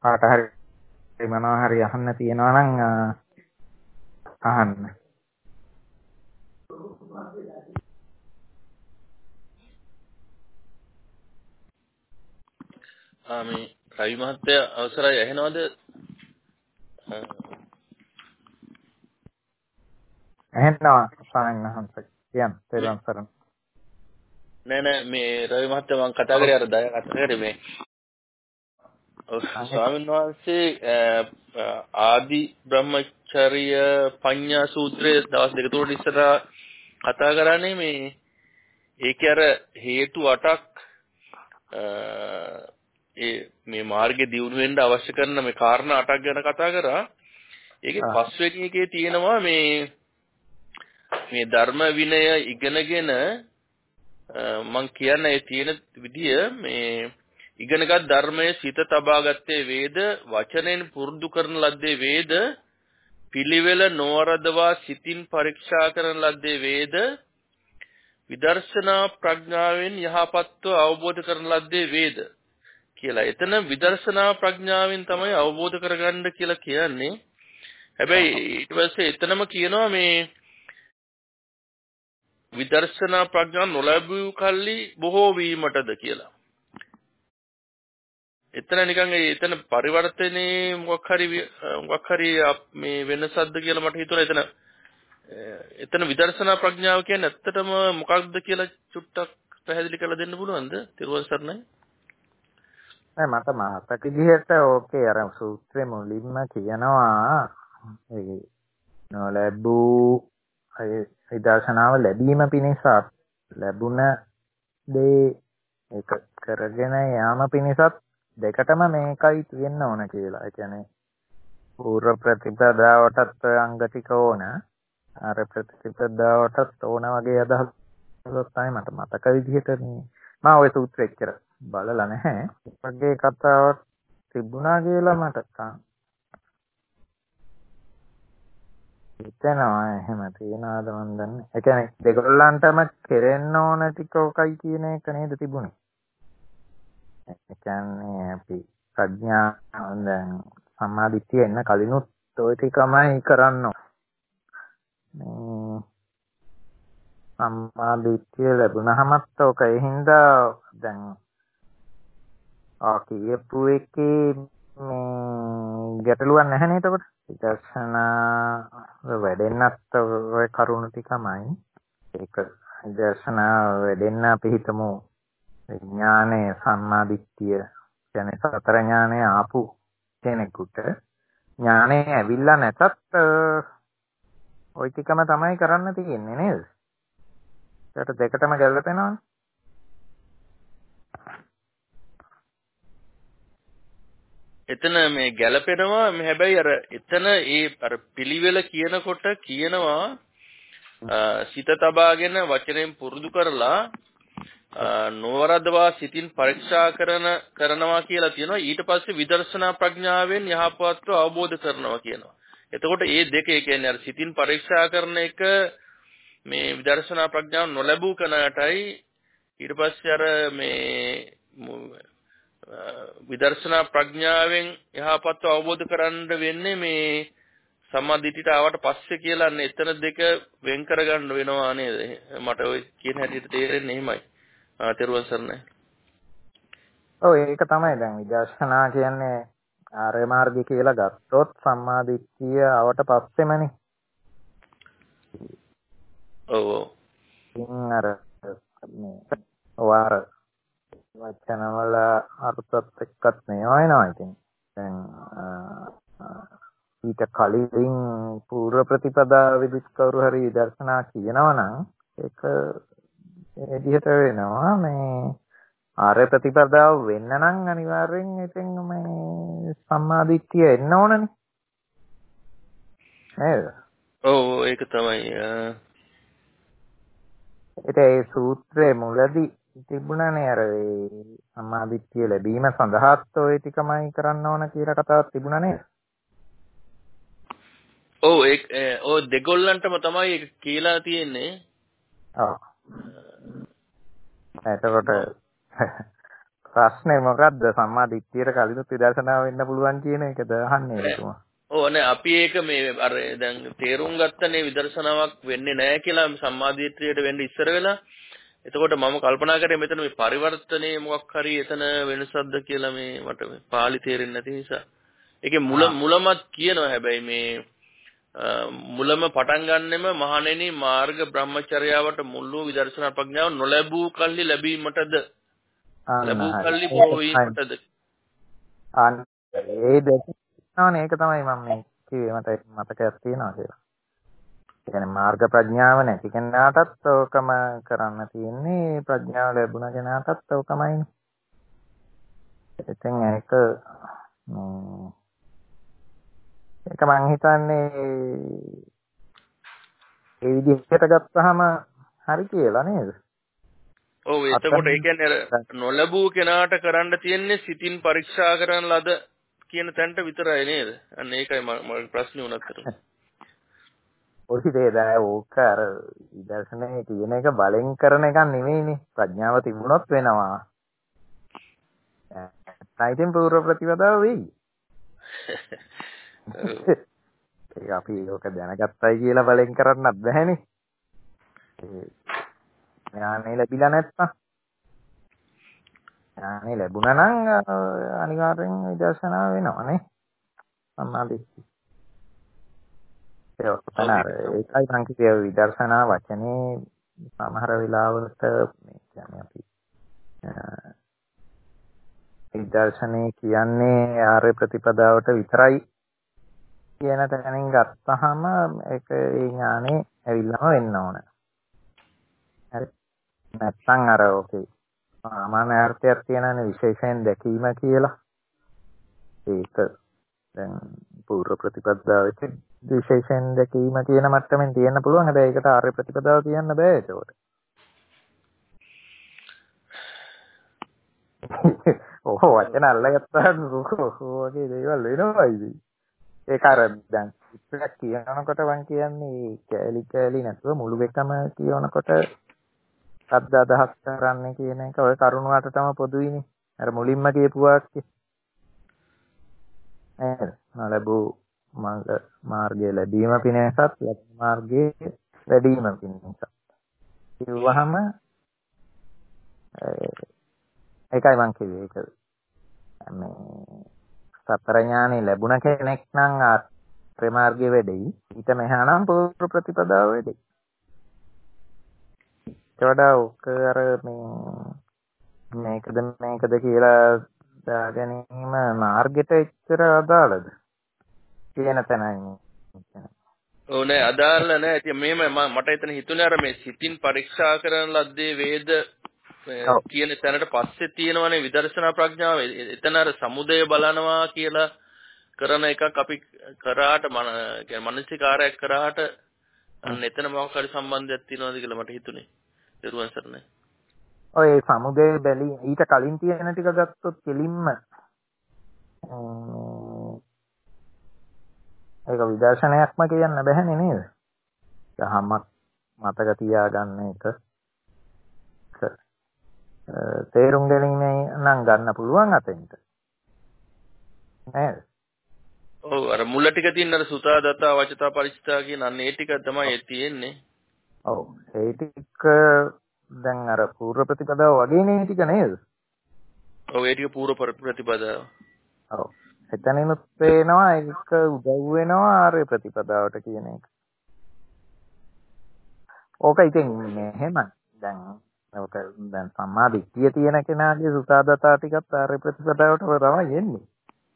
කාට හරි මොනවා හරි අහන්න තියෙනවා නම් අහන්න. මේ රවි මහත්තයා අවසරයි ඇහෙනවද? ඇහෙනවා ස්වාමීන් වහන්සේ. කියන්න තේරුම් ගන්න. නෑ මේ රවි මහත්තයා මම කතා කරේ අර දයා කතා කරේ මේ ස්වාමීන් වහන්සේ ආදි බ්‍රහ්මචර්ය පඤ්ඤා සූත්‍රයේ දවස් දෙක තුනට ඉස්සරහා කතා කරන්නේ මේ ඒකේ අර හේතු 8ක් මේ මාර්ගයේ දියුණු වෙන්න අවශ්‍ය කරන මේ කාරණා 8ක් ගැන කතා කරා. ඒකේ පස්වෙනි එකේ තියෙනවා මේ ධර්ම විනය ඉගෙනගෙන මම කියන්නේ ඒ තියෙන විදිය මේ ඉගෙනගත් ධර්මයේ සිත තබා ගත්තේ වේද වචනෙන් පුරුදු කරන ලද්දේ වේද පිළිවෙල නොවරදවා සිතින් පරීක්ෂා කරන ලද්දේ වේද විදර්ශනා ප්‍රඥාවෙන් යහපත්ව අවබෝධ කරන ලද්දේ වේද කියලා. එතන විදර්ශනා ප්‍රඥාවෙන් තමයි අවබෝධ කරගන්න කියලා කියන්නේ. හැබැයි ඊට පස්සේ එතනම කියනවා මේ විදර්ශනා ප්‍රඥා නොලැබූ කල්ලි බොහෝ වීමටද කියලා. එතන නිකන් එතන පරිවර්තනේ මොකක් හරි මේ වෙනසක්ද කියලා මට හිතුණා. එතන විදර්ශනා ප්‍රඥාව කියන්නේ ඇත්තටම මොකක්ද කියලා චුට්ටක් පැහැදිලි කරලා දෙන්න පුළුවන්ද? තිරුවන් සරණයි. මට මතක විදිහට ඕකේ අර සූත්‍රයේ මුලින්ම කියනවා ඒ නොලැබූ විදර්ශනාව ලැබීම පිණිසත් ලැබුණ දේ ඒක කරගෙන යාම පිණිසත් දෙකටම මේකයි තියෙන්න ඕන කියලා. ඒ කියන්නේ පූර්ව ප්‍රතිපදාවටත් අංග ටික ඕන. අර ප්‍රතිපදාවටත් ඕන වගේ අදහසක් තමයි මට මතක විදිහට මම ওই සූත්‍රෙ එච්චර බලලා නැහැ. වගේ කතාවක් තිබුණා කියලා මට හිතෙනවා. එහෙම තියනවාද මන් දන්නේ. ඒ කියන්නේ දෙගොල්ලන්ටම කෙරෙන්න ඕන ටික ඔකයි කියන එක නේද තිබුණේ. ඒ කියන්නේ අපි ප්‍රඥා දැන් සම්මාදිට්ඨිය එන්න කලිනුත් ඔය ටිකමයි කරන්න ඕන. සම්මාදිට්ඨිය ලැබුණාමත් ඔක ඒ හින්දා දැන් කියපු එකේ ගැටලුවක් නැහැ නේද? එතකොට විදර්ශනා වැඩෙන්නත් ඔය කරුණු ටිකමයි. ඒක විදර්ශනා වැඩෙන්න අපි හිතමු ඥානය සම්මාදිට්ඨිය කියන්නේ සතර ඥානය ආපු කෙනෙකුට ඥානය ඇවිල්ලා නැතත් ওই ටිකම තමයි කරන්න තියෙන්නේ නේද? ඒකට දෙකටම ගැලපෙනවනේ. එතන මේ ගැළපෙනවා හැබැයි අර එතන අර පිළිවෙල කියනකොට කියනවා සිත තබාගෙන වචනෙන් පුරුදු කරලා නොවරදවා සිතින් පරීක්ෂා කරනවා කියලා තියෙනවා. ඊට පස්සේ විදර්ශනා ප්‍රඥාවෙන් යහපත්ව අවබෝධ කරනවා කියනවා. එතකොට මේ දෙක කියන්නේ අර සිතින් පරීක්ෂා කරන එක මේ විදර්ශනා ප්‍රඥාව නොලැබූ කෙනාටයි ඊට පස්සේ අර මේ විදර්ශනා ප්‍රඥාවෙන් යහපත්ව අවබෝධ කරගන්න වෙන්නේ මේ සම්මාදිටිට ආවට පස්සේ කියලා නේ. එතන දෙක වෙන් කරගන්න වෙනවා නේද? මට ඔය කියන හැටියට තේරෙන්නේ එහෙමයි. තෙරුවන් සරණයි. ඔව් ඒක තමයි දැන් විදර්ශනා කියන්නේ ආර්ය මාර්ගය කියලා ගත්තොත් සම්මාදිට්ඨිය ආවට පස්සෙමනේ. ඔව්. ඉතින් අර මේ වචනවල අර්ථත් එක්කත් මේවා එනවා. ඉතින් දැන් ඊට කලින් පූර්ව ප්‍රතිපදා විදිහට කවුරු හරි විදර්ශනා කියනවා නම් ඒක ඒ විදිහට වෙනවා. මේ ආර්ය ප්‍රතිපදාව වෙන්න නම් අනිවාර්යෙන් ඉතින් මේ සම්මාදිට්ඨිය එන්න ඕනනේ නේද? ඔව් ඒක තමයි. ඒ සූත්‍රයේ මුලදී තිබුණානේ අර සම්මාදිට්ඨිය ලැබීම සඳහාත් ඔය ටිකමයි කරන්න ඕන කියලා කතාවක් තිබුණා නේද? ඔව් ඔය දෙගොල්ලන්ටම තමයි ඒක කියලා තියෙන්නේ. ඔව්. එතකොට ප්‍රශ්නේ මොකද්ද? සම්මා දිට්ඨියට කලිනුත් විදර්ශනා වෙන්න පුළුවන් කියන එකද අහන්නේ එතුමා. ඔව් නේ අපි ඒක මේ අර දැන් තේරුම් ගත්තනේ විදර්ශනාවක් වෙන්නේ නැහැ කියලා සම්මාදිට්ඨියට වෙන්න ඉස්සර වෙලා. එතකොට මම කල්පනා කරේ මෙතන මේ පරිවර්තනයේ මොකක් හරි එතන වෙනසක්ද කියලා මේ මට මේ පාලි තේරෙන්නේ නැති නිසා. ඒකේ මුලමත් කියනවා හැබැයි මේ මුලම පටන් ගන්නෙම මහණෙනි මාර්ග බ්‍රහ්මචර්යාවට මුල් වූ විදර්ශනා ප්‍රඥාව නොලැබූ කල්ලි ලැබීමටද ලැබූ කල්ලි බොහෝ වීමටද ඒ දෙකනේ ඒක තමයි මම මේ කිව්වේ මට මතකයක් තියෙනවා කියලා. ඒ කියන්නේ මාර්ග ප්‍රඥාව නැති කෙනාටත් ඕකම කරන්න තියෙන්නේ ප්‍රඥාව ලැබුණ කෙනාටත් ඕකමයිනේ. ඉතින් ඒක මං හිතන්නේ ඒ විදිහට ගත්තාම හරි කියලා නේද? ඔව් එතකොට ඒ කියන්නේ නොලැබූ කෙනාට කරන්න තියෙන්නේ සිතින් පරීක්ෂා කරන ලද කියන තැනට විතරයි නේද? අන්න ඒකයි මගේ ප්‍රශ්නේ උනත්තර. ඔය දෙය ඕක අර විදර්ශනයේ කියන එක බලෙන් කරන එකක් නෙමෙයිනේ. ප්‍රඥාව තිබුණොත් වෙනවා. සයිතෙන් පූර්ව ප්‍රතිපදාව වෙයි. ඒක අපි ඕක දැනගත්තයි කියලා බලෙන් කරන්නත් බැහැනේ. ඥානෙ ලැබිලා නැත්තම් ඥානෙ ලැබුණා නම් අනිවාර්යෙන් විදර්ශනා වෙනවනේ. සම්මාදිට්ඨිය. ඒකයි මං කියේ විදර්ශනා වචනේ සමහර වෙලාවට මේ කියන්නේ අපි විදර්ශනේ කියන්නේ ආර්ය ප්‍රතිපදාවට විතරයි කියන තැනින් ගත්තහම ඒක ඒ ඥානේ ඇවිල්ලාම වෙන්න ඕන. හරි. නැත්නම් අර ඔකේ සාමාන්‍ය අර්ථයක් තියෙනනේ විශේෂයෙන් දැකීම කියලා. ඒක දැන් පූර්ව ප්‍රතිපදාවේ විශේෂයෙන් දැකීම කියන මට්ටමින් තියෙන්න පුළුවන්. හැබැයි ඒකට ආර්ය ප්‍රතිපදාව කියන්න බෑ ඒකට. ඔව් වචන අල්ලගත්තාම ඔකේ දේවල් වෙනවා ඉතින්. ඒක අර දැන් ඉස්සරහ කියනකොට වන් කියන්නේ කැලි නැතුව මුළු එකම කියනකොට සද්ද අදහස් කරන්නේ කියන එක ඔය කරුණ වලටම පොදුයිනේ. අර මුලින්ම කියපු වාක්‍ය. නලබු මාර්ගය ලැබීම පිණිසත් මාර්ගයේ වැඩිම පිණිසත්. කිව්වහම ඒකයි මං කිව්වේ ඒක මේ සතර ඥානෙ ලැබුණ කෙනෙක් නම් ආර්ය මාර්ගයේ වැඩෙයි. ඊට මෙහා නම් පූර්ව ප්‍රතිපදාව වැඩෙයි. ඒවඩා ඔක අර මේකද කියලා දාගැනීම මාර්ගයට එච්චර අදාළද කියන තැනයි. ඔව් නෑ අදාළ නෑ. ඉතින් මේම මට එතන හිතුනේ අර මේ සිතින් පරීක්ෂා කරන ලද්දේ වේද කියන තැනට පස්සේ තියෙනවනේ විදර්ශනා ප්‍රඥාව. එතන අර සමුදය බලනවා කියලා කරන එකක් අපි කරාට කියන්නේ මානසිකාරයක් කරාට අන්න එතන මොකක් හරි සම්බන්ධයක් තියෙනවද කියලා මට හිතුනේ. දරුවන් සරණයි. ඔය සමුදය බැලි ඊට කලින් තියෙන ටික ගත්තොත් කෙලින්ම ඒක විදර්ශනයක්ම කියන්න බැහැනේ නේද? දහමක් මතක තියාගන්න එක තේරුම් ගැනීමෙන් නම් ගන්න පුළුවන් අතෙන්ට. නේද? ඔව් අර මුල ටික තියෙන අර සුතා දතා වචතා පරිචිතා කියන අන්න ඒ ටික තමයි තියෙන්නේ. ඔව් ඒ ටික දැන් අර පූර්ව ප්‍රතිපදාව වගේනේ ටික නේද? ඔව් ඒ ටික පූර්ව ප්‍රතිපදාව. ඔව් එතනිනුත් පේනවා ඒක උදව් වෙනවා ආර්ය ප්‍රතිපදාවට කියන එක. ඕක ඉතින් මෙහෙම දැන් ඔක දැන් සම්මා දිට්ඨිය තියෙන කෙනාගේ සුතාදතා ටිකත් ආර්ය ප්‍රතිපදාවට තමයි එන්නේ.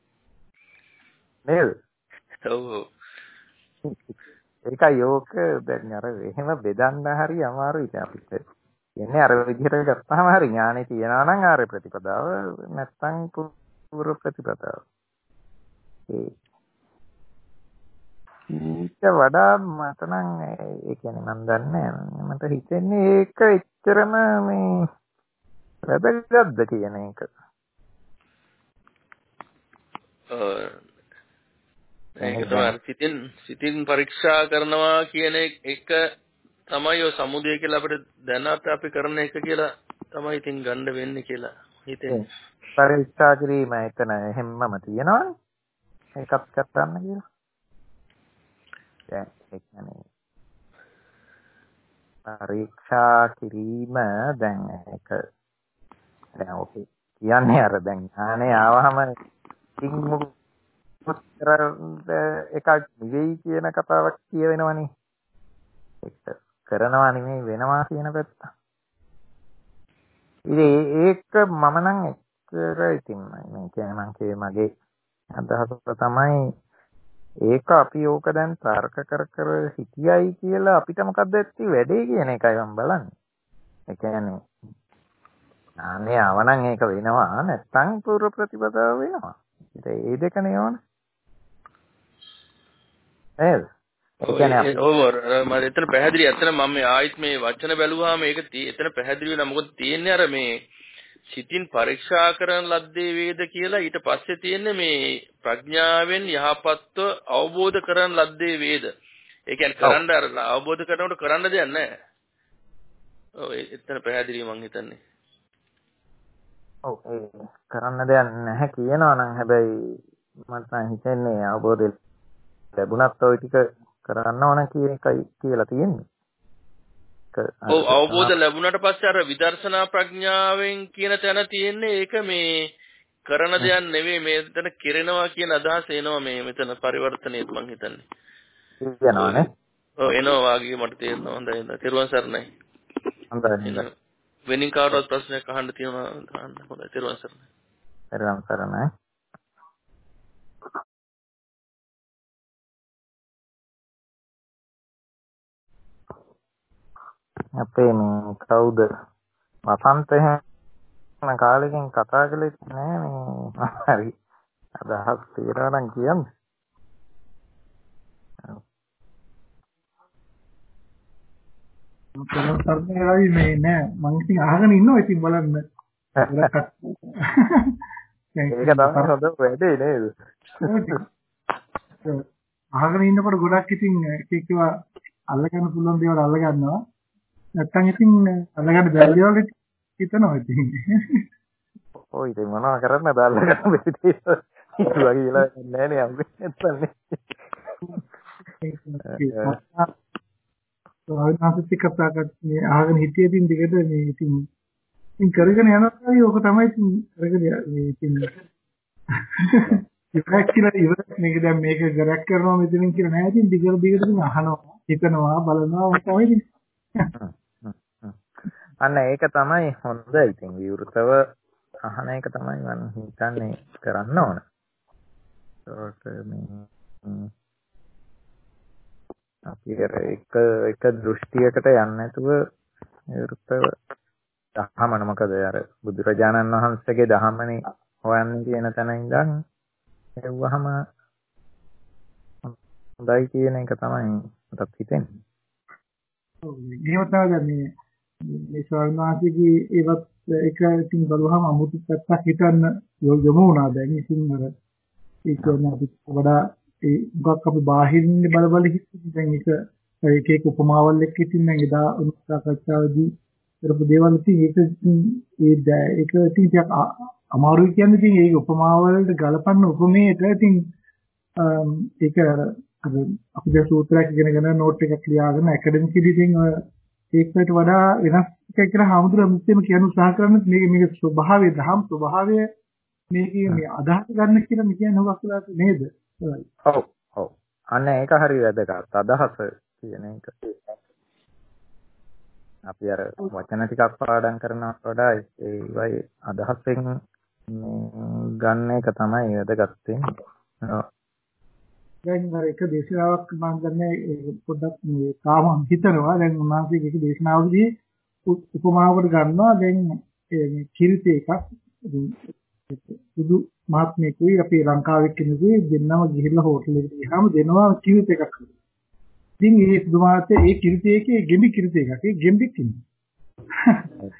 නේද? ඔව් ඒකයි ඕක දැන් අර එහෙම බෙදන්න හරි අමාරුයි අපිට. එන්නේ අර විදිහට ගත්තාම හරි ඥානෙ තියනවා නම් ආර්ය ප්‍රතිපදාව නැත්නම් පූර්ව ප්‍රතිපදාව. ඊට වඩා මට නම් ඒ කියන්නේ මම දන්නේ මට හිතෙන්නේ ඒක එච්චරම මේ වැදගත්ද කියන එක. ඒක තමයි සිතින් පරීක්ෂා කරනවා කියන එක තමයි ඔය සමුදය කියලා අපිට දැනත් අපි කරන එක කියලා තමයි ඉතින් ගන්න වෙන්නේ කියලා හිතෙන්නේ. පරීක්ෂා කිරීම එතන හැමම තියෙනවනේ. ඒකත් කරන්න කියලා. දැන් ඒ කියන්නේ පරීක්ෂා කිරීම දැන් ඒක දැන් ඔකේ කියන්නේ අර දැන් ඥානේ ආවහම එකක් නෙවෙයි කියන කතාවක් කියවෙනවනේ. ඒක කරනවා නෙමෙයි වෙනවා කියන පැත්ත. ඒක මම නම් එක්කර ඉතින් මේ කියන්නේ මගේ අදහස තමයි ඒක අපි ඕක දැන් තර්ක කර හිටියයි කියලා අපිට මොකද්ද ඇත්ති වැඩේ කියන එකයි මම බලන්නේ. ඒ කියන්නේ නානේ ආවනම් ඒක වෙනවා නැත්නම් පූර්ව ප්‍රතිපදාව වෙනවා. ඒ දෙකනේ ඕනේ. නේද? ඒ කියන්නේ මම එතන පැහැදිලි ඇත්තට මම මේ ආයිත් මේ වචන බැලුවාම ඒක එතන පැහැදිලි වෙනවා. මොකද තියෙන්නේ අර මේ සිතින් පරීක්ෂා කරන ලද්දේ වේද කියලා ඊට පස්සේ තියෙන්නේ මේ ප්‍රඥාවෙන් යහපත්ව අවබෝධ කරන ලද්දේ වේද. ඒ කියන්නේ කරන්න අර අවබෝධ කරනකොට කරන්න දෙයක් නැහැ. ඔව් එතන පැහැදිලි මං හිතන්නේ. ඔව් ඒ කරන්න දෙයක් නැහැ කියනවා නම් හැබැයි මට හිතෙන්නේ අවබෝධය ලැබුණත් ওই ටික කරන්න ඕන කියන එකයි කියලා තියෙන්නේ. ඔව් අවබෝධ ලැබුණාට පස්සේ අර විදර්ශනා ප්‍රඥාවෙන් කියන තැන තියෙන්නේ ඒක මේ කරන දෙයක් නෙවෙයි මෙතන කෙරෙනවා කියන අදහස එනවා මේ මෙතන පරිවර්තනයේත් මං හිතන්නේ. කියනවානේ. ඔව් එනවා වාගේ මට තේරෙනවා. හොඳයි. තෙරුවන් සරණයි. හොඳයි. වෙනින් කාටවත් ප්‍රශ්නයක් අහන්න තියෙනවා අහන්න. හොඳයි. තෙරුවන් සරණයි. තෙරුවන් සරණයි. අපේ මේ කවුද වසන්ත එහෙම කාලෙකින් කතා කළේ නෑ මේ හරි අදහස් තියනවා නම් කියන්න. මොකද තරමයි මේ නෑ මම ඉතින් අහගෙන ඉන්නවා ඉතින් බලන්න. ඒක තමයි හොඳ වැඩේ නේද? අහගෙන ඉන්නකොට ගොඩක් ඉතින් ඒකේවා අල්ලගන්න පුළුවන් දේවල් අල්ල ගන්නවා. නැත්තම් ඉතින් අල්ලගන්න බැරි දේවල් හිතනවා ඉතින්. ඔය ඉතින් මොනවා කරන්නද අල්ලගන්න බැරි දේවල්. ඒක වගේ කියලා නෑ නේ අපි නැත්තන්නේ. ආවිනාසික කතා කරන්නේ අහගෙන හිටියේදී දිගට මේ ඉතින් කරගෙන යනවා ඕක තමයි ඉතින් කරගෙන මේ ඉතින් ඉස්සරහ කියලා ඉවරක් මේක දැන් මේක ගරක් කරනවා මෙතනින් කියලා නෑ ඉතින් දිගට ඉතින් අහනවා හිතනවා බලනවා ඔක තමයි ඉතින් අන්න ඒක තමයි හොඳ ඉතින් විවෘතව අහන එක තමයි මම හිතන්නේ කරන්න ඕන. ඒකට මේ අපි එක දෘෂ්ටියකට යන්නේ නැතුව විවෘතව දහමන මොකද අර බුදුරජාණන් වහන්සේගේ දහමනේ හොයන්නේ කියන තැන ඉඳන් එව්වහම හොඳයි කියන එක තමයි මට හිතෙන්නේ. ඔව් මේව තමයි මේ ස්වාමීන් වහන්සේගේ ඒවත් එක ඉතින් බලුවහම අමුතු පැත්තක් හිතන්න යොමු වුණා දැන් ඉතින් අර ඒ කියන්නේ අපි වඩා ඒ මොකක් අපි බාහිරින් බල හිතුවේ දැන් ඒක උපමාවල් එක්ක ඉතින් දැන් එදා උත්සාහකතාවදී කරපු දේවල් ඉතින් ඒක ටිකක් අමාරුයි කියන්නේ ඉතින් ඒක උපමාවලට ගලපන්න උපමේයට ඉතින් ඒක අපි දැන් සූත්‍රයක් ඉගෙනගෙන නෝට් එකක් ලියාගෙන ඇකඩමික් ඉදිරියෙන් ඒකට වඩා වෙනස් එකක් කියලා හාමුදුරුවෝ මුත්තේම කියන උත්සාහ කරන්නේ මේක ස්වභාවය දහම් ස්වභාවය මේකේ මේ අදහස් ගන්න කියලා මේ කියන්නේ හොගක් වෙලා නේද? ඔව් ඔව්. අන්න ඒක හරි වැදගත් අදහස කියන එක. අපි අර වචන ටිකක් පාඩම් කරනවට වඩා ඒ වගේ අදහසෙන් ගන්න එක තමයි වැදගත් වෙන්නේ. දැන් අර එක දේශනාවක් මම ගන්නේ පොඩ්ඩක් මේ තාම හිතනවා දැන් උන්වහන්සේගේ එක දේශනාවකදී උපමාවකට ගන්නවා දැන් මේ කිරිත එකක් සුදු මහත්මයෙකුයි අපේ ලංකාවේ කෙනෙකුයි දෙන්නම ගිහිල්ලා හෝටලෙකට ගියාම දෙනවා කිරිත එකක්. ඉතින් ඒ සුදු මහත්මයා ඒ කිරිත එකේ ගෙම්බි කිරිත එකක් ඒ ගෙම්බික් ඉන්නවා.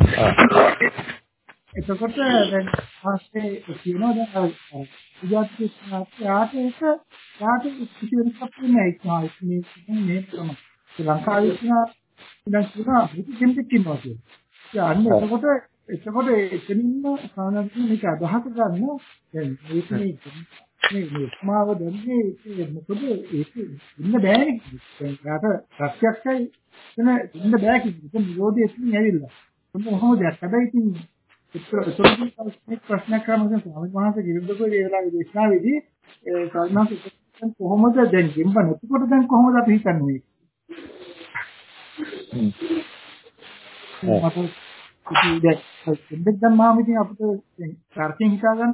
එතකොට දැන් ආස්තේ කියනවා දැන් අර විද්‍යාර්ථී යාට කිසි වෙනසක් නැහැ ඒක මේ තමයි ලංකාවේ ඉන්න ඉඳන් කියන ගෙම්බික් ඉන්නවා කියන්නේ. අන්න එතකොට එතකොට එතනින්ම සාමාන්‍යයෙන් මේක අදහස ගන්න දැන් මේක මේ උපමාව දෙන්නේ මොකද ඒක ඉන්න බෑනේ දැන් රට ප්‍රත්‍යක්ෂයි එතන ඉන්න බෑ කිව්වොත් නිරෝධය එතනින් ඇවිල්ලා කොහොමද හැබැයි ඉතින් ප්‍රශ්න කරනවා ස්වාමීන් වහන්සේ කිව්වොත් ඒ වෙලාවේ දේශනාවේදී ඒ සල්මාන් කොහොමද දැන් ගෙම්බ නැතිකොට දැන් කොහොමද අපි හිතන්නේ ඉතින් දැන් මාම ඉතින් අපිට තර්කයෙන් හිතා ගන්න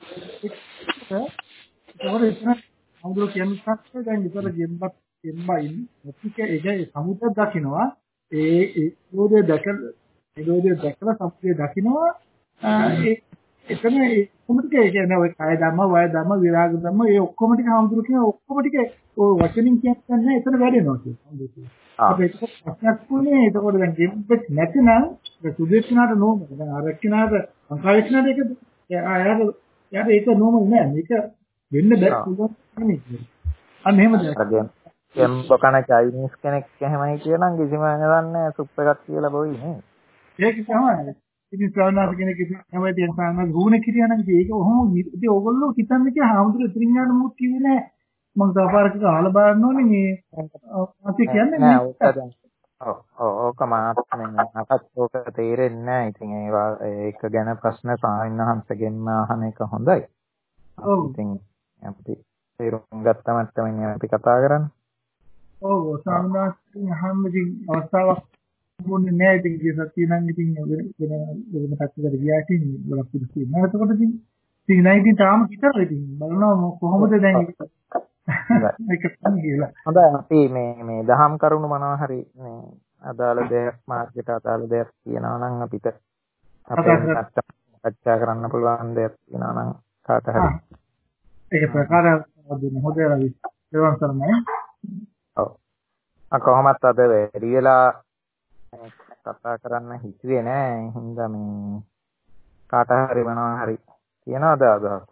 ඒක අමුදුර කියන්නේ දැන් විතර ගෙම්බයින් ඔපික ඒ සමුද්‍ර දකින්නවා ඒ නිරෝධය දැකලා සමුද්‍රය දකින්නවා ඒ එතන ඔක්කොම ටික ඒ කියන්නේ ඔය කාය ධර්ම වය ධර්ම විරාග ධර්ම ඒ ඔක්කොම ටික අමුදුර කියන ඔක්කොම ටික ඔය වචනින් කියන්නේ එතන වැඩෙනවා කියන්නේ ඒක ප්‍රශ්නයක් වුණේ ඒකෝද දැන් ගෙම්බෙක් නැතිනම් සුදේශනාට නෝම දැන් ආරක්ෂණාට සංකාරිෂණාට ඒක යාට ඒක නෝම නෑ මේක වෙන්න බෑ පුළුවන් නෙමෙයි අන්න එහෙම දෙයක් ගෙම්බ කන චයිනීස් කෙනෙක් එහෙමයි කියනනම් කිසිම නෑ සුප් එකක් කියලා බොයි නේ ඒක තමයි ඉතින් ස්වාමීන් කෙනෙක් තමයි තියෙන සාමාන්‍ය ගුණ කිරියා නම් ඒක ඔහොම ඉතින් ඕගොල්ලෝ හිතන්නේ කිය හාමුදුරු ඉතින් යන මොකක් කිව්වේ නෑ මම තවපාරකට අහලා බලන්න ඕනේ මේ අපි කියන්නේ නෑ ඕක මාත්මෙන් අපත් ඕක තේරෙන්නේ නෑ ඉතින් ඒක ගැන ප්‍රශ්න සාහිණහන්සගෙන්ම අහන එක හොඳයි ඔව් ඉතින් අපි තේරුම් ගත්ත මට්ටමින් අපි කතා කරන්නේ ඔව් සාමාන්‍යයෙන් අහන්නකින් අවස්ථාවක් මොන්නේ නෑ ඉතින් ඒ සත්‍ය නම් ඉතින් වෙන පැත්තකට ගියා ඉතින් බලක් පුදුසි නෑ එතකොට ඉතින් 19 තාම හිතලා ඉතින් බලනවා කොහොමද දැන් මේක කියලා හොඳයි අපි මේ දහම් කරුණු මොනවා හරි මේ අදාළ දෙයක් මාර්ගයට අදාළ දෙයක් කියනවා නම් අපිට අපේ කතා කරන්න පුළුවන් දෙයක් කියනවා නම් කාට හරි ඒක ප්‍රකාරයක් දෙන්න හොඳයි රවි ඒවන් කරන්නේ ඔව් කොහොමත් අද වැඩි වෙලා කතා කරන්න හිතුවේ නෑ හින්දා මේ කාට හරි මොනවා හරි කියනවාද අදහසක්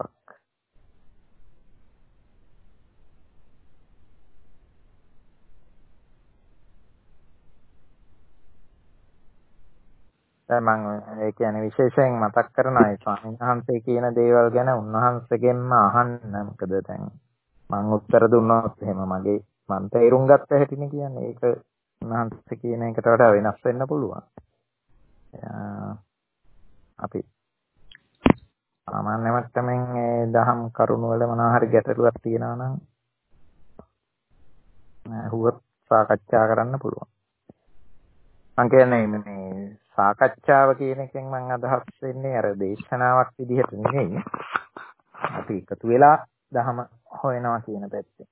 දැන් මම ඒ කියන්නේ විශේෂයෙන් මතක් කරනවා ඒ ස්වාමීන් වහන්සේ කියන දේවල් ගැන උන්වහන්සේගෙන්ම අහන්න මොකද දැන් මම උත්තර දුන්නොත් එහෙම මගේ මම තේරුම් ගත්ත හැටිනේ කියන්නේ ඒක උන්වහන්සේ කියන එකට වඩා වෙනස් වෙන්න පුළුවන් අපි සාමාන්‍ය මට්ටමින් ඒ දහම් කරුණු වල මොනවා හරි ගැටලුවක් තියෙනවා නම් හුවත් සාකච්ඡා කරන්න පුළුවන් මම කියන්නේ මේ සාකච්ඡාව කියන එකෙන් මම අදහස් වෙන්නේ අර දේශනාවක් විදිහට නෙවෙයි අපි එකතු වෙලා දහම හොයනවා කියන පැත්තෙන්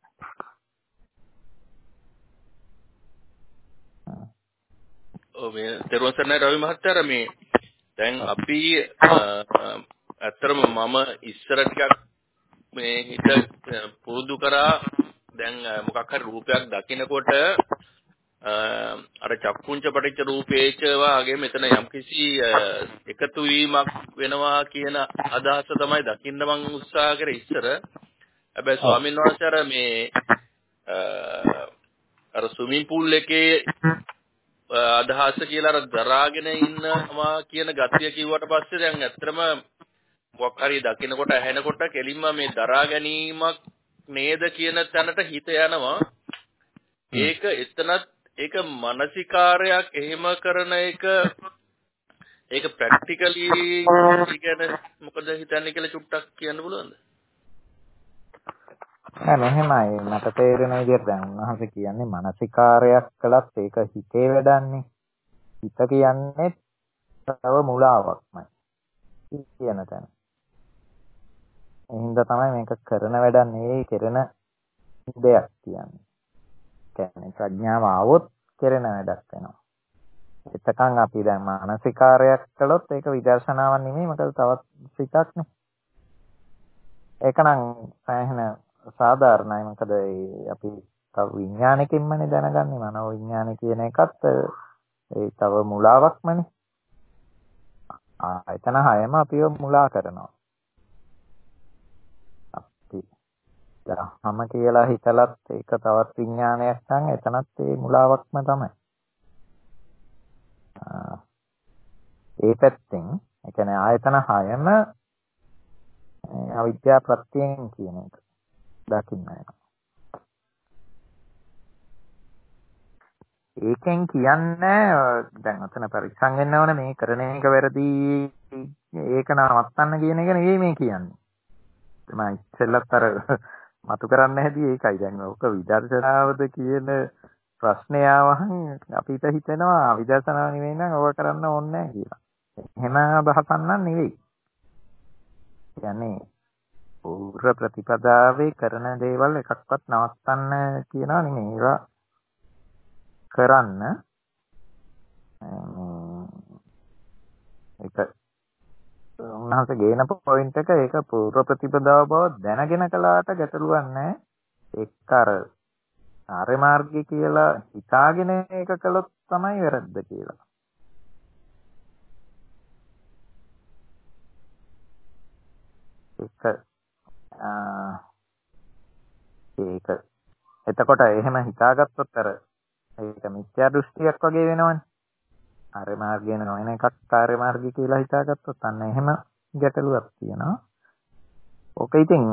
ඔව් මේ දරුවන් සර්ණයි රවි මහත්තයා මේ දැන් අපි ඇත්තටම මම ඉස්සර ටිකක් මේ හිත පුරුදු කරා දැන් මොකක් හරි රූපයක් දකිනකොට අර චක්කුංච පටිච්ච රූපේච වාගේ මෙතන යම්කිසි එකතු වීමක් වෙනවා කියන අදහස තමයි දකින්න මම උත්සාහ කරේ ඉස්සර. හැබැයි ස්වාමීන් වහන්සේ අර මේ අර ස්විමින් pool එකේ අදහස කියලා අර දරාගෙන ඉන්නවා කියන ගතිය කිව්වට පස්සේ දැන් ඇත්තටම මොකක් හරි දකිනකොට ඇහෙනකොට කෙලින්ම මේ දරා ගැනීමක් නේද කියන තැනට හිත යනවා. ඒක එතනත් ඒක මානසිකාරයක් එහෙම කරන එක ඒක ප්‍රැක්ටිකලි කියන්නේ මොකද හිතන්නේ කියලා චුට්ටක් කියන්න පුළුවන්ද? නෑ මෙහෙමයි මට තේරෙන විදිහට දැන් උන්වහන්සේ කියන්නේ මානසිකාරයක් කළත් ඒක හිතේ වැඩන්නේ. හිත කියන්නේ තව මුලාවක්මයි කියන තැන. ඒ හින්දා තමයි මේක කරන වැඩක් නෙවෙයි කරන දෙයක් කියන්නේ. කියන්නේ ප්‍රඥාව આવොත් කරන වැඩක් වෙනවා. එතකන් අපි දැන් මානසිකාරයක් කළොත් ඒක විදර්ශනාවක් නෙමෙයි මොකද තවත් සිතක්නේ. ඒක නම් සෑහෙන සාධාරණයි මොකද අපි තව විඥානකින්මනේ දැනගන්නේ මනෝ විඥාන කියන එකත් ඒ තව මුලාවක්මනේ. එතන හැම අපිව මුලා කරනවා. දහම කියලා හිතලත් ඒක තවත් විඥානයක් නම් එතනත් ඒ මුලාවක්ම තමයි. ඒ පැත්තෙන් ඒ කියන්නේ ආයතන 6ම අවිද්‍යා ප්‍රත්‍යයෙන් කියන එක දකින්න යනවා. ඒකෙන් කියන්නේ දැන් අතන පරික්ෂම් වෙන්න ඕනේ මේ කරන එක වැරදි ඒක නවත්තන්න කියන එක නෙවෙයි මේ කියන්නේ. මම ඉස්සෙල්ලත් අර මතු කරන්න හැදී ඒකයි. දැන් ඔක විදර්ශනාවද කියන ප්‍රශ්නය ආවහම අපිට හිතෙනවා විදර්ශනාව නෙවෙයි නම් ඔක කරන්න ඕනේ නැහැ කියලා. එහෙම බහසන්නන් නෙවෙයි. කියන්නේ පූර්ව ප්‍රතිපදාවේ කරන දේවල් එකක්වත් නවත්තන්න කියනවා නෙමෙයි. ඒවා කරන්න ඒක උන්වහන්සේ ගේන පොයින්ට් එක ඒක පූර්ව ප්‍රතිපදාව බව දැනගෙන කළාට ගැටලුවක් නැහැ. ඒක අර ආර්ය මාර්ගය කියලා හිතාගෙන ඒක කළොත් තමයි වැරද්ද කියලා. ඒක එතකොට එහෙම හිතාගත්තොත් අර ඒක මිත්‍යා දෘෂ්ටියක් වගේ වෙනවනේ. ආර්ය මාර්ගය නොවන එකක් ආර්ය මාර්ගය කියලා හිතාගත්තොත් අන්න එහෙම ගැටලුවක් තියෙනවා. ඕක ඉතින්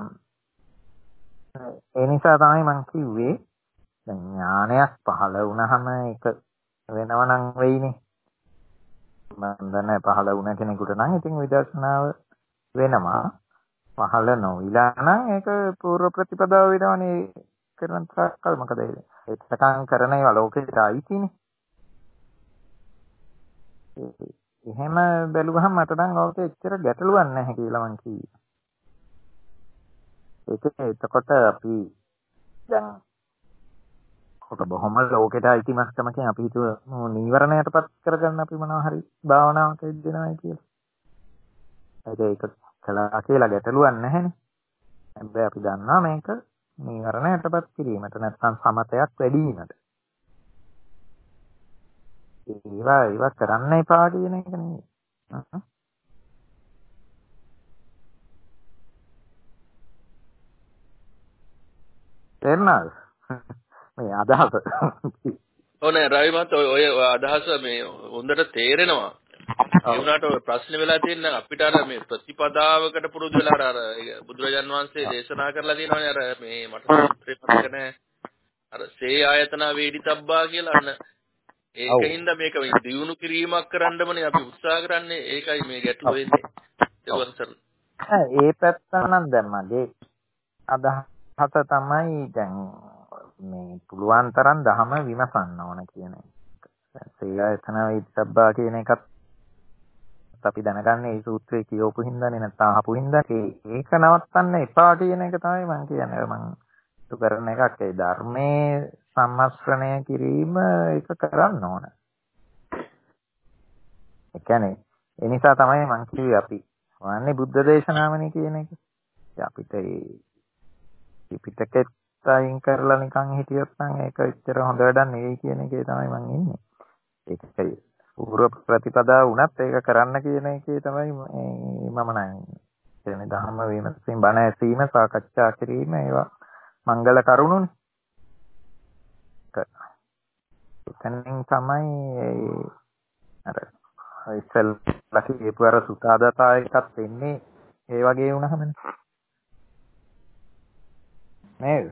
ඒ නිසා තමයි මම කිව්වේ දැන් ඥානයක් පහළ වුණාම ඒක වෙනව නම් වෙයිනේ. මම දන්නේ පහළ වුණ කෙනෙකුට නම් ඉතින් විදර්ශනාව වෙනවා. පහළ නොවිලා නම් ඒක පූර්ව ප්‍රතිපදාව වෙනවනේ කරන තාක්කල් මොකද ඒකටකම් කරන ඒවා ලෝකෙට ආයිතිනේ. එහෙම බැලුවහම මට නම් ඕක එච්චර ගැටලුවක් නැහැ කියලා මං කිව්වේ. එතකොට අපි දැන් කොට බොහොම ලෝකෙට අයිති මට්ටමකින් අපි හිතුව නීවරණයටපත් කරගන්න අපි මොනවා හරි භාවනාවක යෙදෙනවා කියලා. ඒක කළා කියලා ගැටලුවක් නැහැනේ. හැබැයි අපි දන්නවා මේක නීවරණයටපත් කිරීමට නැත්නම් සමතයක් වැඩි වීමට. ඒවා කරන්න එපා කියන එක නෙමෙයි. තේරුණාද? මේ අදහස. ඕනේ රවි මහත්තයා ඔය අදහස මේ හොඳට තේරෙනවා. ඒ වුණාට ඔය ප්‍රශ්නේ වෙලා තියෙන අපිට අර මේ ප්‍රතිපදාවකට පුරුදු වෙලා අර බුදුරජාන් වහන්සේ දේශනා කරලා තියෙනවානේ අර මේ මට සූත්‍රේ මතක නැහැ. අර සේ ආයතන වේදිතබ්බා කියලා අන්න ඒකින්ද මේක දියුණු කිරීමක් කරන්නමනේ අපි උත්සාහ කරන්නේ. ඒකයි මේ ගැටලුව වෙන්නේ. ඒ පැත්ත නම් දැන් මගේ අදහස තමයි දැන් මේ පුළුවන් තරම් ධම විමසන්න ඕන කියන එක. සේ ආයතන වේදිතබ්බා කියන එකත් අපි දැනගන්නේ මේ සූත්‍රයේ කියවපු හින්දානේ නැත්නම් අහපු හින්දා ඒක නවත්තන්න එපා කියන එක තමයි මම කියන්නේ. මම කරන එකක් ඒ ධර්මයේ සම්මස්රණය කිරීම ඒක කරන්න ඕන. ඒ කියන්නේ ඒ නිසා තමයි මම කිව්වේ අපි වන්නේ බුද්ධ දේශනාවනේ කියන එක. අපිට ඒ පිටකෙත් අයින් කරලා නිකන් හිටියොත් නම් ඒක එච්චර හොඳ වැඩක් නෙවෙයි කියන එකේ තමයි මම ඉන්නේ. ඒකයි පූර්ව ප්‍රතිපදාව වුණත් ඒක කරන්න කියන එකේ තමයි මම නම් කියන්නේ ධර්ම විමසීම බණ ඇසීම සාකච්ඡා කිරීම ඒවා මංගල කරුණුනේ. එතනින් තමයි අර ඉස්සෙල්ලා කියපු අර සුඛාදතා එකක් වෙන්නේ ඒ වගේ වුණාමනේ. නේද?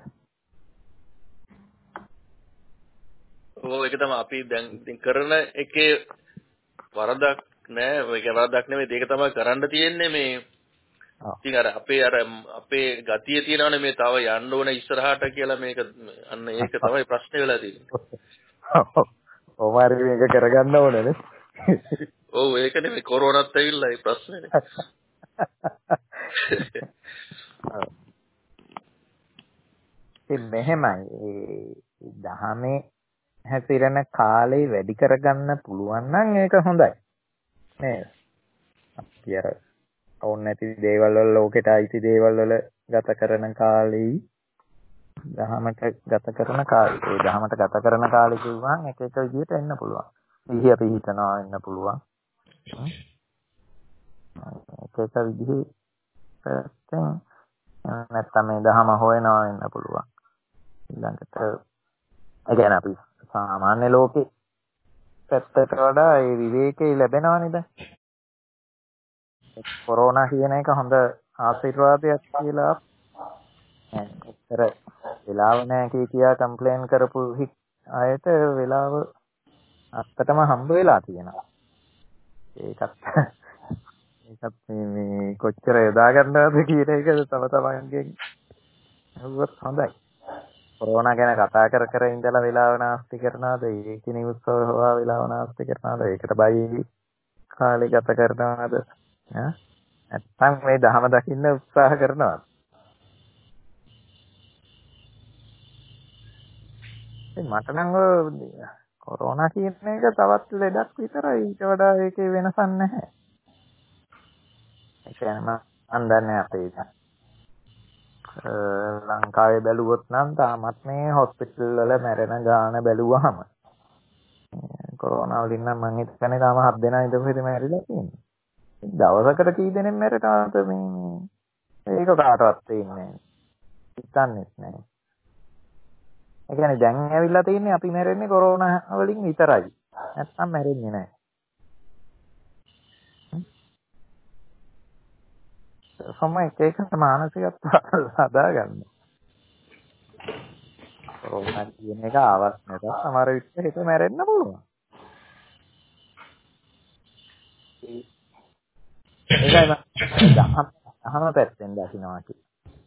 ඒක තමයි අපි දැන් කරන එකේ වරදක් නෑ. ඒක වරදක් නෙමෙයි. ඒක තමයි කරන්න තියෙන්නේ මේ. ඉතින් අර අපේ ගතිය තියෙනවනේ මේ තව යන්න ඕන ඉස්සරහට කියලා මේක අන්න ඒක තමයි ප්‍රශ්නේ වෙලා තියෙන්නේ. ඔමාරි මේක කරගන්න ඕනනේ. ඔව් ඒක නෙමෙයි කොරෝනාත් ඇවිල්ලා ඒ ප්‍රශ්නේනේ. මෙහෙමයි දහමේ හැසිරෙන කාලේ වැඩි කරගන්න පුළුවන් නම් ඒක හොඳයි නේද? අපි අර ඕන නැති දේවල් වල ලෝකෙට අයිති දේවල් වල ගත කරන කාලේ දහමට ගත කරන කාලේ ඒ දහමට ගත කරන කාලේ කිව්වම එක එක විදිහට එන්න පුළුවන්. ඉහි අපි හිතනවා එන්න පුළුවන්. එක එක විදිහේ නැත්නම් මේ දහම හොයනවා වෙන්න පුළුවන්. ඊළඟට ඒ කියන්නේ අපි සාමාන්‍ය ලෝකේ පැත්තට වඩා ඒ විවේකී ලැබෙනවා නේද? කොරෝනා කියන එක හොඳ ආශිර්වාදයක් කියලා ඇත්තට වෙලාව නැහැ කියා කම්ප්ලේන් කරපු අයට වෙලාව අත්තටම හම්බ වෙලා තියෙනවා. ඒකත් මේ කොච්චර යොදා ගන්නවද කියන එක තම තමන්ගෙන් හුවත් හොඳයි. කොරෝනා ගැන කතා කර ඉඳලා වෙලාව නාස්ති කරනවාද? ඒක නිවුස් හොවා වෙලාව නාස්ති කරනවාද? ඒකට බයි කාලේ ගත කරනවාද? නැත්තම් මේ දහම දකින්න උත්සාහ කරනවාද? මට නම් කොරෝනා කියන එක තවත් ලෙඩක් විතරයි. ඊට වඩා ඒකේ වෙනසක් නැහැ. ඒ කියන්නේ මම දන්නේ අපේ ලංකාවේ බැලුවොත් නම් තාමත් මේ හොස්පිටල් වල මැරෙන ගාන බැලුවාම කොරෝනා වලින් නම් මම හිතන්නේ තාම 7 දෙනා ඉඳපු මැරිලා තියෙනවා. දවසකට කී දෙනෙක් මැරෙනවද මේ ඒක කාටවත් තේින්නේ නැහැ. හිතන්නේත් නැහැ. ඒ කියන්නේ දැන් ඇවිල්ලා තින්නේ අපි මැරෙන්නේ කොරෝනා වලින් විතරයි. නැත්තම් මැරෙන්නේ නැහැ. එක මානසිකත්ව හදාගන්න. කොරෝනා කියන එක ආවත් නැතත් සමහර විට හිත මැරෙන්න පුළුවන්. ඒකයි මම අහම පැත්තෙන් දකින්නවා කියන්නේ.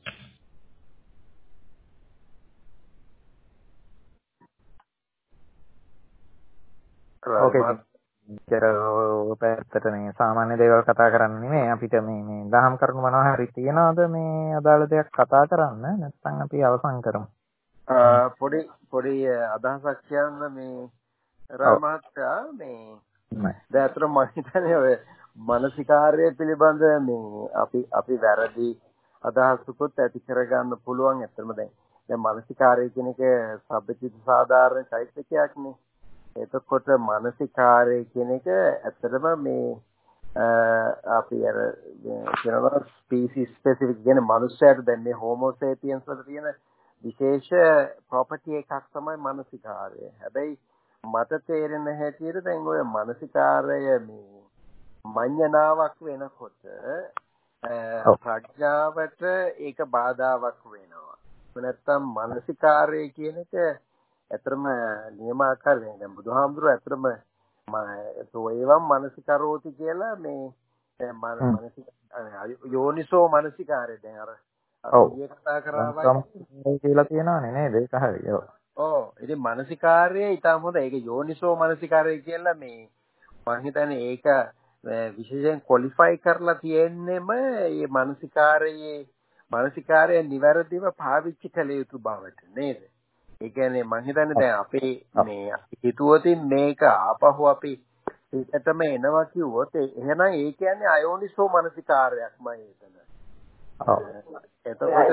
ඕකේ. පැත්තට මේ සාමාන්‍ය දේවල් කතා කරන්නේ නෙමෙයි අපිට මේ දහම් කරුණු මොනවා හරි තියනවාද මේ අදාළ දෙයක් කතා කරන්න නැත්නම් අපි අවසන් කරමු. පොඩි අදහසක් කියන්න මේ රාමහත්යා මේ දැන් අතර මම හිතන්නේ ඔය මානසිකාර්යය පිළිබඳ මේ අපි වැරදි අදහසකුත් ඇති කරගන්න පුළුවන්. ඇත්තම දැන් මානසිකාර්යය කියන එක සබ්බචිත්ත සාධාරණ චෛත්‍යකයක්නේ. එතකොට මානසිකාර්යය කියන එක ඇත්තටම මේ අපි අර කියනවා ස්පීසිස් ස්පෙસિෆික් කියන මනුස්සයෙක් දැන් මේ හෝමෝ සේපියන්ස් වල තියෙන විශේෂ ප්‍රොපර්ටි එකක් තමයි මානසිකාර්යය. හැබැයි මට තේරෙන හැටියට දැන් ඔය මානසිකාර්යය මේ මඤ්ඤණාවක් වෙනකොට ප්‍රඥාවට ඒක බාධාවක් වෙනවා. නැත්තම් මානසිකාර්යය කියන එක ඇත්තම නියමාකාරයෙන් දැන් බුදුහාමුදුරුවෝ ඇත්තම ඒවම් මානසිකරෝති කියලා මේ මානසික යෝනිසෝ මානසිකාරය දැන් අර ඊයේ කතා කරා වගේ කියලා තියෙනවනේ නේද? ඒක හරි. ඔව්. ඉතින් මානසිකාර්යය ඊටම හොඳ. ඒක යෝනිසෝ මානසිකාරය කියලා මේ මම හිතන්නේ ඒක විශේෂයෙන් ක්වොලිෆයි කරලා තියෙන්නෙම මේ මානසිකාර්යය නිවැරදිව පාවිච්චි කළ යුතු බවට නේද? ඒ කියන්නේ මම හිතන්නේ දැන් අපේ මේ හිතුවතින් මේක ආපහු අපි හිතටම එනවා කිව්වොත් එහෙනම් ඒ කියන්නේ අයෝනිසෝ මානසිකාර්යයක්මයි එතන. ඔව්. එතකොට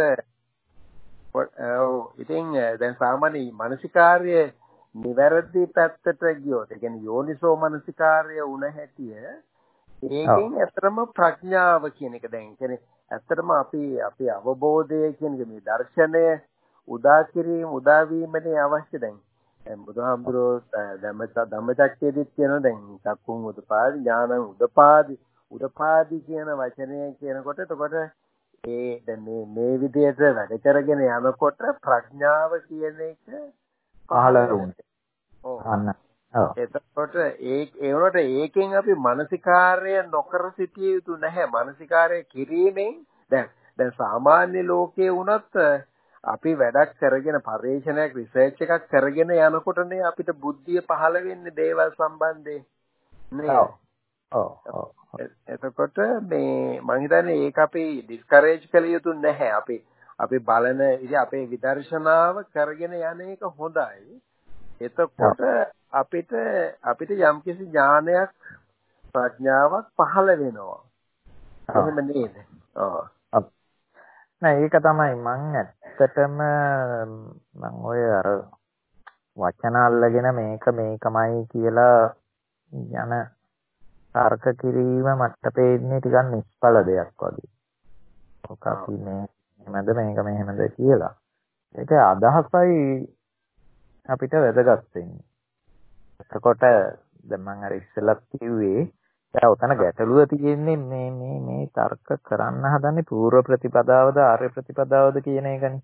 ඉතින් දැන් සාමාන්‍ය මානසිකාර්ය නිවැරදි පැත්තට ගියොත් ඒ කියන්නේ යෝනිසෝ මානසිකාර්ය වුණ හැටිය ඒකෙන් ඇත්තටම ප්‍රඥාව කියන එක දැන් කියන්නේ ඇත්තටම අපි අවබෝධය කියන මේ දර්ශනය උදා වීමනේ අවශ්‍ය දැන් බුදුහාමුදුරෝ ධම්මචක්කයේදීත් කියනවා දැන් චක්කුන් උදපාදි ඥානං උදපාදි කියන වචනය කියනකොට එතකොට දැන් මේ විදිහට වැඩ කරගෙන යනකොට ප්‍රඥාව කියන එක පහළ වුණේ. ඔව්. එතකොට ඒනොට ඒකෙන් අපි මානසිකාර්ය නොකර සිටිය යුතු නැහැ. මානසිකාර්ය කිරීමෙන් දැන් සාමාන්‍ය ලෝකයේ වුණත් අපි වැඩක් කරගෙන පරිශ්‍රණයක් රිසර්ච් එකක් කරගෙන යනකොටනේ අපිට බුද්ධිය පහළ වෙන්නේ දේවල් සම්බන්ධයෙන් නේ. ඔව්. එතකොට මේ මම හිතන්නේ ඒක අපි ඩිස්කරේජ් කළ යුතු නැහැ. අපි බලන ඉතින් අපේ විදර්ශනාව කරගෙන යන එක හොඳයි. එතකොට අපිට යම්කිසි ඥානයක් ප්‍රඥාවක් පහළ වෙනවා. එහෙම නේද? ඔව්. නෑ ඒක තමයි මම ඇත්තටම මම ඔය අර වචන අල්ලගෙන මේකමයි කියලා යන තර්ක කිරීම මට පේන්නේ ටිකක් නිෂ්ඵල දෙයක් වගේ. ඔක අපි මේක මෙහෙමද කියලා. ඒක අදහසයි අපිට වැදගත් වෙන්නේ. එතකොට දැන් මම අර ඉස්සෙල්ලත් කිව්වේ දැන් උතන ගැටලුව තියෙන්නේ මේ තර්ක කරන්න හදන්නේ පූර්ව ප්‍රතිපදාවද ආර්ය ප්‍රතිපදාවද කියන එකනේ.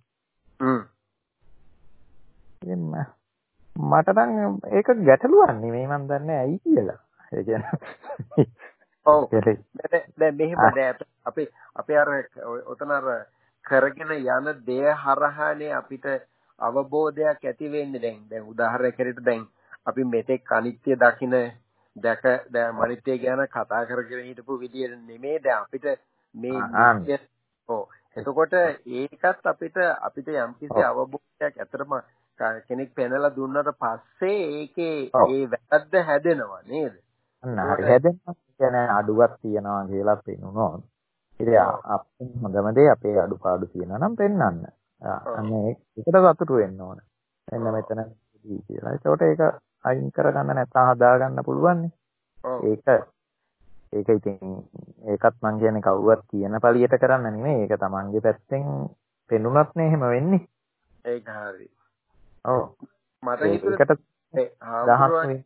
මට නම් ඒක ගැටලුවක් නෙමෙයි මම දන්නේ ඇයි කියලා. ඒ කියන්නේ ඔව් දැන් මෙහෙම දැන් අපි අර ඔතන අර කරගෙන යන දේ හරහානේ අපිට අවබෝධයක් ඇති වෙන්නේ. දැන් උදාහරණයකට දැන් අපි මෙතෙක් අනිත්‍ය දකින දැන් අනිත්‍ය ගැන කතා කරගෙන හිටපු විදිය නෙමෙයි දැන් අපිට මේ එතකොට ඒකත් අපිට යම්කිසි අවබෝධයක් ඇත්තටම කෙනෙක් පෙන්නලා දුන්නට පස්සේ ඒකේ ඒ වැරද්ද හැදෙනවා නේද? හරි හැදෙනවා. කියන්නේ අඩුවක් තියනවා කියලා පෙන්නුනොත් ඉතින් අපේ හොඳම දේ අපේ අඩුපාඩු තියෙනවා නම් පෙන්වන්න. අන්න ඒකට සතුටු වෙන්න ඕන. එන්න මෙතන කියලා. ඒකට ඒක අයින් කරගන්න නැත්නම් හදාගන්න පුළුවන් නේ. ඒක ඉතින් ඒකත් මං කියන්නේ කවුරුත් කියන පළියට කරන්න නෙමෙයි. ඒක තමන්ගේ පැත්තෙන් පෙන්නුනත් නේ එහෙම වෙන්නේ. ඒක හරි. ඔව්. මට හිතුනේ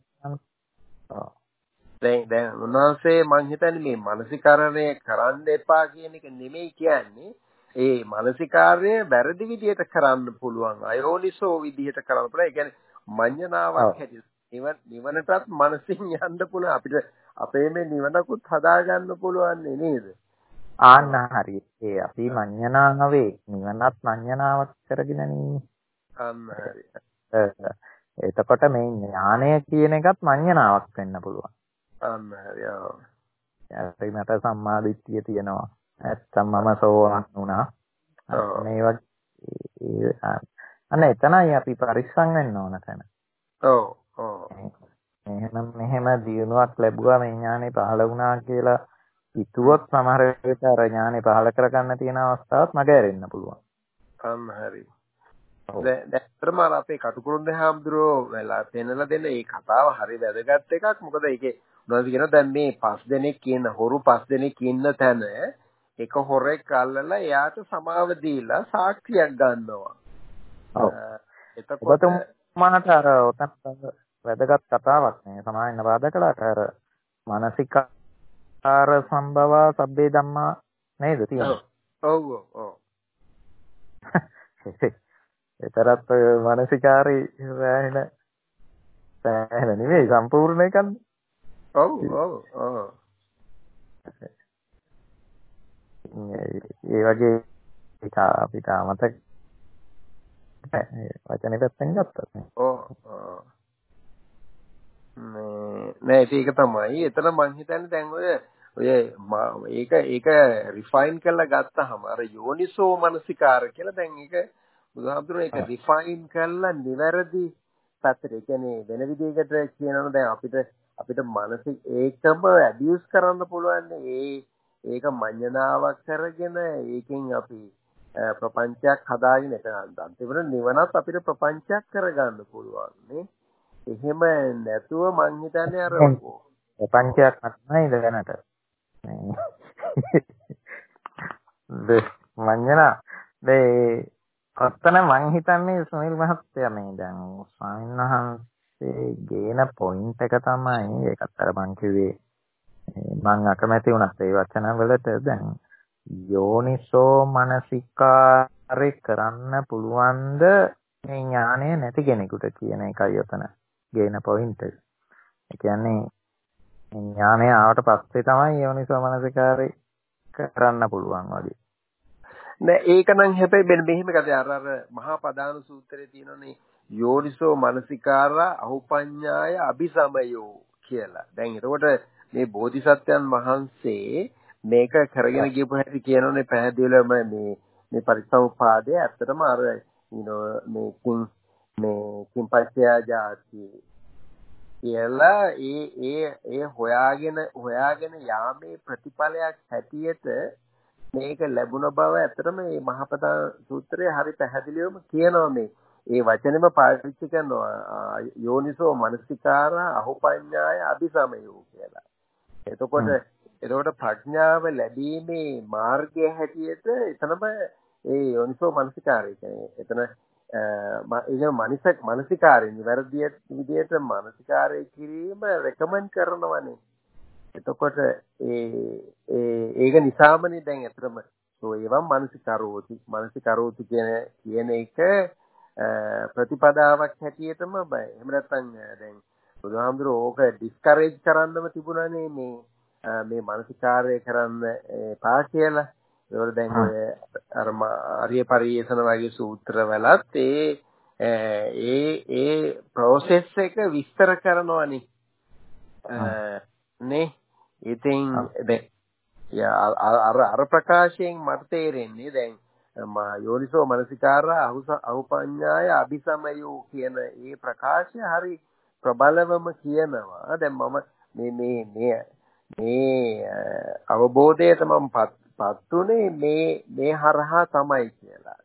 දැන් උන්වහන්සේ මං හිතන්නේ මේ මානසිකරණය කරන්න එපා කියන එක නෙමෙයි කියන්නේ. ඒ මානසිකාර්ය වැරදි විදිහට කරන්න පුළුවන්. අයෝනිසෝ විදිහට කරන්න පුළුවන්. ඒ කියන්නේ මඤ්ඤණාවක් හැටියට. නිවනටත් මනසින් යන්න පුළුවන්. අපිට අපේ මේ නිවනකුත් හදාගන්න පුළුවන් නේද? ආන්න හරි. ඒ අපි මඤ්ඤණාවේ නිවනත් මඤ්ඤණාවක් කරගෙන නේ. අන්න හරි. එතකොට මේ ඥානය කියන එකත් මඤ්ඤණාවක් වෙන්න පුළුවන්. අන්න හරි. ඔව්. මට සම්මාදිට්ඨිය තියෙනවා. නැත්තම් මම සෝවාන් වුණා. මේ වගේ අන්න එතනයි අපි පරිස්සම් වෙන්න ඕන තැන. ඔව්. ඔව්. මෙහෙම දිනුවක් ලැබුවා මේ ඥානෙ පහළ වුණා කියලා හිතුවොත් සමහර වෙලාවට අර ඥානෙ පහළ කරගන්න තියෙන අවස්ථාවත් මග ඇරෙන්න පුළුවන්. අන්න හරි. දැන් අපේ කටුකුරුන්ද හාමුදුරුවෝ වෙලා පෙන්නලා දෙන මේ කතාව හරි වැදගත් එකක්. මොකද ඒකේ උනවද කියන දැන් මේ 5 දෙනෙක් ඉන්න හොරු 5 දෙනෙක් ඉන්න තැන එක හොරෙක් අල්ලලා එයාට සමාව දීලා සාක්ෂියක් ගන්නවා. ඔව්. එතකොට මනට අර ඔතන වැදගත් කතාවක් නේ. සමාවෙන්න බාධා කළාට අර මානසිකාර සම්භව සබ්බේ ධම්මා නේද තියෙන්නේ? ඔව් ඔව්. ඒතරත් මානසිකාරී සෑහෙන නෙවෙයි සම්පූර්ණ එකක්. ඔව් ඔව් ඔව්. ඒ වගේ එක අපිට අමතක වචනේ පැත්තෙන් ගත්තා. ඔව් ඔව්. නෑ ඒක තමයි. එතන මං හිතන්නේ දැන් ඔය ඒක රිෆයින් කරලා ගත්තාම අර යෝනිසෝ මනසිකාර කියලා දැන් ඒක බුදුහාමුදුරුවෝ ඒක රිෆයින් කරලා නිවැරදි පැත්තට. ඒ කියන්නේ වෙන විදිහකට කියනවනේ දැන් අපිට මානසික ඒකම ඇබියුස් කරන්න පුළුවන්. ඒක මඤ්ඤණාවක් කරගෙන ඒකෙන් අපි ප්‍රපංචයක් හදාගෙන අන්තිමට නිවනත් අපිට ප්‍රපංචයක් කරගන්න පුළුවන් නේ. එහෙම නැතුව මං හිතන්නේ අර ප්‍රපංචයක් නැත්නම් දැනට මඤ්ඤණා මේ ඔත්තන මං හිතන්නේ සුනිල් මහත්තයා මේ දැන් ස්වාමීන් වහන්සේ ගේන පොයින්ට් එක තමයි ඒකත් අර මං කිව්වේ මං අකමැති වුණත් ඒ වචන වලට දැන් යෝනිසෝ මනසිකාරේ කරන්න පුළුවන්ද මේ ඥානය නැති කෙනෙකුට කියන එකයි ඔතන ගේන පොයින්ට් එක. ඒ කියන්නේ ඥානය ආවට පස්සේ තමයි යෝනිසෝ මනසිකාරේ කරන්න පුළුවන් වගේ. නෑ ඒක නම් හැබැයි මෙහෙම කතා අර මහා පදාන සූත්‍රයේ තියෙනනේ යෝනිසෝ මනසිකාරා අහුපඤ්ඤාය අபிසමයෝ කියලා. දැන් එතකොට මේ බෝධිසත්වයන් වහන්සේ මේක කරගෙන ගියපු හැටි කියනෝනේ පැහැදිලිවම මේ පරිසම්පාදයේ ඇත්තටම අර මේ කිම්පච්චයා ජාති කියලා ඒ හොයාගෙන යාමේ ප්‍රතිඵලයක් හැටියට මේක ලැබුණ බව ඇත්තටම මේ මහපදා සූත්‍රයේ හරි පැහැදිලිවම කියනවා මේ ඒ වචනේම පාවිච්චි කරනවා යෝනිසෝ මනසිකාරා අහුපඤ්ඤාය අபிසමයෝ කියලා. එතකොට ප්‍රඥාව ලැබීමේ මාර්ගය හැටියට එතනම ඒ යෝනිසෝ මනසිකාරය කියන්නේ එතන මානසිකාරයෙන් වැරදි විදියට මානසිකාරය කිරීම රෙකමන්ඩ් කරනවානේ. එතකොට ඒක නිසාමනේ දැන් අතරම ඒවම් මානසිකාරෝති කියන එක ප්‍රතිපදාවක් හැටියටම බය. එහෙම නැත්නම් දැන් බුදුහාමුදුරුවෝ ඕක ඩිස්කරේජ් කරන්නම තිබුණානේ මේ මානසිකාරය කරන්න පා කියලා. ඒවල දැන් ඔය අර ආර්ය පරිේෂණ වගේ සූත්‍රවලත් ඒ process එක විස්තර කරනවානේ. නේ ඉතින් අර ප්‍රකාශයෙන් මට තේරෙන්නේ දැන් යෝනිසෝ මනසිකාරා අහුපඤ්ඤාය අபிසමයෝ කියන මේ ප්‍රකාශය හරි ප්‍රබලවම කියනවා. දැන් මම මේ අවබෝධයට මම පත්ුනේ මේ හරහා තමයි කියලා.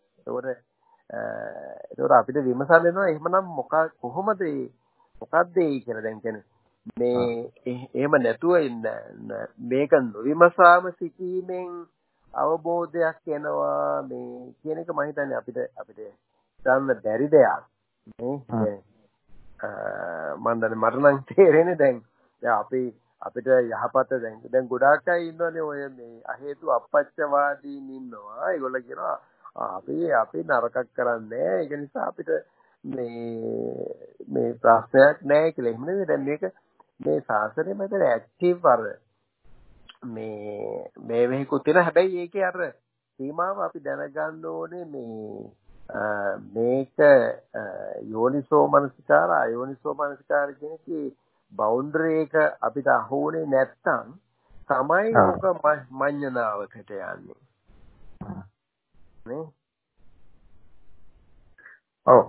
ඒකට අපිට විමසන්න වෙනවා එහෙමනම් කොහොමද මොකද්ද ඒ කියලා. දැන් කියන්නේ මේ එහෙම නැතුව මේක නොවිමසාම සිටීමෙන් අවබෝධයක් එනවා මේ කියන එක මම හිතන්නේ අපිට ගන්න බැරි දෙයක් නේ. මම දන්නේ මට නම් තේරෙන්නේ දැන් අපිට යහපත දැන් ගොඩාක් අය ඉන්නවනේ ඔය මේ අහේතු අපච්චවාදීන් ඉන්නවා. ඒගොල්ලෝ කියනවා අපි නරකක් කරන්නේ ඒක නිසා අපිට මේ ප්‍රශ්නයක් නැහැ කියලා. එහෙම නෙවෙයි. දැන් මේ ශාසනය මතර ඇක්ටිව් අර මේ වෙහිකුත් තියෙන හැබැයි ඒකේ අර සීමාව අපි දැනගන්න ඕනේ මේක යෝනිසෝ මනසිකාර අයෝනිසෝ මනසිකාර කියන එකේ බවුන්ඩරි එක අපිට අහුනේ නැත්තම් තමයි ඕක මඤ්ඤණාවකට යන්නේ නේ. ඔව්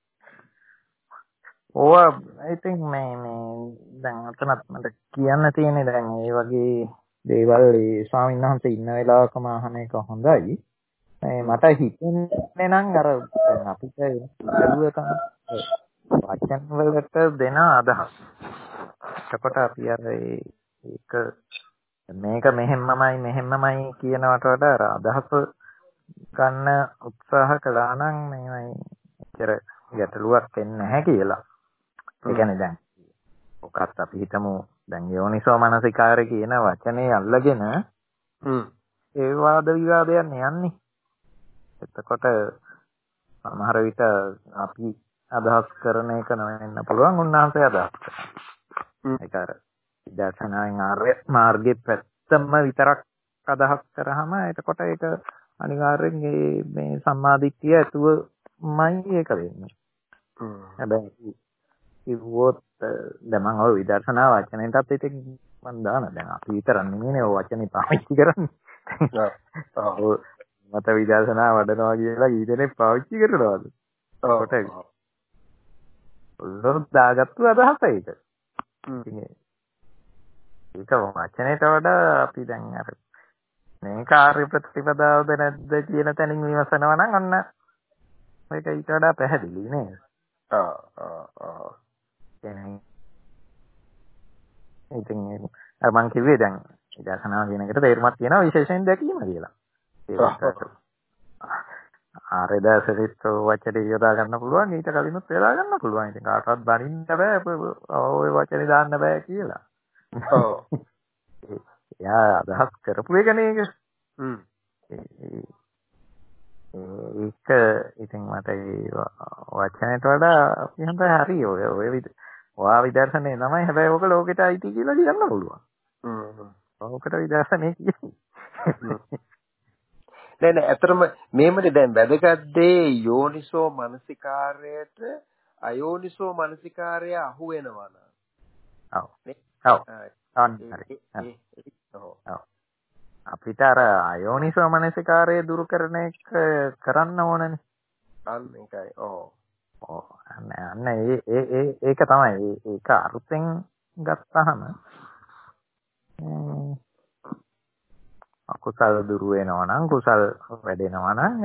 I think මේ දැන් අතනත් මට කියන්න තියෙන්නේ දැන් මේ වගේ දේවල් ඒ ස්වාමීන් වහන්සේ ඉන්න වෙලාවකම අහන එක හොඳයි. මට හිතෙන්නේ නම් අර දැන් අපිට බැලුව තමයි වචන වලට දෙන අදහස්. එතකොට අපි අර මේක මෙහෙම්මමයි කියනවට වඩා අර අදහස ගන්න උත්සාහ කළා නම් මේ ඉතර ගැටලුවක් වෙන්නේ නැහැ කියලා. ඒ කියන්නේ දැන් ඔකත් අපි හිතමු දැන් යෝනිසෝ මනසිකාරය කියන වචනේ අල්ලගෙන ඒ වාද විවාදයන් යන්නේ. එතකොට සමහර විට අපි අදහස් කරන එක නෙවෙන්න පුළුවන් උන්වහන්සේ අදහස් කරනවා. ඒක අර විදර්ශනාවෙන් ආර්ය මාර්ගයේ පැත්තම විතරක් අදහස් කරාම එතකොට ඒක අනිවාර්යෙන් මේ සම්මාදිට්ඨිය ඇතුවමයි ඒක වෙන්නේ. හැබැයි ඉවොත් දැන් මම ඔය විදර්ශනා වචනෙටත් ඉතින් මම දාන දැන් අපි විතර නෙමෙයිනේ ඔය වචනේ පාවිච්චි කරන්නේ. ඔව් මත විදර්ශනා වඩනවා කියලා ඊටනේ පාවිච්චි කරනවාද? ඔව් දාගත්තු අදහස ඒක. ඒක වචනේට වඩා අපි දැන් අර මේ කාර්ය ප්‍රතිපදාවද නැද්ද කියන තැනින් විමසනවා නම් අන්න මේක ඊට වඩා පැහැදිලි නේද? ඉතින් අර මං කිව්වේ දැන් විදර්ශනා කියන එකට තේරුමක් තියෙනවා විශේෂයෙන් දැකීම කියලා. ආරෙදාසෙත් වචනේ යොදා ගන්න පුළුවන් ඊට කලිනුත් යොදා ගන්න පුළුවන්. ඉතින් කාටවත් බනින්න බෑ ඔය වචනේ දාන්න බෑ කියලා. ඔව්. යා අදහස් කරපු එකනේ ඒක. ඒක ඉතින් මට වචනයට වඩා අපි හඳ හරි ඔය විදර්ශනේ තමයි හැබැයි ඔක ලෝකෙට අයිති කියලා කියන්න පුළුවන්. ඔකට විදර්ශනේ කියන්නේ. නෑ ඇත්තටම මේමනේ දැන් වැදගත් දේ යෝනිසෝ මනසිකාරයට අයෝනිසෝ මනසිකාරය අහු වෙනවා නේ. ඔව්. අපිට අර අයෝනිසෝ මනසිකාරය දුරු කරන එක කරන්න ඕනනේ. අන්න ඒකයි. ඔව්. අන්න ඒක තමයි. ඒක අරුතෙන් ගත්තාම අකුසල දුරු වෙනවා නම් කුසල වැඩෙනවා නම්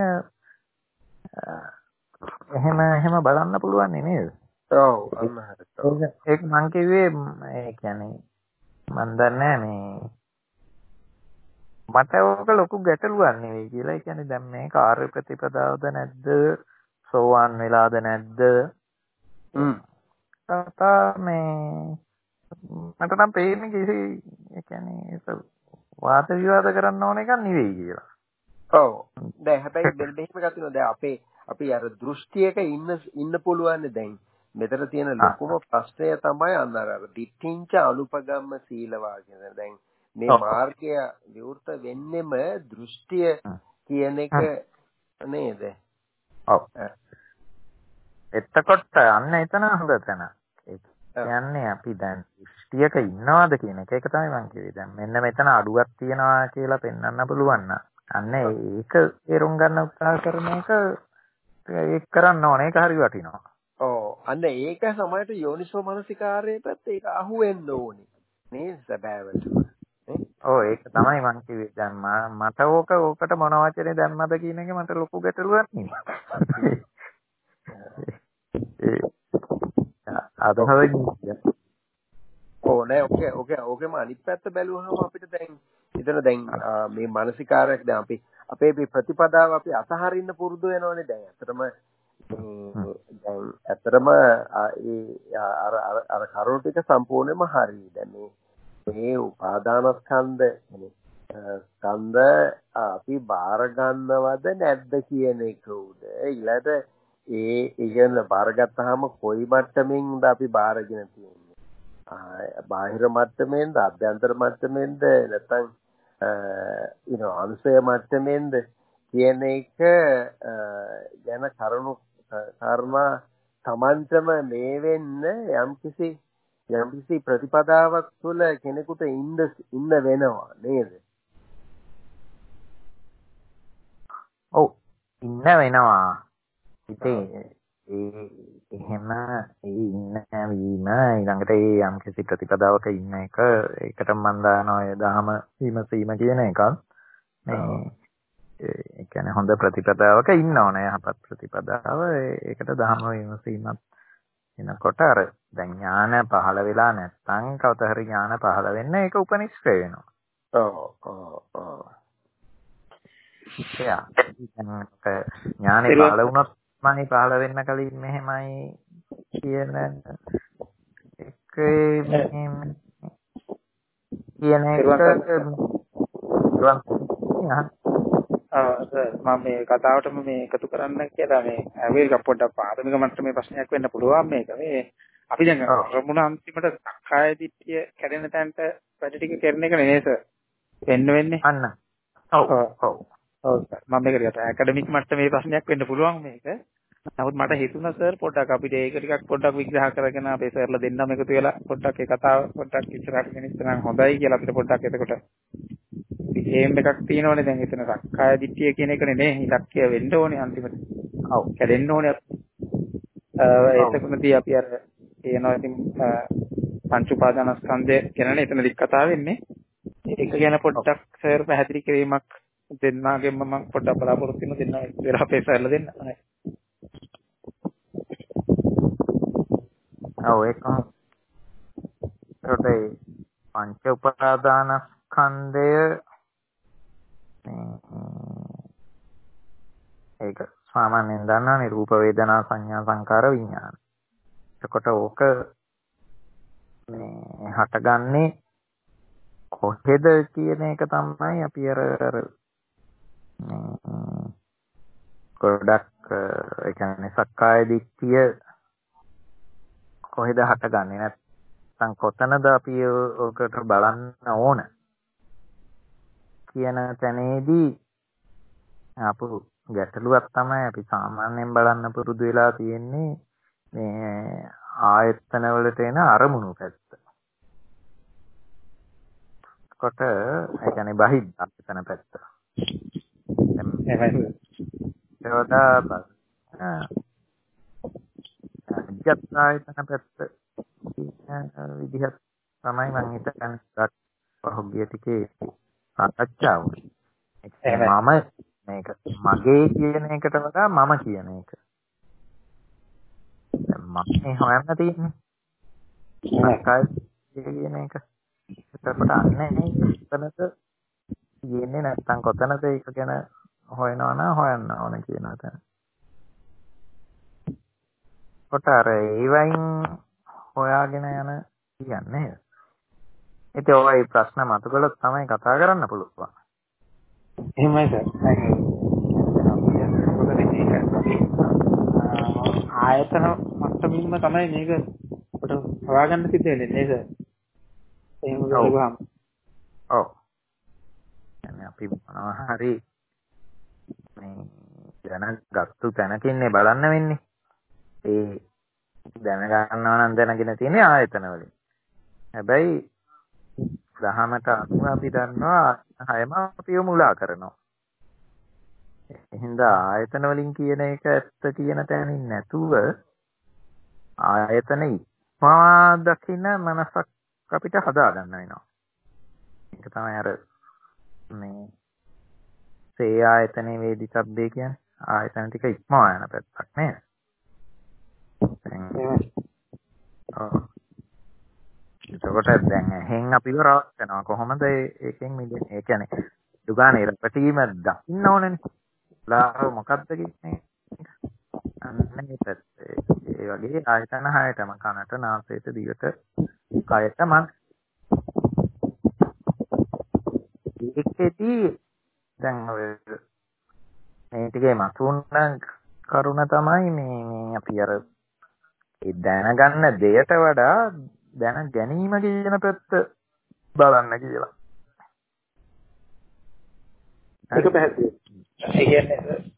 එහෙම බලන්න පුළුවන් නේද? ඔව් අන්න හරියට. ඒක මං කිව්වේ ඒ කියන්නේ මන් දන්නේ මේ මට ඔක ලොකු ගැටලුවක් නෙවෙයි කියලා. ඒ කියන්නේ දැන් මේ කාර්ය ප්‍රතිපදාවද නැද්ද සෝවාන් වෙලාද නැද්ද? කතා මේ මට නම් පේන්නේ කිසි ඒ කියන්නේ වාද විවාද කරන්න ඕන එකක් නෙවෙයි කියලා. ඔව්. දැන් හැබැයි මෙහෙම එකක් තියෙනවා. දැන් අපි අර දෘෂ්ටියක ඉන්න පුළුවන් දැන්. මෙතන තියෙන ලොකුම ප්‍රශ්නය තමයි අර දිට්ඨිංච අනුපගම්ම සීලවා කියන. දැන් මේ මාර්ගය විවෘත වෙන්නෙම දෘෂ්ටිය කියන එක නේද? ඔව්. එතකොට අන්න එතන හොඳ තැන. ඒ කියන්නේ අපි දැන් දෘෂ්ටියක ඉන්නවද කියන එක තමයි මම කිව්වේ. දැන් මෙන්න මෙතන අඩුවක් තියනවා කියලා පෙන්වන්න පුළුවන් නම් අන්න ඒක තේරුම් ගන්න උත්සාහ කරන එක ඒක කරන්න ඕනේ. ඒක හරි වටිනවා. ඔව්. අන්න ඒක සමහරට යෝනිසෝ මනසිකාරයටත් ඒක අහු වෙන්න ඕනේ. නේද සබෑවටම. ඔව් ඒක තමයි මම කිව්වේ. දැන් මට ඕකට මොන වචනේ දැම්මද කියන එක මට ලොකු ගැටලුවක් නෙමෙයි. ඕකේම අනිත් පැත්ත බැලුවහම අපිට දැන් මේ මානසිකාරයක් දැන් අපේ ප්‍රතිපදාව අපි අතහරින්න පුරුදු වෙනවනේ දැන්. ඇත්තටම අර කරුණු ටික සම්පූර්ණයෙන්ම හරි. දැන් මේ උපාදානස්කන්ධ ස්කන්ධ අපි බාර ගන්නවද නැද්ද කියන එක උද ඊළඟට ඒ ඉගෙන බාරගත්තාම කොයි මට්ටමින්ද අපි බාරගෙන තියෙන්නේ? බාහිර මට්ටමෙන්ද, අභ්‍යන්තර මට්ටමෙන්ද, නැත්නම් අනුසය මට්ටමෙන්ද කියන එක ගැන කරුණා සමන්තම මේ වෙන්න යම්කිසි ප්‍රතිපදාවක් තුළ කෙනෙකුට ඉන්න වෙනවා නේද? ඔව් ඉන්න වෙනවා. ඉතින් එහෙම ඉන්න වීම ඊළඟට යම්කිසි ප්‍රතිපදාවක ඉන්න එක ඒකට මම දානවා ඒ දහම විමසීම කියන එකත් මේ ඒ කියන්නේ හොඳ ප්‍රතිපදාවක ඉන්න ඕනේ. යහපත් ප්‍රතිපදාව ඒකට දහම විමසීමත් එනකොට අර දැන් ඥාන පහළ වෙලා නැත්නම් කවදා හරි ඥාන පහළ වෙන්න ඒක උපනිෂ්ක්‍රය වෙනවා. ඥානෙ පහළ වුණොත් මම පහළ වෙන්න කලින් මෙහෙමයි කියන එක මම මේ කතාවටම මේ එකතු කරන්න කියලා මේ මේක පොඩ්ඩක් පාරමික මට්ටමේ ප්‍රශ්නයක් වෙන්න පුළුවන් මේක. මේ අපි දැන් අරමුණ අන්තිමට සක්කාය දිට්ඨිය කැඩෙන තැනට වැඩ ටික කරන එක නේද? වෙන්නේ. අන්න. ඔව්. මම මේක ටිකක් ඇකඩමික් මට්ටමේ ප්‍රශ්නයක් වෙන්න පුළුවන් මේක. නමුත් මට හිතුණා සර් පොඩ්ඩක් අපිට ඒක ටිකක් පොඩ්ඩක් විග්‍රහ කරගෙන අපේ සර්ලා දෙන්නම එකතු වෙලා පොඩ්ඩක් ඒ කතාව පොඩ්ඩක් ඉස්සරහට ගෙනිච්ච නම් හොඳයි කියලා අපිට පොඩ්ඩක් එතකොට ඒම් එකක් තියෙනවනේ දැන් එතන සක්කාය දිට්ඨිය කියන එකනේ නේ ඉලක්කය වෙන්න ඕනේ අන්තිමට. ඔව් කැඩෙන්න ඕනේ. ඒකකමදී අපි අර කියනවා ඉතින් පංච උපාදානස්කන්ධය ගැනනේ එතනදි කතා වෙන්නේ. ඒක ගැන පොඩ්ඩක් සර් පැහැදිලි කිරීමක් දෙන්නාගෙන් මම පොඩ්ඩක් බලාපොරොත්තු වෙන දෙන්නා වෙලා අපේ සර්ලා දෙන්න. ඔව් ඒක පංච උපාදානස්කන්ධය ඒක සාමාන්‍යයෙන් දන්නවනේ රූප වේදනා සංඥා සංකාර විඥාන. එතකොට ඕක මේ හටගන්නේ කොහෙද කියන එක තමයි අපි අර ගොඩක් ඒ කියන්නේ සක්කාය දිට්ඨිය කොහෙද හටගන්නේ නැත්නම් කොතනද අපි ඔකට බලන්න ඕන කියන තැනේදී අපු ගැටලුවක් තමයි අපි සාමාන්‍යයෙන් බලන්න පුරුදු වෙලා තියෙන්නේ මේ ආයතන වලට එන අරමුණු පැත්ත. කොට ඒ කියන්නේ බහිද්ද ආයතන පැත්ත. ආයතන පැත්ත විදිහට තමයි මම හිතන්නේ පහුගිය ටිකේ සාකච්ඡා වුණේ. මම මේක මගේ කියන එකට වඩා මම කියන එක. මම හොයන්න තියෙන්නේ. සක්කාය කියන එක. එතකොට අන්නේ කොතනද යන්නේ නැත්නම් කොතනද ඒක ගැන හොයනවා නම් හොයන්න ඕන කියන තැන. කොට අර ඒ වයින් හොයාගෙන යන කියන්නේ. ඉතින් ඔය ප්‍රශ්න මතකලොත් තමයි කතා කරන්න පුළුවන්. එහෙමයි සර්. ආයතන මට්ටමින්ම තමයි මේක අපිට හොයාගන්න සිද්ධ වෙන්නේ නේද සර්? එහෙම බලුවාම. ඔව්. يعني අපි මොනවා හරි මේ දැනගත්තු තැනකින්නේ බලන්න වෙන්නේ. ඒ දැනගන්නවා නම් දැනගෙන තියෙන්නේ ආයතන වලින්. හැබැයි දහමට අනුව අපි දන්නවා හැම අපිව මුලා කරනවා. එහෙනම් ආයතන වලින් කියන එක ඇත්ත කියන තැනින් නැතුව ආයතන ඉක්මවා දකින්න මනසක් අපිට හදා ගන්න වෙනවා. ඒක තමයි අර මේ සේ ආයතනේ වේදිතබ්බේ කියන්නේ ආයතන ටික ඉක්මවා යන පැත්තක් නේද? එතකොට දැන් එහෙන් අපිව රවට්ටනවා කොහොමද ඒකෙන් මිදෙන්නේ? ඒ කියන්නේ දුගානේ රැපටීම දකින්න ඕනනේ. ලාභ මොකක්ද කියන්නේ? අන්න ඒ වගේ ආයතන හයටම කනට නාසයට දිවට කයට මන. ඒකෙදී දැන් ඔය මේ ටිකේ මතුන්න කරුණ තමයි මේ අපි අර ඒ දැනගන්න දෙයට වඩා දැන ගැනීම කියන පැත්ත බලන්න කියලා. ඒක පැහැදිලි. ඒ කියන්නේ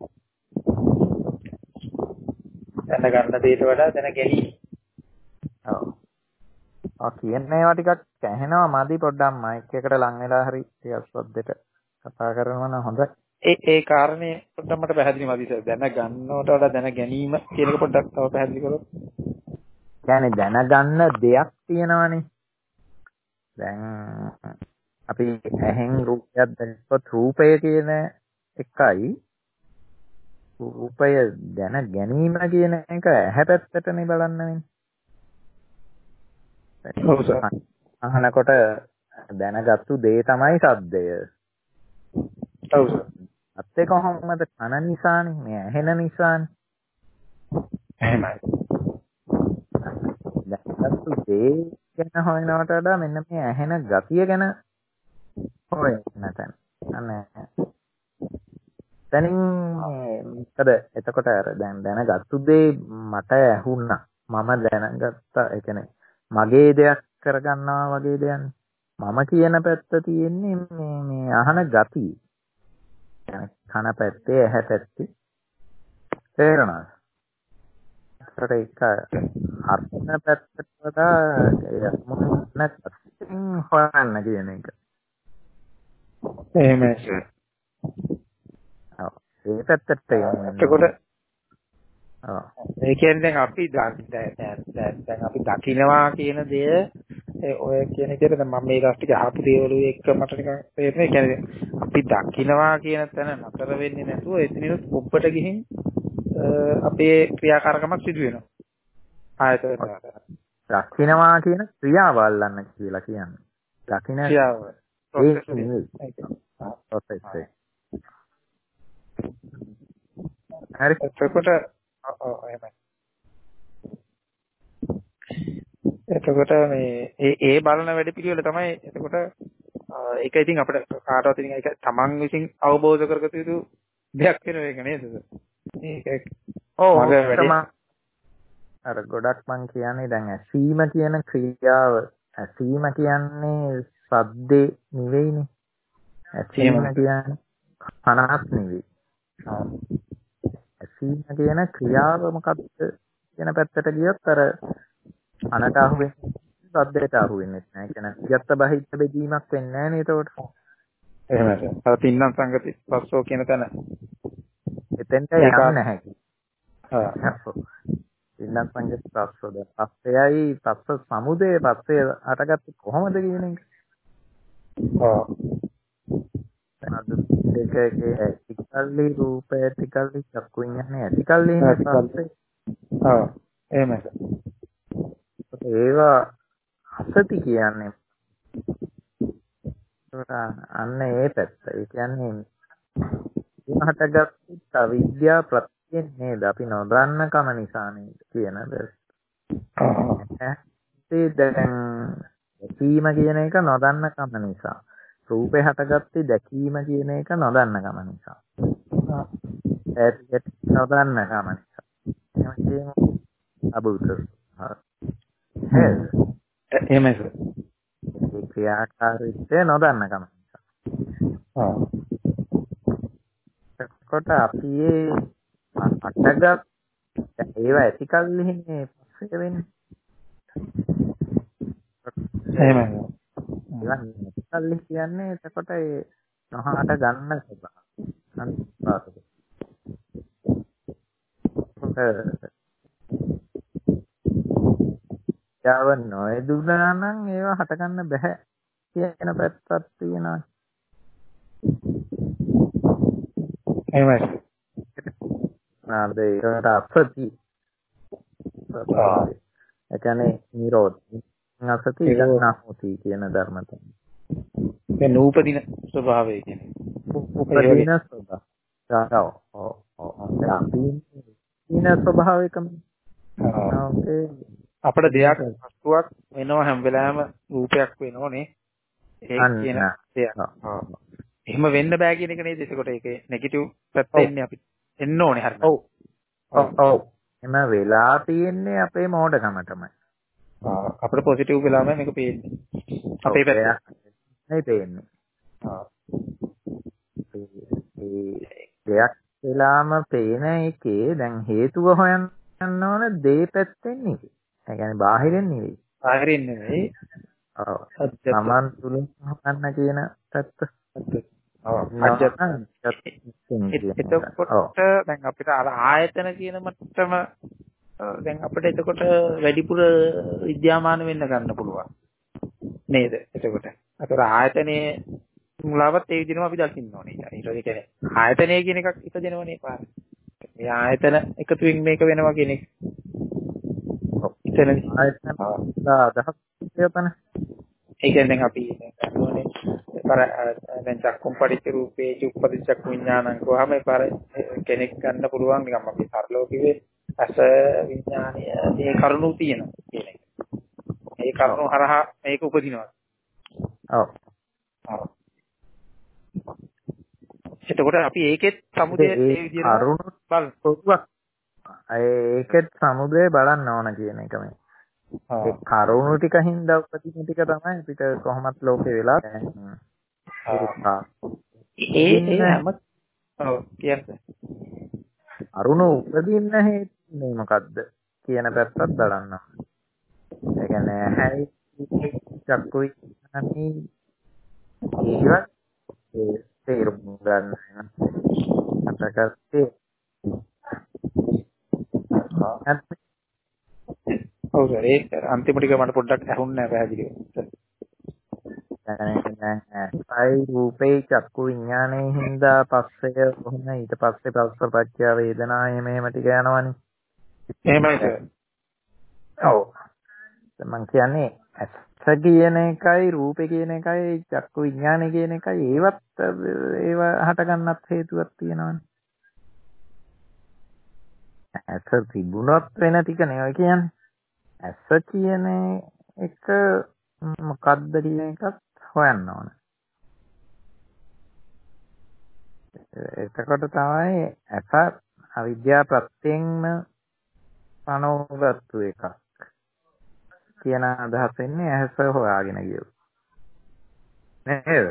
දැනගන්න දෙයට වඩා දැන ගැනීම. ඔව්. කියන්නේ ඒවා ටිකක් ඇහෙනවා මදි පොඩ්ඩක් මයික් එකට ලං වෙලා හරි ටිකක් සද්දෙට කතා කරනවා නම් හොඳයි. ඒ කාරණේ පොඩ්ඩක් මට පැහැදිලි මදි සර්. දැන ගන්නවට වඩා දැන ගැනීම කියන එක පොඩ්ඩක් තව පැහැදිලි කරොත්. يعني දැනගන්න දෙයක් තියෙනවනේ. දැන් අපි ඇහෙන් රූපයක් දැක්කොත් රූපය කියන එකයි රූපය දැන ගැනීම කියන එක ඇහැ පැත්තටනේ බලන්න වෙන්නේ. ඔව් සර්. අහනකොට දැනගත්තු දේ තමයි ශබ්දය. ඔව් සර්. අත්තේ කොහොමද කන නිසානේ මේ ඇහෙන නිසානේ. එහෙමයි. දැනගත්තු දේ ගැන හොයනවට වඩා මෙන්න මේ ඇහෙන ගතිය ගැන හොයන්න නැතන. අනේ. දැනින් මොකද එතකොට අර දැන් දැනගත්තු දේ මට ඇහුණා. මම දැනගත්තා. ඒ කියන්නේ මගේ දෙයක් කරගන්නවා වගේ දෙයක්. මම කියන පැත්ත තියෙන්නේ මේ අහන ගතිය. කන පැත්තේ ඇහැ පැත්තේ තේරෙනවද? ඒක අර්ථන පැත්තට වඩා මොනක් හොයන්න කියන එක. එහෙමයි සර්. ඔව්. ඒ පැත්තට එතකොට ඒ කියන්නේ දැන් අපි දැන් අපි දකින්නවා කියන දේ ඔය කියන විදිහට දැන් මම මේ ලාස්ටික අහපු දේවල් එක්ක මට නිකන් තේරෙන්නේ. ඒ කියන්නේ අපි දකින්නවා කියන තැන නතර වෙන්නේ නැතුව එතනිනුත් ඔබට ගිහින් අපේ ක්‍රියාකාරකමක් සිදු වෙනවා. ආයතන දකින්නවා කියන ක්‍රියාව අල්ලන්න කියලා කියන්නේ. දකින්න ක්‍රියාව. ප්‍රොසෙස් එක. හරි. එතකොට එතකොට මේ ඒ බලන වැඩ පිළිවෙල තමයි එතකොට ඒක ඉතින් අපිට කාටවත් ඉතින් ඒක තමන් විසින් අවබෝධ කරගත යුතු දෙයක් වෙන එක නේද? ඒක ඔව් අර ගොඩක් මං කියන්නේ දැන් ඇසීම කියන ක්‍රියාව ඇසීම කියන්නේ සද්දේ නෙවෙයිනේ. ඇසීම කියන්නේ කනක් නෙවෙයි. ඇසීම කියන ක්‍රියාව මොකක්ද කියන පැත්තට ගියොත් අර අනට අහුවෙන්නේ සද්දයට අහුවෙන්නේ නැහැ. ඒ කියන්නේ යත්ත බහිද්ද බෙදීමක් වෙන්නේ නැහැ නේද ඒකට. එහෙමයි. අර තින්නම් සංගති පස්සෝ කියන තැන. එතෙන්ට යන්නේ නැහැ. තින්නම් සංගති පස්සෝද. පස්සෙයි පස්ස සමුදේ පස්සේ අටගත්තේ කොහොමද කියන එක. දෙකේ ඇතිකල්ලි රූපය ඇතිකල්ලි චක්කු විඤ්ඤාණය ඇතිකල්ලි පස්සේ. එහෙමයි. ඒවා අසති කියන්නේ අන්න ඒ පැත්ත. ඒ කියන්නේ හටගත්තු අවිද්‍යා ප්‍රත්‍ය නේද අපි නොදන්න කම නිසා නේද කියනද ඒ දැන් දැකීම කියන එක නොදන්න කම නිසා රූපේ හටගත්තේ දැකීම කියන එක නොදන්න කම නිසා ඒත් නොදන්න කම නිසා එහෙම කියමු අබුත එහෙමයි සර් ඒ ක්‍රියාකාරීත්වය නොදන්න කම නිසා කොට අපි ඒ අටගත් ඒවා ඇති කල්හි මේ පස්සේ වෙන්නේ එහෙමයි ඒවා නැති කල්හි කියන්නේ එතකොට ඒ නොහාට ගන්න ස්වභාවය යාව නොයදුනා නම් ඒවා හට ගන්න බෑ කියන පැත්තක් තියෙනවා එහෙමයි ආද ඒකට අසති ඒ කියන්නේ නිරෝධ අසති නැහොති කියන ධර්මතන ඒ නූපදින ස්වභාවය කියන්නේ උපදින ස්වභාවය අපි ඉන ස්වභාවිකම අපිට දෙයක් වස්තුවක් වෙනවා හැම වෙලාවෙම රූපයක් වෙනෝනේ ඒ කියන දෙයක්. එහෙම වෙන්න බෑ කියන එක නේද? ඒකට ඒකේ නෙගටිව් පැත්ත එන්නේ අපිට. එන්න ඕනේ හරියට. ඔව්. එම වෙලා තියෙන්නේ අපේ මෝඩකමටමයි. අපිට පොසිටිව් වෙලාම මේක පේන්නේ. අපේ පැත්තේ පේන්නේ. දෙයක් වෙලාම පේන එකේ දැන් හේතුව හොයන්න ඕන දේ පැත්තෙන් නෙවෙයි. ඒ කියන්නේ බාහිරින් නෙවෙයි. බාහිරින් නෙවෙයි. ඔව්. සමන් තුලින් හොයන්න කියන පැත්ත. එතකොට දැන් අපිට අර ආයතන කියන මට්ටම දැන් අපිට එතකොට වැඩිපුර විද්‍යාමාන වෙන්න ගන්න පුළුවන් නේද? එතකොට අතර ආයතනයේ මුලාවත් ඒ විදිහම අපි දකින්න ඕනේ. ඊට කියන්නේ ආයතනය කියන එකක් ඉපදෙනවනේ පාර. මේ ආයතන එකතුවෙන් මේක වෙනවා කියන එක. එතනදී ආයතන අදහස් කියපන. ඒ කියන්නේ අපි ගන්නෝනේ පාර දැන් චක්කුම් පරිච්ඡ රූපේ චුප්පටි චක්කු විඥානං කොහම පාර කෙනෙක් ගන්න පුළුවන් නිකම් අපි සරලව කිව්වේ අස විඥානය මේ කරුණු තියෙනවා කියන එක. ඒ කරුණු හරහා මේක උපදිනවා. ඔව්. එතකොට අපි ඒකෙත් සමුදය ඒ විදිහට කරුණු බලපුවක් ඒකෙත් සමුදය බලන්න ඕන කියන එක මේ. ඒ කරුණු ටික හින්දා උපදින ටික තමයි අපිට කොහොමත් ලෝකේ වෙලා ඒ හැම ඔව් කියන්නේ අරුණ උපදින්න හේතුනේ මොකද්ද කියන පැත්තත් බලන්න. ඒ කියන්නේ හැයි චක්කුයි අනි ඒවත් ඒ තේරුම් ගන්න අතකත්තේ ඔව් සර් ඒක අන්තිම ටික මට පොඩ්ඩක් ඇහුන්නේ නැහැ පැහැදිලිව. අයි රූපේ චක්කු විඥානයේ හින්දා පස්සය කොහොම ඊට පස්සේ පස්සපච්චය වේදනා එහෙම ටික යනවනේ. එහෙමයි සර්. ඔව්. මම කියන්නේ ඇස කියන එකයි රූපේ කියන එකයි චක්කු විඥානය කියන එකයි ඒවත් ඒව හට ගන්නත් හේතුවක් තියෙනවනේ. ඇස තිබුණොත් වෙන ටික නෙවෙයි කියන්නේ. ඇස කියන එක මොකද්ද කියන එකත් හොයන්න ඕන. එතකොට තමයි ඇස අවිද්‍යා ප්‍රත්‍යයෙන්ම පනෝගත්තු එකක් කියන අදහස එන්නේ ඇස හොයාගෙන ගියොත්. නේද?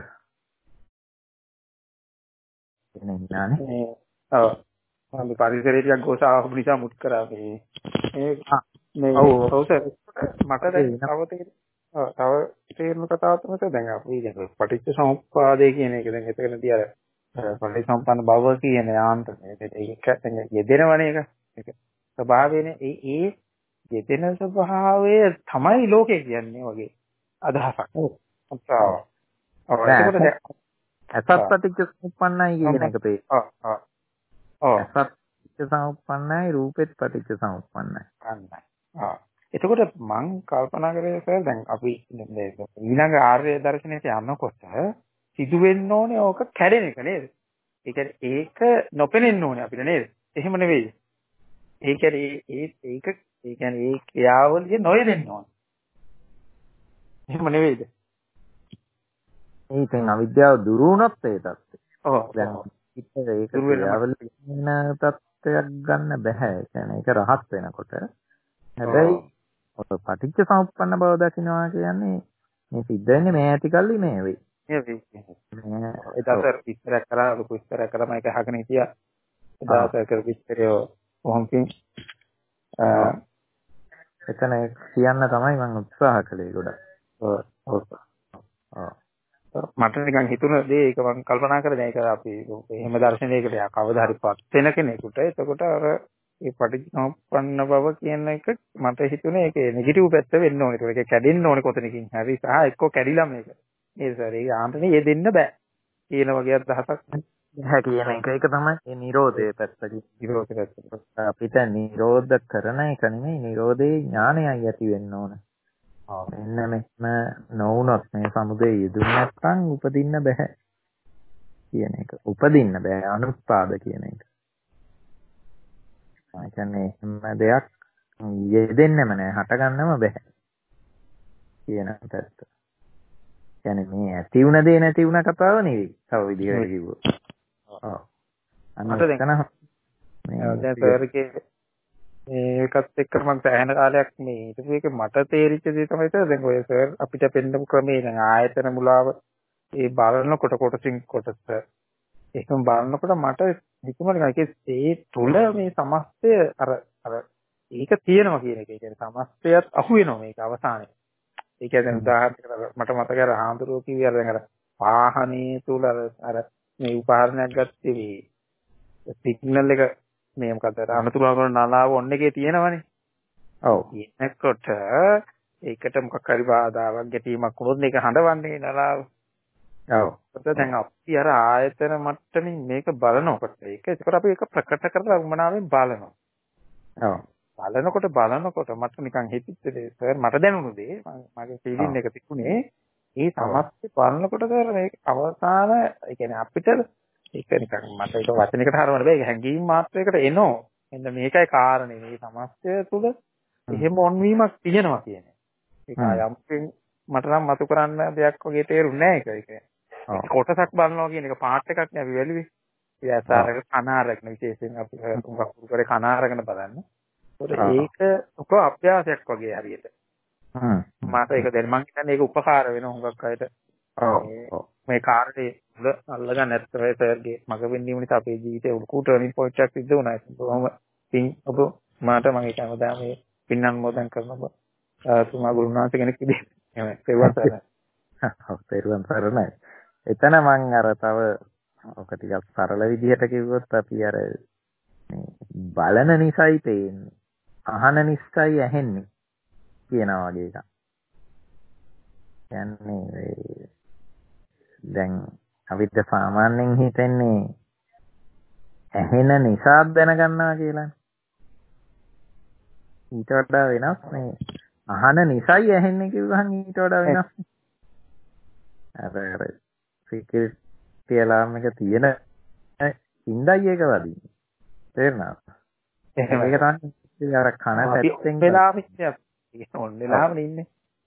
එන්නේ ඔව්. මම පරිසරයේ ටිකක් ගෝසාව නිසා මුත් කරා මේ ඔව් සර් මට දැන් තව තේරුණු කතාවක් තමයි දැන් අපි දැන් පටිච්ච සමුප්පාදය කියන එක දැන් එතනදී අර පටිච්චසමුප්පන්න භව කියන යාන්ත්‍රය ඒක දැන් යෙදෙනවනේ ඒක ස්වභාවයනේ ඒ යෙදෙන ස්වභාවය තමයි ලෝකේ කියන්නේ වගේ අදහසක්. ඔව්. ඇසත් පටිච්ච සමුප්පන්නයි කියන එක පේ. ඇසත් පටිච්ච සමුප්පන්නයි රූපෙත් පටිච්ච සමුප්පන්නයි. එතකොට මං කල්පනා කරේ සර් දැන් අපි ඊළඟ ආර්ය දර්ශනයට යනකොට සිදු වෙන්න ඕනේ ඕක කැඩෙන එක නේද? ඒ කියන්නේ ඒක නොපෙනෙන්න ඕනේ අපිට නේද? එහෙම නෙවෙයි. ඒ කියන්නේ ඒ ක්‍රියාවලිය නොයෙදෙන්න ඕන. එහෙම නෙවෙයිද? ඒකෙන් අවිද්‍යාව දුරු වුණොත් ඒ තත්ත්වය. ඔව්. දැන් ඒක ක්‍රියාවලිය වෙන තත්ත්වයක් ගන්න බෑ. ඒ කියන්නේ ඒක රහත් වෙනකොට. හැබැයි ඔය පටිච්ච සමුප්පන්න බව දකින්නවා කියන්නේ මේ සිද්ධ වෙන්නේ මේ ඇතිකල්ලි මේ වෙයි. එදා සර් විස්තර කරා ලොකු විස්තර කරා මම ඒක අහගෙන හිටියා. එදා සර් කර විස්තරය කොහොමකින් එතන කියන්න තමයි මම උත්සාහ කළේ ගොඩක්. මට නිකන් හිතුණ දේ ඒක මම කල්පනා කරේ දැන් ඒක අපි එහෙම දර්ශනයකට කවදා හරි පත් වෙන කෙනෙකුට එතකොට අර ඒ පටිච්චසමුප්පන්න බව කියන එක මට හිතුනේ ඒකේ නෙගටිව් පැත්ත වෙන්න ඕනේ. ඒක කැඩෙන්න ඕනේ කොතනකින් හරි සහ එක්ක කැඩිලා මේක. නේද සර්? ඒක ආන්තනේ ඒ දෙන්න බෑ. කියන වගේ අදහසක් නැහැ කියන එක. ඒක තමයි ඒ නිරෝධයේ පැත්ත. නිරෝධය පැත්ත. අපිට නිරෝධ කරන එක නෙමෙයි නිරෝධේ ඥානයයි ඇති වෙන්න ඕන. මෙන්න මෙන්න නොවුනොත් මේ සමුදේ යෙදුනේ නැත්නම් උපදින්න බෑ කියන එක. උපදින්න බෑ අනුත්පාද කියන එක. ඒ කියන්නේ හැම දෙයක් යෙදෙන්නෙම නෑ හටගන්නම බෑ කියන පැත්ත. කියන්නේ මේ ඇති වුණ දේ නැති වුණ කතාව නෙවෙයි. තව විදිහකට කිව්වොත්. ඔව්. දැන් සර්ගේ ඒකත් එක්ක මම සෑහෙන කාලයක් මේ හිතපු එක මට තේරිච්ච දේ තමයි දැන් ඔය සර් අපිට පෙන්නපු ක්‍රමේ දැන් ආයතන මුලාව ඒ බලනකොට කොටසින් කොටස ඒකම බලනකොට මට හිතුණා නිකන් ඒ තුල මේ සමස්තය අර ඒක තියෙනවා කියන එක. ඒ කියන්නේ සමස්තයත් අහු වෙනවා මේක අවසානයේ. ඒ කියන්නේ උදාහරණයකට මට මතකයි අර හාමුදුරුවෝ කිව්වේ අර දැන් අර වාහනේ තුල අර මේ උපකරණයක් ගත්තේ මේ සිග්නල් එක මේ මොකද අනුතුරා කරන නලාව ඔන්න එකේ තියෙනවනේ. ඔව්. එනකොට ඒකට මොකක් හරි බාධාවක් ගැටීමක් වුණොත් මේක හඬවන්නේ නලාව. ඔව්. දැන් අපි අර ආයතන මට්ටමින් මේක බලනකොට ඒකත් අපි ඒක ප්‍රකට කරලා උමනාවෙන් බලනවා. ඔව්. බලනකොට මට නිකන් හිතෙච්ච දේ සර් මට දැනුණු දේ මගේ ෆීලින් එක තිබුණේ ඒ සමස්ත බලනකොට සර් මේක අවසාන ඒ කියන්නේ අපිට ඒක නිකන් මට ඒක වචනයකට හරවන්න බෑ ඒක හැංගීම් මාත්‍රයකට එනෝ මෙන්න මේකයි කාරණේ මේ සමස්තය තුළ එහෙම ඔන්වීමක් තියෙනවා කියන්නේ ඒක යම්කින් මට නම් මතු කරන්න දෙයක් වගේ තේරුන්නේ නැහැ ඒක කොටසක් බලනවා කියන එක පාර්ට් එකක් නේ අපි වැළුවේ ඒ අසාරක කන අරගෙන විශේෂයෙන් අපි උඟක් කරේ කන අරගෙන බලන්න ඒක උක අභ්‍යාසයක් වගේ හරියට. මට ඒක දැන් මං කියන්නේ ඒක උපකාර වෙන හුඟක් අයට. මේ කාර්යයේ මුල අල්ලගන්න නැත්නම් සර්ගේ මග වෙන්නීම නිසා අපේ ජීවිතේ උඩු ටර්නින් පොයින්ට් එකක් සිද්ධ වුණා. කොහොම පින් ඔබ මට මම ඒක හැමදාම මේ පින් අනුමෝදන් කරනවා. තුමා ගුරුනාථ කෙනෙක් විදිහට. එහෙම තේරුවන් සරණයි. එතන මං අර තව ඔක ටිකක් සරල විදිහට කිව්වොත් අපි අර බලන නිසයි පේන්නේ. අහන නිසයි ඇහෙන්නේ කියනවා වගේ එකක්. කියන්නේ දැන් අපිට සාමාන්‍යයෙන් හිතෙන්නේ ඇහෙන නිසා දැනගන්නවා කියලා. ඊට වඩා වෙනස් මේ අහන නිසයි ඇහෙන්නේ කිව්වහම ඊට වඩා වෙනස්. අර සිකියුරිටි අලාර්ම් එක තියෙන ඉඳයි ඒක වදින්නේ. තේරෙනවද? එහෙම ඒක තමයි අර කන පැත්තෙන් වෙලාවෙත් ඒක ඔන්න වෙලාවම ඉන්නේ.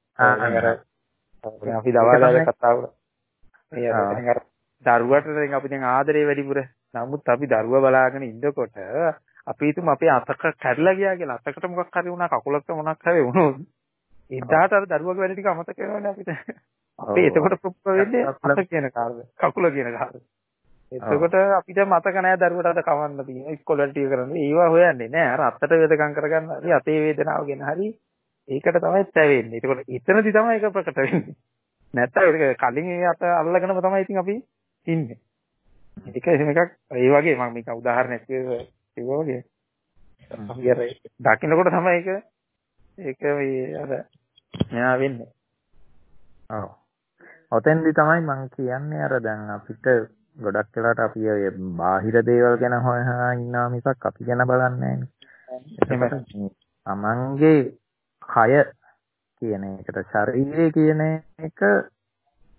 අපි දවල්වල කතා කරා. ඒ අර දරුවට දැන් අපි දැන් ආදරේ වැඩිපුර. නමුත් අපි දරුවා බලාගෙන ඉන්නකොට අපි හිතමු අපේ අතක කැඩලා ගියා කියලා. අතකට මොකක් හරි වුණා කකුලක මොනක් හරි වුණොත් එදාට අර දරුවගේ වැඩ ටික අමතක වෙනවනේ අපිට. අපි එතකොට ප්‍රොප්ප වෙන්නේ අත කියන කාර්යය. කකුල කියන කාර්යය. එතකොට අපිට මතක නැහැ දරුවට අද කවන්න තියෙන ඉස්කෝලේ ටික කරන්නේ. ඒවා හොයන්නේ නැහැ. අර අතට වේදකම් කරගන්න හරි අතේ වේදනාව ගැන හරි ඒකට තමයි තැවෙන්නේ. ඒකෝට එතනදි තමයි ඒක ප්‍රකට වෙන්නේ. නැත්තම් ඒක කලින් ඒ අත අල්ලගෙනම තමයි ඉතින් අපි ඉන්නේ. ඒක එහෙම එකක් ඒ වගේ මම මේක උදාහරණයක් කිව්වා වගේ. අපි අර දකින්නකොට තමයි ඒක මේ අර මෙයා වෙන්නේ. ඔව්. ඔතෙන්දි තමයි මම කියන්නේ අර දැන් අපිට ගොඩක් වෙලාවට අපි ඔය බාහිර දේවල් ගැන හොයනවා ඉන්නවා මිසක් අපි ගැන බලන්නේ නැහැ. තමන්ගේ කය කියන එකට ශරීරය කියන එක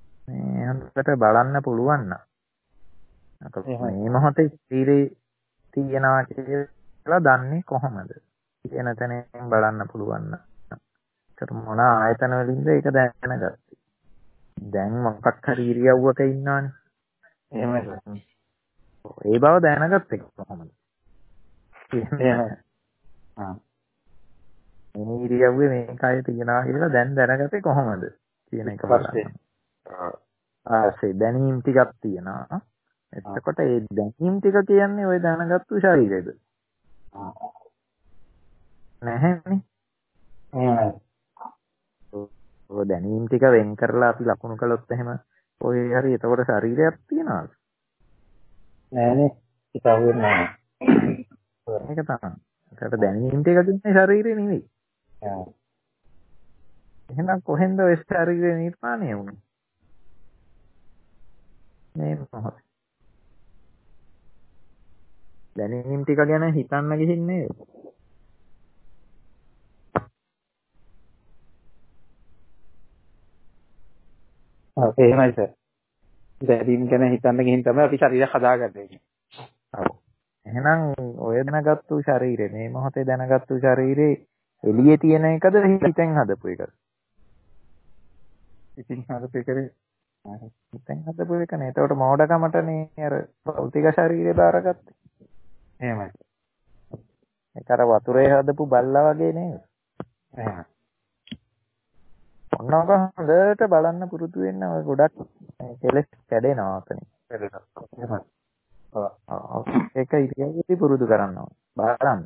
මේ හොඳට බලන්න පුළුවන් නම් මේ මොහොතේ ශරීරේ තියෙනවා කියලා දන්නේ කොහොමද? කියන තැනින් බලන්න පුළුවන්. ඒකට මොන ආයතන වලින්ද ඒක දැනගත්තේ? දැන් මොකක් හරි ඉරියව්වක ඉන්නවනේ. එහෙමයි. ඒ බව දැනගත්තේ කොහොමද? කියන්නේ මේ ඉරියව්වේ මේ කය තියනවා කියලා දැන් දැනගත්තේ කොහොමද කියන එක බලන්න. ආසේ දැනීම් ටිකක් තියෙනවා. එතකොට ඒ දැනීම් ටික කියන්නේ ওই දැනගත්තු ශරීරෙද? නැහැනේ. එහෙමයි. ඔය දැනීම් ටික වෙන් කරලා අපි ලකුණු කළොත් එහෙම ඔය හරි එතකොට ශරීරයක් තියනවාද? නෑනේ. ඒක වෙන්නේ නෑ. ඒක තමයි. ඒකට දැනීම් ටික කියන්නේ ශරීරේ නෙවෙයි. එහෙනම් කොහෙන්ද ඔය ශරීරේ නිර්මාණය වුනේ? මේ මොහොත. දැනීම් ටික ගැන හිතන්න ගිහින්නේ. එහෙමයි සර්. දැනීම් ගැන හිතන්න ගිහින් තමයි අපි ශරීරය හදාගන්නේ. ඔව්. එහෙනම් ඔය දැනගත්තු ශරීරේ මේ මොහොතේ දැනගත්තු ශරීරේ එළියේ තියෙන එකද හිතෙන් හදපු එකද? හිතින් හදපු එකනේ. හිතෙන් හදපු එකනේ. ඒකට මෝඩකමටනේ අර භෞතික ශරීරය බාරගත්තේ. එහෙමයි. ඒක අර වතුරේ හදපු බල්ලා වගේ නේද? එහෙමයි. ඔන්නක හොඳට බලන්න පුරුදු වෙන්න ඔය ගොඩක් කෙලස් කැඩෙනවා අතනින්. එහෙමයි. ඒක ඉතින් පුරුදු කරනවා. බලන්න.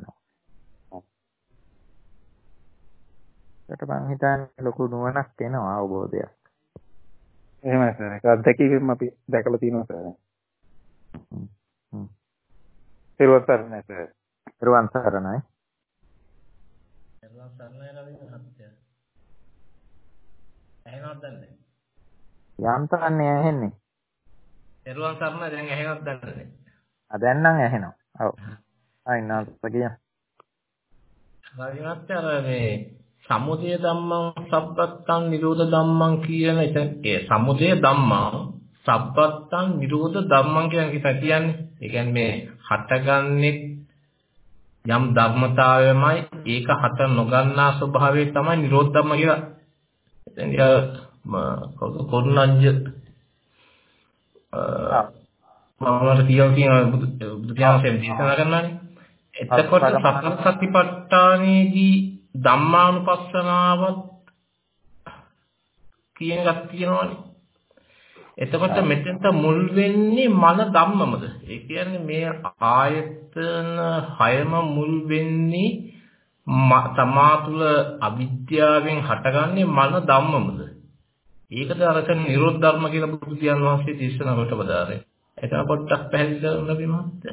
ඒකට මම හිතන්නේ ලොකු නුවණක් එනවා අවබෝධයක්. එහෙමයි සර්. ඒක අත්දැකීම් අපි දැකලා තියෙනවා සර්. පෙරවන් සරණයි සර්. පෙරවන් සරණයි. පෙරවන් සරණයි රවින්ද්‍ර මහත්තයා. ඇහෙනවද දැන්? යන්තන්නේ ඇහෙන්නේ. පෙරවන් සරණයි දැන් ඇහෙනවද දැන්? දැන් නම් ඇහෙනවා. ඔව්. අයින්නාත් කියන්න. රවින්ද්‍ර මහත්තයා මේ සමුදය ධම්මං සබ්බත්තං නිරෝධ ධම්මං කියන ඒ සමුදය ධම්මං සබ්බත්තං නිරෝධ ධම්මං කියන්නේ ඒ කියන්නේ මේ හටගන්නේ යම් ධර්මතාවයමයි ඒක හට නොගන්නා ස්වභාවය තමයි නිරෝධ ධම්ම කියලා. එතෙන් කොරුණඤ්ඤ මමලට කියන බුදු දහමෙන් දේශනා කරනවානේ. එතකොට සතර සතිපට්ඨානයේදී ධම්මානුපස්සනාවත් කියන එකක් තියෙනවානේ. එතකොට මෙතෙන්ට මුල් වෙන්නේ මන ධම්මමද? ඒ කියන්නේ මේ ආයතන හයම මුල් වෙන්නේ තමා තුළ අවිද්‍යාවෙන් හටගන්නේ මන ධම්මමද? ඒකද අරක නිරෝධ ධර්ම කියලා බුදු පියාණන් වහන්සේ දේශනා කොට බදාරේ. ඒක පොඩ්ඩක් පැහැදිලි කරන්න බිමත්.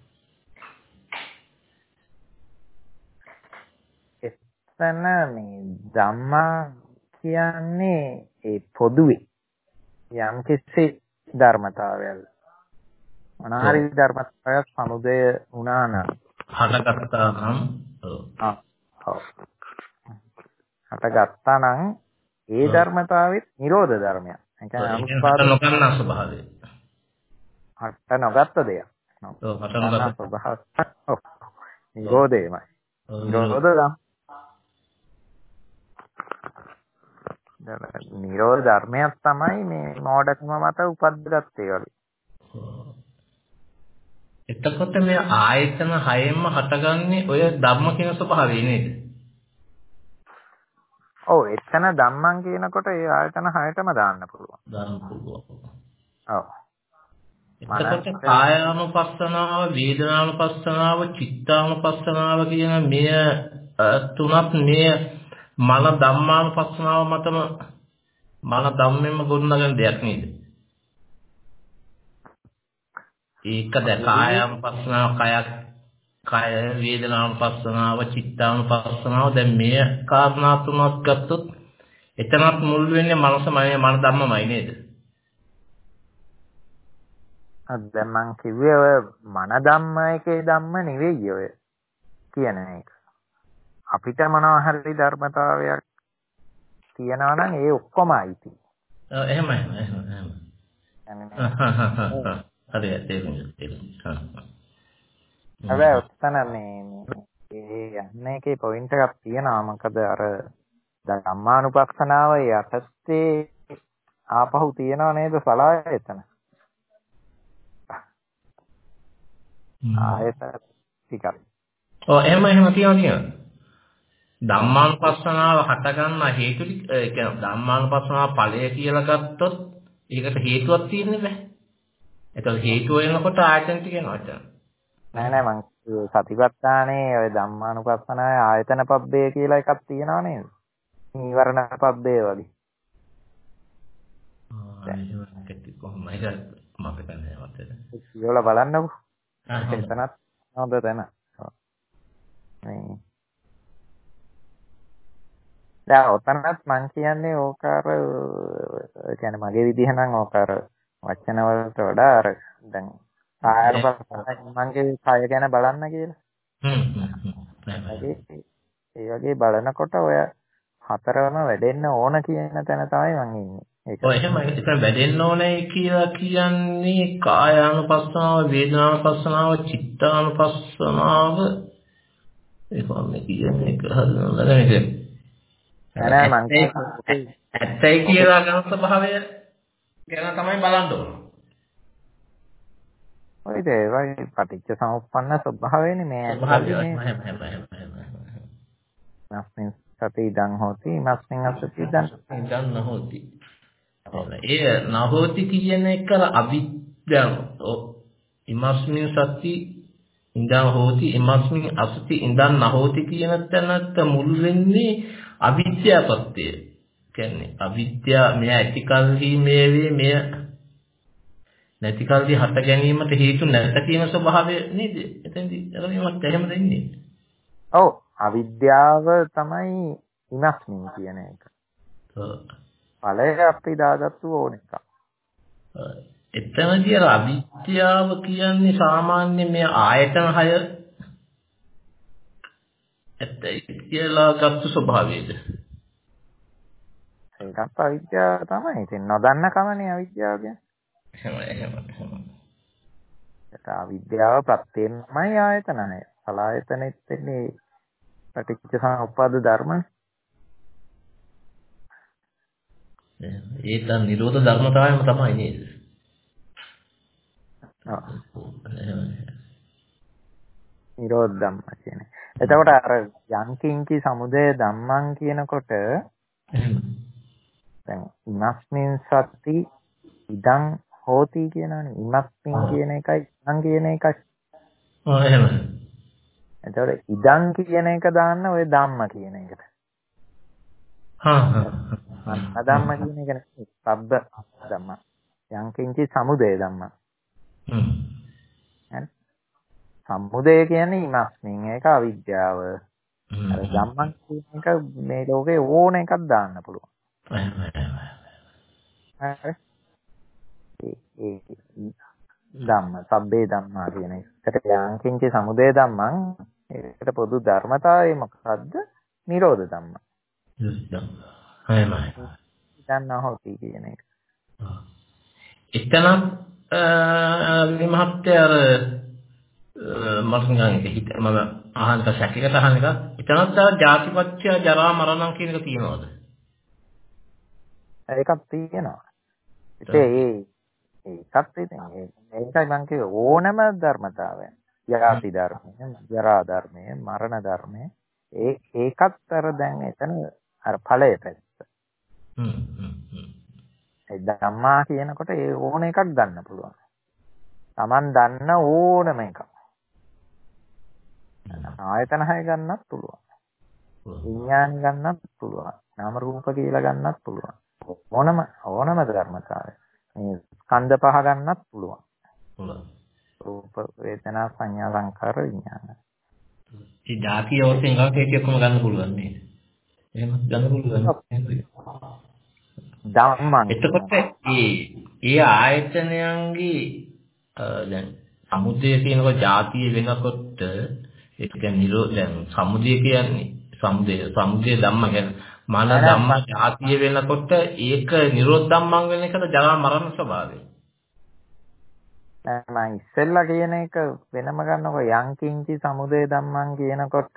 එතන මේ ධම්මා කියන්නේ ඒ පොදුවේ යම් කිසි ධර්මතාවයක්. මොනහරි ධර්මතාවයක් සමුදය වුණා නම් හටගත්තා නම් හටගත්තා නම් ඒ ධර්මතාවෙත් නිරෝධ ධර්මයක්. ඒ කියන්නේ අනුපාද නොකරන ස්වභාවය. හට නොගත්ත දෙයක්. ඔව් හට නොගත්ත ස්වභාවය. ඔව්. නිරෝධයමයි. නිරෝධ ධම්ම. නිරෝධ ධර්මයක් තමයි මේ මෝඩකම මත උපද්දගත්තේ වගේ. එතකොට මේ ආයතන හයෙන්ම හටගන්නේ ඔය ධම්ම කියන ස්වභාවය නේද? ඔව් එතන ධම්මං කියනකොට ඒ ආයතන හයටම දාන්න පුළුවන්. දාන්න පුළුවන්. ඔව්. එතකොට කායානුපස්සනාව, වේදනානුපස්සනාව, චිත්තානුපස්සනාව කියන මෙය තුනත් මෙය මන ධම්මානුපස්සනාව මතම මන ධම්මෙන්ම ගොඩනගන දෙයක් නේද? ඒක කායානුපස්සනාව, කය වේදනානුපස්සනාව, චිත්තානුපස්සනාව දැන් මේ කාරණා තුනක් ගත්තොත් එතනත් මුල් වෙන්නේ මනසමයි මන ධම්මමයි නේද? දැන් මං කිව්වේ ඔය මන ධම්ම එකේ ධම්ම නෙවෙයි ඔය කියන එක. අපිට මොනවා හරි ධර්මතාවයක් තියනවා නම් ඒ ඔක්කොම අයිති. එහෙමයි. හරි තේරුණා. හැබැයි ඔතන මේ යන්නේ එකේ පොයින්ට් එකක් තියෙනවා. මොකද අර ධම්මානුපස්සනාව යටතේ ආපහු තියනව නේද සලායතන. ආයතන ටිකක්. ඔව් එහෙම කියනවා. ධම්මානුපස්සනාව හටගන්න හේතු ඒ කියන්නේ ධම්මානුපස්සනාව ඵලය කියලා ගත්තොත් ඒකට හේතුවක් තියෙන්නේ නැහැ. ඒතකොට හේතුව වෙනකොට ආයතන ටික එනවා එතන. නෑ මං සතිපට්ඨානේ ඔය ධම්මානුපස්සනාවේ ආයතන පබ්බේ කියලා එකක් තියෙනව නේද? නීවරණ පබ්බේ වගේ. ඒක කොහොමද මතක නැහැ මට. ඒවල බලන්නකෝ. එතනත් හොඳ තැන. දැන් ඔතනත් මං කියන්නේ ඕක අර කියන්නේ මගේ විදිහ නම් ඕක අර වචන වලට වඩා අර දැන් මංගේ කය ගැන බලන්න කියලා. ඒ වගේ බලනකොට ඔය හතරම වැඩෙන්න ඕන කියන තැන තමයි මං ඉන්නේ. ඔය එහෙමයි ඒක වැඩෙන්න ඕනේ කියලා කියන්නේ කායානුපස්සනාව, වේදනානුපස්සනාව, චිත්තානුපස්සනාව ඒක මේ කියන්නේ එක හරියටම නැහැ. නෑ මං ඇත්තයි කියලා ගන්න ස්වභාවය ගැන තමයි බලන්න ඕන. ඔය දේවයි පටිච්ච සමුප්පන්න ස්වභාවයනේ මේ මස්මින් සති ඉදං හෝති මස්මින් අසති ඉදං නොහෝති. ඒ නහෝති කියන එක අවිද්‍යාව. ඉමස්මින් සති ඉදං හෝති ඉමස්මින් අසති ඉදං නහෝති කියන තැනත් මුල් වෙන්නේ අවිද්‍යාවපත්‍ය. කියන්නේ අවිද්‍යාව මෙය ඇති කල්හි මේ වේ මෙය නැති කල්හි හට ගැනීමට හේතු නැත කියන ස්වභාවය නේද? එතෙන්දී අරමත් එහෙම දෙන්නේ. ඔව් අවිද්‍යාව තමයි ඉමස්මින් කියන එක. ඵලය අපි දාගත්තු ඕන එක. එතනදී අර අවිද්‍යාව කියන්නේ සාමාන්‍ය මේ ආයතන 6 ඇත්තයි කියලා ගත්ත ස්වභාවයද? ඒකත් අවිද්‍යාව තමයි. ඉතින් නොදන්න කමනේ අවිද්‍යාව කියන්නේ. එහෙම. ඒක අවිද්‍යාව ප්‍රත්‍යයෙන්මයි ආයතන 6. සලආයතනෙත් එන්නේ පටිච්ච සමුප්පාද ධර්මනේ. ඒක නිරෝධ ධර්මතාවයම තමයි නේද? නිරෝධ ධම්ම කියන්නේ. එතකොට අර යංකින්චි සමුදය ධම්මං කියනකොට දැන් ඉමස්මින් සති ඉදං හෝති කියනවනේ. ඉමස්මින් කියන එකයි ඉදං කියන එකයි. ඔව් එහෙමයි. එතකොට ඉදං කියන එක දාන්න ඔය ධම්ම කියන එකට. ධම්ම කියන එක නෙවෙයි. සබ්බ ධම්ම. යංකින්චි සමුදය ධම්ම. සමුදය කියන්නේ ඉමස්මින් ඒක අවිද්‍යාව. අර ධම්මං කියන එක මේ ලෝකේ ඕන එකක් දාන්න පුළුවන්. හරි. ඒ ධම්ම සබ්බේ ධම්මා කියන එකට යංකින්ච සමුදය ධම්මං ඒකට පොදු ධර්මතාවය මොකක්ද? නිරෝධ ධම්ම. එහෙමයි. දැන් හොති කියන එක. එතන මේ මහත්ය අර මම අහන්න සැකයකට අහන එක එතනත් ජාතිපත්‍ය ජරා මරණ කියන එක තියෙනවද? ඒකක් තියෙනවා. ඒකත් ඉතින් ඒකයි මං කියේ ඕනම ධර්මතාවය. ජාති ධර්මය, ජරා ධර්මය, මරණ ධර්මය ඒකත් අර දැන් එතන අර ඵලය පැත්ත. ඒ ධම්මා කියනකොට ඒ ඕන එකක් ගන්න පුළුවන්. Taman දන්න ඕනම එකක්. ආයතන 6 ගන්නත් පුළුවන්. විඥාන ගන්නත් පුළුවන්. නාම රූප කියලා ගන්නත් පුළුවන්. ඕනම ධර්මතාවය. මේ ස්කන්ධ 5 ගන්නත් පුළුවන්. රූප වේදනා සංඥා සංකාර විඥාන. ඒ ධාතිය වශයෙන් ගාකේටි ඔක්කොම ගන්න පුළුවන් නේද? එහෙම ගන්න පුළුවන්. ධම්මං. එතකොට ඒ ආයතනයන්ගේ දැන් සමුදය කියනකොට ಜಾතිය වෙනකොට ඒක කියන්නේ නිරෝධ දැන් සමුදය කියන්නේ සමුදය ධම්ම කියන්නේ මන ධම්ම ಜಾතිය වෙනකොට ඒක නිරෝධ ධම්මං වෙන එකට ජරා මරණ ස්වභාවය. මම ඉස්සෙල්ලා කියන එක වෙනම ගන්නකො යං කිංචි සමුදය ධම්මං කියනකොට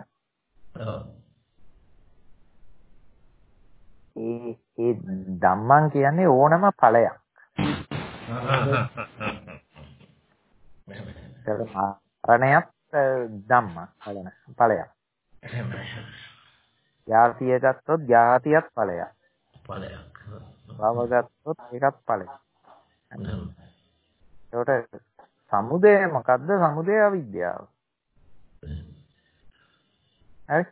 ඒ ධම්මං කියන්නේ ඕනම ඵලයක්. මරණයත් ධම්ම ඵලයක්. ජාතිය ගත්තොත් ජාතියත් ඵලයක්. භව ගත්තොත් ඒකත් ඵලයක්. ඒකට සමුදය මොකද්ද? සමුදය අවිද්‍යාව. හරි.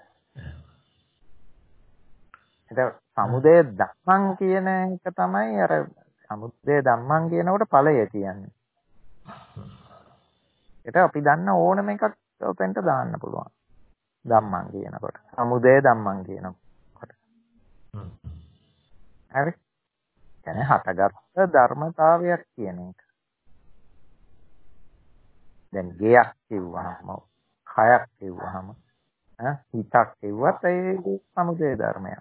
ඒක සමුදය ධම්මං කියන එක තමයි අර සමුදය ධම්මං කියනකොට ඵලය කියන්නේ. ඒක අපි දන්න ඕනම එකක් ඔතෙන්ට දාන්න පුළුවන්. ධම්මං කියනකොට. සමුදය ධම්මං කියනකොට. හරි. කියන්නේ හටගත්ත ධර්මතාවයක් කියන එක. දැන් ගයක් කිව්වහම, කයක් කිව්වහම, හිතක් කිව්වත් ඒ සමුදය ධර්මයක්.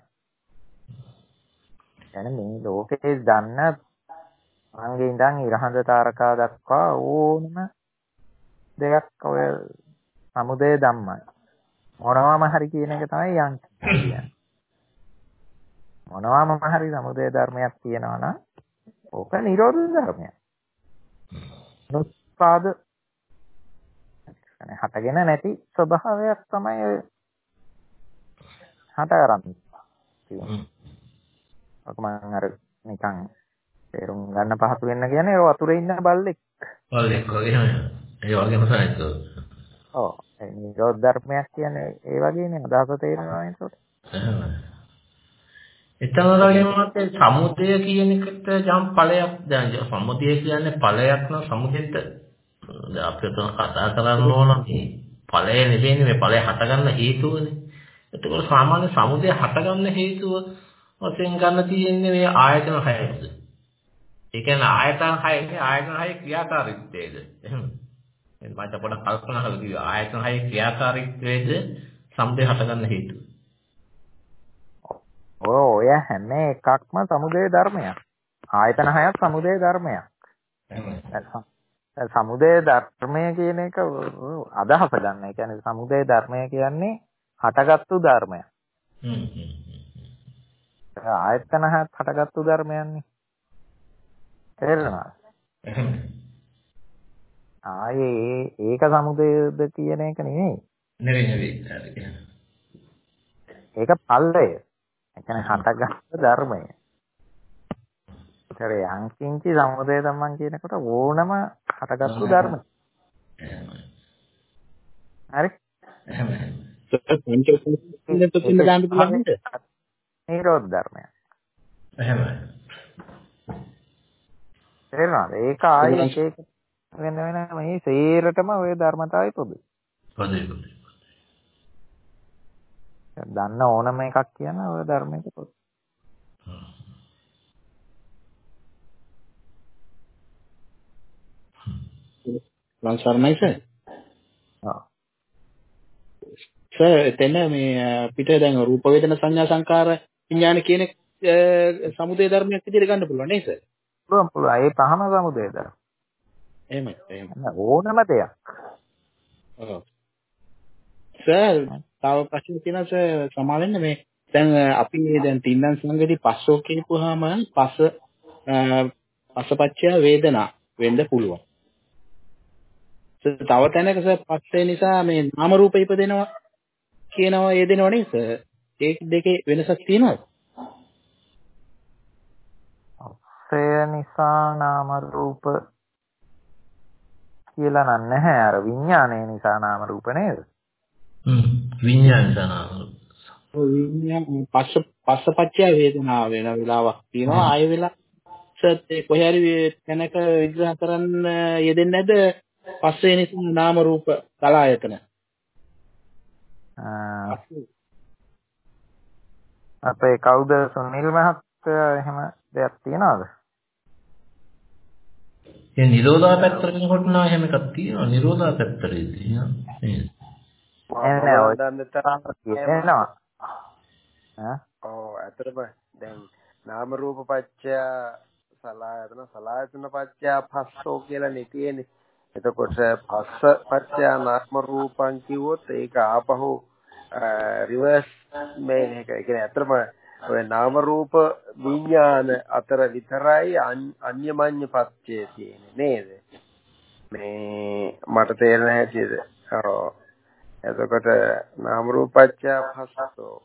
يعني මේ ලෝකේ දන්න අංගේ ඉඳන් ඉරහඳ තාරකා දක්වා ඕනම දෙයක් ඔය සමුදය ධම්මයි. මොනවාම හරි කියන එක තමයි යං කියන්නේ. මොනවාම හරි සමුදය ධර්මයක් කියනවා නම් ඕක නිරෝධ ධර්මයක්. නුත්පාද يعني හටගෙන නැති ස්වභාවයක් තමයි හටගරන්නේ. ඔක මම අර නිකන් තේරුම් ගන්න පහසු වෙන්න කියන්නේ ඒ වතුරේ ඉන්න බල්ලෙක්. බල්ලෙක් වගේ ඒ වගේම තමයි ඒක. ඔව් ඒ නිරෝධ ධර්මයක් කියන්නේ ඒ වගේනේ අදහස තේරෙනවා ඒකට. එතනදගෙන මත සමුදය කියන එකට යම් ඵලයක් දැන් සමුදය කියන්නේ ඵලයක් නම් සමුදෙත් අපිට කතා කරන්න ඕන මේ ඵලය නෙවෙයි මේ ඵලය හටගන්න හේතුවනේ. එතකොට සාමාන්‍ය සමුදය හටගන්න හේතුව වශයෙන් ගන්න තියෙන්නේ මේ ආයතන 6ද. ඒ කියන්නේ ආයතන 6 ක්‍රියාකාරීත්වයේද. එහෙනම් මම පොඩ්ඩක් කල්පනා කරලා කිව්වා ආයතන 6 ක්‍රියාකාරීත්වයේද සමුදය හටගන්න හේතුව. ඔය හැම එකක්ම සමුදය ධර්මයක්. ආයතන 6ක් සමුදය ධර්මයක්. සමුදය ධර්මය කියන එක අදහස ගන්න. ඒ කියන්නේ සමුදය ධර්මය කියන්නේ හටගත්තු ධර්මයක්. ආයතන 6ක් හටගත්තු ධර්මයන්නේ. තේරෙනවද? ආයේ ඒක සමුදයද කියන එක නෙවෙයි. නෙවෙයි. ඒක ඵලය. ඒ කියන්නේ හටගත්තු ධර්මය. ඒතර යංකින්චි සමුදය ධම්මං කියනකොට ඕනම හටගත්තු ධර්ම. හරි? නිරෝධ ධර්මයක්. එහෙමයි. තේරෙනවද? ඒක ආයේ එක වෙන මේ සේරටම ওই ධර්මතාවය පොදුයි. පොදුයි. දන්න ඕනම එකක් කියන ওই ධර්මයක පොදුයි. ලංසර්ණයි සර්. සර් එතන මේ අපිට දැන් රූප වේදනා සංඥා සංකාර විඥාන කියන සමුදය ධර්මයක් විදිහට ගන්න පුළුවන් නේද සර්? පුළුවන්. ඒ පහම සමුදය ධර්ම. එහෙමයි. ඕනම දෙයක්. ඔව්. සර් තව ප්‍රශ්න තියෙනවා සර් සමාවෙන්න මේ දැන් අපි දැන් තින්නම් සංගති පස්සෝ කියපුවාම පස්සපච්චය වේදනා වෙන්න පුළුවන්. තව තැනක සර් පස්සේ නිසා මේ නාම රූප ඉපදෙනවා කියනවා යෙදෙනව නේද සර්? ඒ දෙකේ වෙනසක් තියෙනවද? පස්සේ නිසා නාම රූප කියලා නැහැ. අර විඥානය නිසා නාම රූප නේද? විඥාන නිසා නාම රූප. ඔව් විඥාන පස්සපච්චය වේදනාව වෙන වෙලාවක් තියෙනවා. ආයෙ වෙලා සර් ඒ කොහේ හරි තැනක විග්‍රහ කරන්න යෙදෙන්නේ නැද්ද? පස්සේ නිසා නාම රූප කලායතන. අපේ කවුද සුනිල් මහත්තයා එහෙම දෙයක් තියනවද? ඒ නිරෝධා පැත්තට යනකොට නා එහෙම එකක් තියෙනවා. නිරෝධා පැත්තටදී නේද? නෑ ඔය කියනවා. ඔව් ඇත්තටම දැන් නාම රූප පත්‍ය සලායතන පත්‍ය පස්සෝ කියලා නෙතියනේ. එතකොට පස්ස පත්‍ය නාම රූපං කිව්වොත් ඒක ආපහු රිවර්ස් මේ එක. ඒ කියන්නේ අතරම ඔය නාම රූප විඥාන අතර විතරයි අන්‍යමඤ්ඤ පත්‍ය තියෙන්නේ නේද? මේ මට තේරෙන හැටියට. ඔව්. එතකොට නාම රූපච්ඡ පස්සෝ.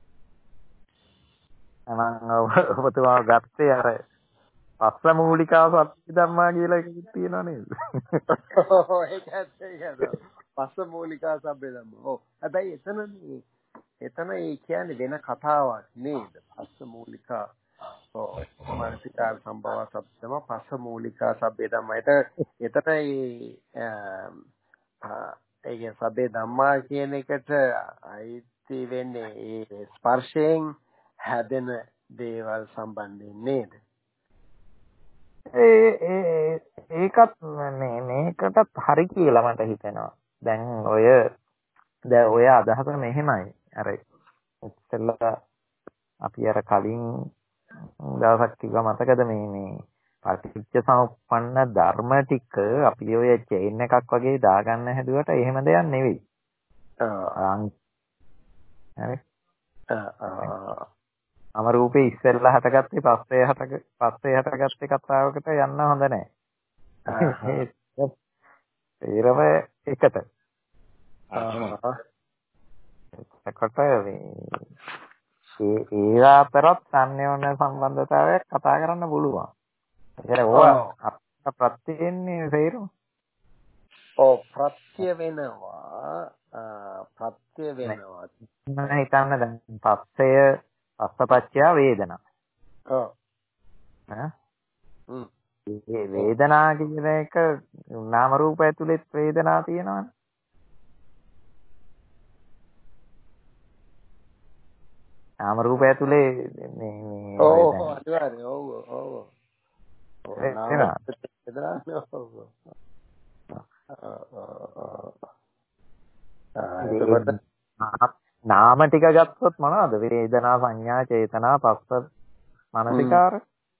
මම ඔබතුමා ගත්තේ අර පස්ස මූලිකාව සත්‍ය ධම්මා කියලා එකක් තියෙනවා නේද? ඔව් ඒකත්. පස්ස මූලිකා සබ්බේ ධම්මා. ඔව්. හැබැයි එතන ඒ කියන්නේ වෙන කතාවක් නේද? පස්ස මූලිකා. ඔව්. මානසිකාර සම්භව සබ්දම පස්ස මූලිකා සබ්බේ ධම්මා. එතන ඒ සබ්බේ ධම්මා කියන එකට අයිති වෙන්නේ ඒ ස්පර්ශයෙන් හැදෙන දේවල් සම්බන්ධයෙන් නේද? ඒකත් මේකටත් හරි කියලා මට හිතෙනවා. දැන් ඔය අදහස මෙහෙමයි. අර ඉස්සෙල්ලා අපි අර කලින් දවසක් කිව්වා මතකද මේ පටිච්ච සමුප්පන්න ධර්ම ටික අපි ඔය චේන් එකක් වගේ දාගන්න හැදුවට එහෙම දෙයක් නෙවෙයි. හරි. අමරූපේ ඉස්සෙල්ලා හටගත්තේ පස්සේ හටගත්තේ කතාවකට යන්න හොඳ නැහැ. ඒරම එකට. එතකොට ඒ අතරත් අන්‍යෝන්‍ය සම්බන්ධතාවයක් කතා කරන්න පුළුවන්. ඒ ඕවා ප්‍රත්‍යයෙන්නේ තේරුම. ඔව් ප්‍රත්‍ය වෙනවා. මම හිතන්නේ දැන් පස්සපච්චය වේදනා. ඔව්. ඒ වේදනා කියන එක නාම රූප ඇතුළේ වේදනා තියෙනවනේ. නාම රූප ඇතුලේ මේ ඔව් අනිවාර්යයෙන් ඔව් නාම ටික ගත්තොත් මොනවද? වේදනා සංඥා චේතනා පස්ස මනසිකාර.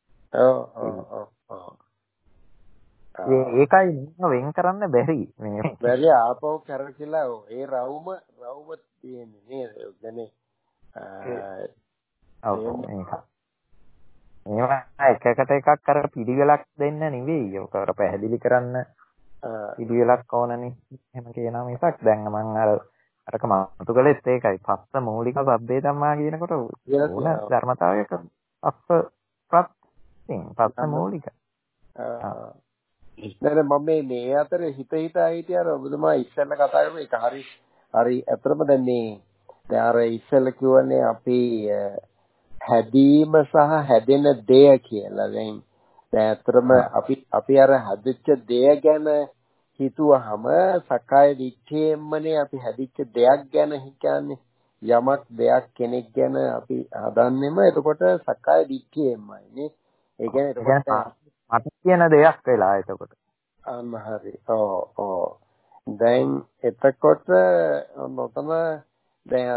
ඒකයි වෙන් කරන්න බැරි. බැරි ආපහු කරකිලා ඒ රවුම තියෙන්නේ නේද? يعني එකකට එකක් අර පිළිවෙලක් දෙන්න නෙවෙයි. ඔක අර පැහැදිලි කරන්න පිළිවෙලක් ඕනනේ. එහෙම කියනවා මිසක් දැන් මම අරක මතු කළෙත් ඒකයි. පස්ස මූලික සබ්බේ ධම්මා කියනකොට ඕන ධර්මතාවයක පස්ස මූලික. නේද මම මේ අතරේ හිතා හිටියා ඔබතුමා ඉස්සෙල්ලා කතා කරපු එක හරි අතරම දැන් අර ඉස්සෙල්ලා කියවනේ අපි හැදීම සහ හැදෙන දෙය කියලා. දැන් අතරම අපි අර හැදිච්ච දෙය ගැන හිතුවහම සක්කාය දිට්ඨියෙන්මනේ අපි හැදිච්ච දෙයක් ගැන හිතන්නේ. යමක් දෙයක් කෙනෙක් ගැන අපි හදන්නෙම එතකොට සක්කාය දිට්ඨියෙන්මයි නේ. ඒ කියන්නේ එතකොට මට කියන දෙයක් වෙලා එතකොට. අන්න හරි. ඔව්. දැන් එතකොට නොතම දැන්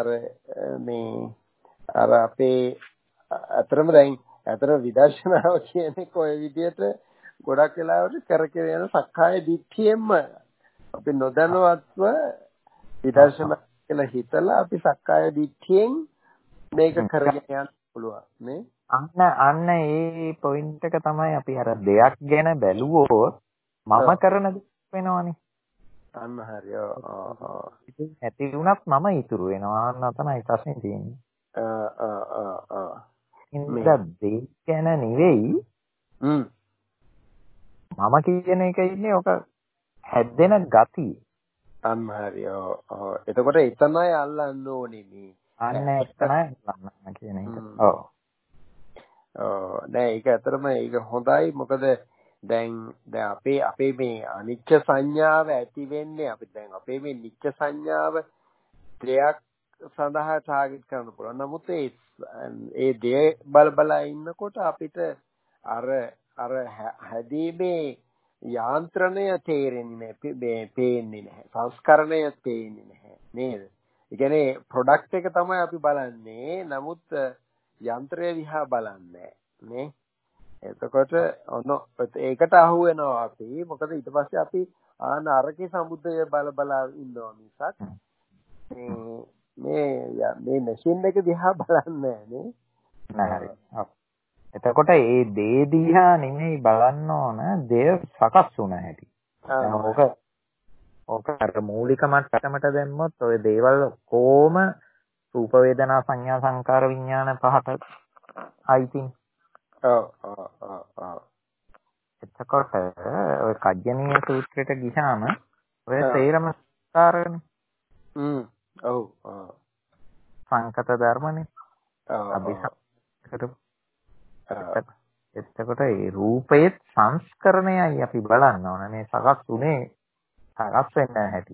අර අපේ අතරම දැන් විදර්ශනාව කියන්නේ කොයි විදිහට ගොඩක් වෙලාවට කරකෙන යන සක්කාය දිට්ඨියෙන්ම අපි නොදැනුවත්ව විදර්ශනා කියලා හිතලා අපි සක්කාය දිට්ඨියෙන් මේක කරගෙන යන්න පුළුවන් නේ. අන්න ඒ පොයින්ට් එක තමයි අපි අර දෙයක් ගැන බැලුවොත් මම කරන දේ වෙනවනේ. අන්න හරි. ඉතින් ඇති වුණත් මම ඉතුරු වෙනවා. අන්න තමයි ප්‍රශ්නේ තියෙන්නේ. ඉතින් දෙයක් ගැන නෙවෙයි. මම කියන එක ඉන්නේ ඔක හැදෙන ගතිය. අන්න හරි. එතකොට එතනයි අල්ලන්න ඕනේ මේ. අන්න එතනයි අල්ලන්න කියන එක. නෑ ඒක ඇත්තටම ඒක හොඳයි. මොකද දැන් අපේ මේ අනිච්ච සංඥාව ඇති වෙන්නේ අපි දැන් අපේ මේ නිච්ච සංඥාව දෙයක් සඳහා ටාගට් කරන්න පුළුවන්. නමුත් ඒ දේ බල ඉන්නකොට අපිට අර හැදීමේ යාන්ත්‍රණය තේරෙන්නේ පේන්නේ නැහැ. සංස්කරණය පේන්නේ නැහැ නේද? ඒ කියන්නේ ප්‍රොඩක්ට් එක තමයි අපි බලන්නේ. නමුත් යන්ත්‍රය විහා බලන්නේ නේ. එතකොට ඔන්න ඒකට අහු වෙනවා අපි. මොකද ඊට පස්සේ අපි නරකේ සමුද්‍රය බල ඉන්නවා මිසක් මේ මැෂින් එක දිහා බලන්නේ නැහැ නෑ. හරි. එතකොට ඒ දේ දිහා නෙමෙයි බලන්න ඕන දේ සකස් වුණ හැටි. දැන් ඕක අර මූලික මට්ටමට දැම්මොත් ඔය දේවල් කොහොම රූප වේදනා සංඥා සංකාර විඥාන පහට අයිතින්. එතකොට ඔය කජ්ජනීය සූත්‍රයට ගියාම ඔය තේරම කාරණේ. ඔව්. සංකත ධර්මනේ. අභිසංකත. එතකොට ඒ රූපයේ සංස්කරණයයි අපි බලන්න ඕන. මේ සකස් උනේ සකස් වෙන්න හැටි.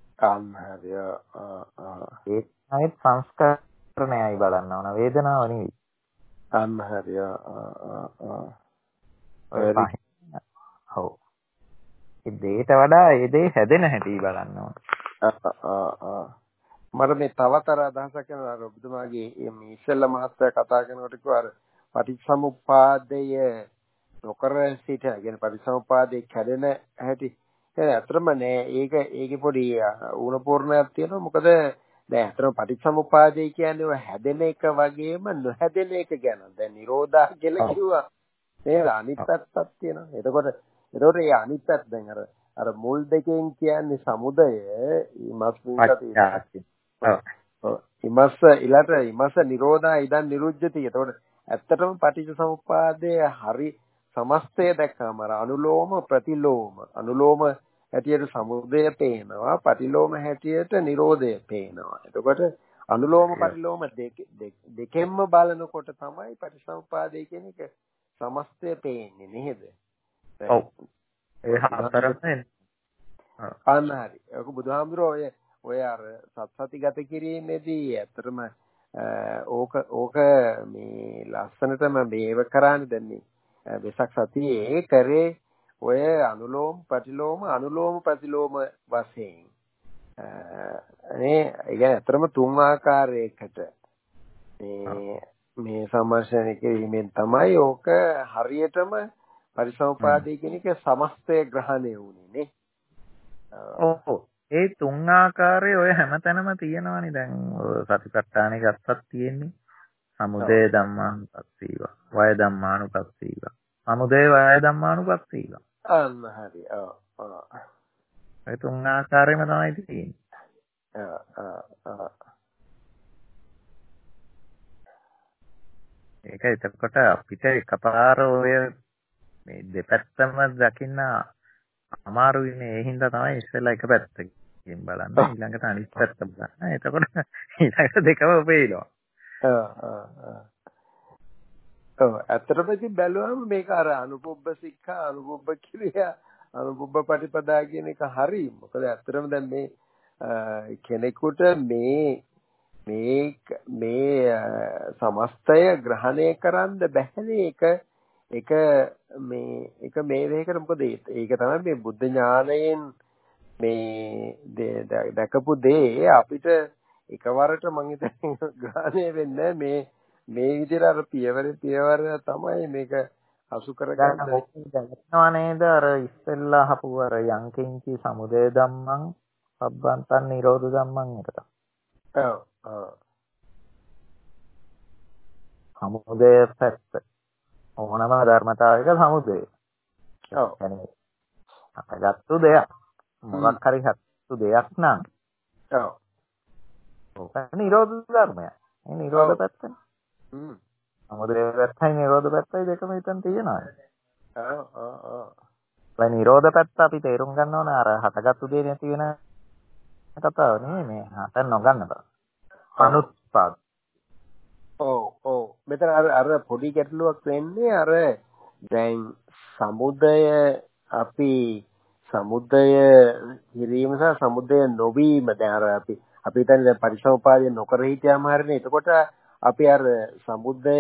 ඒකයි සංස්කරණයයි බලන්න ඕන. වේදනාව නෙවෙයි. ඔව්. ඒ දෙයට වඩා ඒ දේ හැදෙන හැටි බලන්න ඕන. මට මේ තවත් අර අදහසක් යනවා අර ඔබතුමාගේ මේ ඉස්සෙල්ලා මහත්තයා කතා කරනකොට කිව්වා අර පටිච්චසමුප්පාදය නොකර සිට يعني පටිච්චසමුප්පාදේ කැඩෙන හැටි. ඒ ඇත්තම නෑ ඒකේ පොඩි ඌණ පූර්ණයක් තියෙනවා. මොකද දැන් අතන පටිච්චසමුප්පාදේ කියන්නේ ඔය හැදෙන එක වගේම නොහැදෙන එක ගැන. දැන් නිරෝධා කියලා කිව්වා. ඒක අනිත් පැත්තක් තියෙනවා. එතකොට ඒ අනිත් පැත්ත දැන් අර මුල් දෙකෙන් කියන්නේ සමුදය ඉමස්ස නිරෝධා ඉදන් නිරුද්ධති. එතකොට ඇත්තටම පටිච්චසමුප්පාදයේ හරි සමස්තය දැක්කම අර අනුලෝම ප්‍රතිලෝම අනුලෝම හැටියට සමුදය පේනවා, ප්‍රතිලෝම හැටියට නිරෝධය පේනවා. එතකොට අනුලෝම ප්‍රතිලෝම දෙකෙන්ම බලනකොට තමයි පටිච්චසමුප්පාදය කියන එක සමස්තය පේන්නේ නේද? ඔව්. ඒ හතරම අන්නහරි. ඒක බුදුහාමුදුරුවෝ ඔය අර සත්සතිගත කිරීමේදී ඇත්තටම ඕක මේ ලස්සනටම මේව කරන්නේ දැන් මේ වෙසක් සතියේ කරේ ඔය අනුලෝම ප්‍රතිලෝම වශයෙන් ඒ කියන්නේ ඇත්තටම තුන් ආකාරයකට මේ සම්මර්ෂණය කිරීමෙන් තමයි ඕක හරියටම පරිසම්පාදේ කියන එක සමස්තය ග්‍රහණය වුනේ නේ. ඔව්. ඒ තුන් ආකාරයේ ඔය හැමතැනම තියෙනවානේ. දැන් සතිපට්ඨානෙ ගත්තත් තියෙන්නේ සමුදය ධම්මානුපස්සීවා, වය ධම්මානුපස්සීවා, සමුදය වය ධම්මානුපස්සීවා. අන්න හරි. ඒ තුන් ආකාරයෙන්ම තමයි තියෙන්නේ. ඒක එතකොට අපිට එකපාර ඔය මේ දෙපැත්තම දකින්න අමාරුයිනේ. ඒ හින්දා තමයි ඉස්සෙල්ලා එක පැත්තකින් බලන්න ඊළඟට අනිත් පැත්ත බලන්න. එතකොට ඊළඟට දෙකම පේනවා. ඇත්තටම ඉතින් බැලුවම මේක අර අනුපොබ්බ සික්ඛා, අනුපොබ්බ කිරියා, අනුපොබ්බ පටිපදා කියන එක හරි. මොකද ඇත්තටම දැන් මේ කෙනෙකුට මේ සමස්තය ග්‍රහණය කරන්න බැහැනේ. ඒක මේ වේකට මොකද ඒක තමයි මේ බුද්ධ ඥානයෙන් මේ දැකපු දේ අපිට එකවරට මං හිතන්නේ ග්‍රහණය වෙන්නේ මේ විදිහට අර පියවර තමයි මේක අසු කරගන්න දැනනවා නේද? අර ඉස්සෙල්ලා අහපු අර යංකින්චි සමුදය ධම්මං සබ්බන්තං නිරෝධ ධම්මං එකට. සමුදය පැත්ත ඕනම ධර්මතාවයක සමුදය. يعني හටගත්තු දෙයක්. මොකක් හරි හටගත්තු දෙයක් නම්. ඔව්. නිරෝධ ධර්මය. මේ නිරෝධ පැත්ත. සමුදය පැත්තයි නිරෝධ පැත්තයි දෙකම හිතන් තියෙනවා. ඒ නිරෝධ පැත්ත අපි තේරුම් ගන්න ඕන අර හටගත්තු දේ නැති වෙන කතාව නෙමෙයි මේ හට නොගන්න බෑ. අනුත්පාද. ඔව්. මෙතන අර පොඩි ගැටලුවක් වෙන්නේ අර දැන් අපි සමුදය කිරීම සහ සමුදය නොවීම දැන් අර අපි හිතන්නේ දැන් පරිසෝපාදේ නොකර හිටියාම හරිනේ. එතකොට අපි අර සමුදය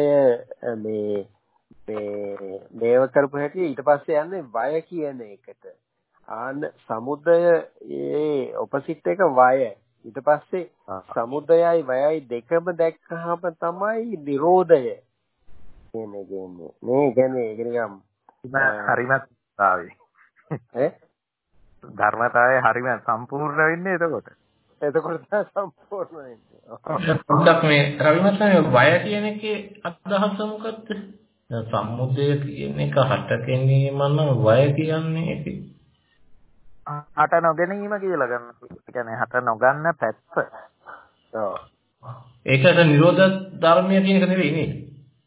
මේව කරපු හැටි ඊට පස්සේ යන්නේ වය කියන එකට. සමුදය ඒ ඔපොසිට් එක වය. ඊට පස්සේ සමුදයයි වයයි දෙකම දැක්කහම තමයි නිරෝධය කියන්නේ මේ කියන්නේ ඒක නිකම් හරිමත් ආවේ. ධර්මතාවයේ හරිම සම්පූර්ණ වෙන්නේ එතකොට. එතකොට තමයි සම්පූර්ණ වෙන්නේ. පොඩ්ඩක් මේ රවිමත්නේ වය කියන එකේ අදහස මොකක්ද? සම්මුදය කියන එක හට ගැනීම නම් වය කියන්නේ ඒකේ. හට නොගැනීම කියලා ගන්න. ඒ කියන්නේ හට නොගන්න පැත්ත. ඔව්. ඒකට නිරෝධ ධර්මය කියන එක නෙවෙයි නේද?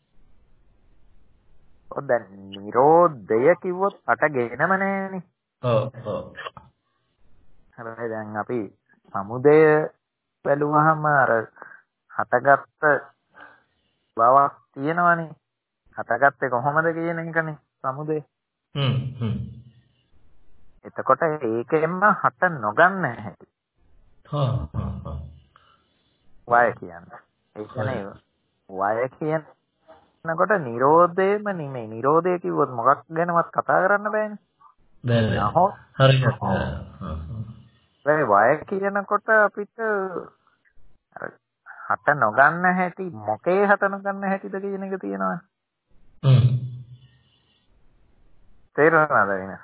ඔව් දැන් නිරෝධය කිව්වොත් හට ගෙනම නෑනේ. ඔව්. හැබැයි දැන් අපි සමුදය බැලුවහම අර හටගත්ත බවක් තියෙනවනේ. හටගත්තේ කොහොමද කියන එකනේ සමුදය. එතකොට ඒකෙන්ම හට නොගන්න හැටි. වය කියන්නේ. ඒ කියන්නේ වය කියනකොට නිරෝධයම නෙමෙයි. නිරෝධය කිව්වොත් මොකක් ගැනවත් කතා කරන්න බෑනේ. බෑ. හරියට. වය කියනකොට අපිට හට නොගන්න හැටි මොකේ හට නොගන්න හැටිද කියන එක තියෙනවා. තේරෙනවද වෙනස?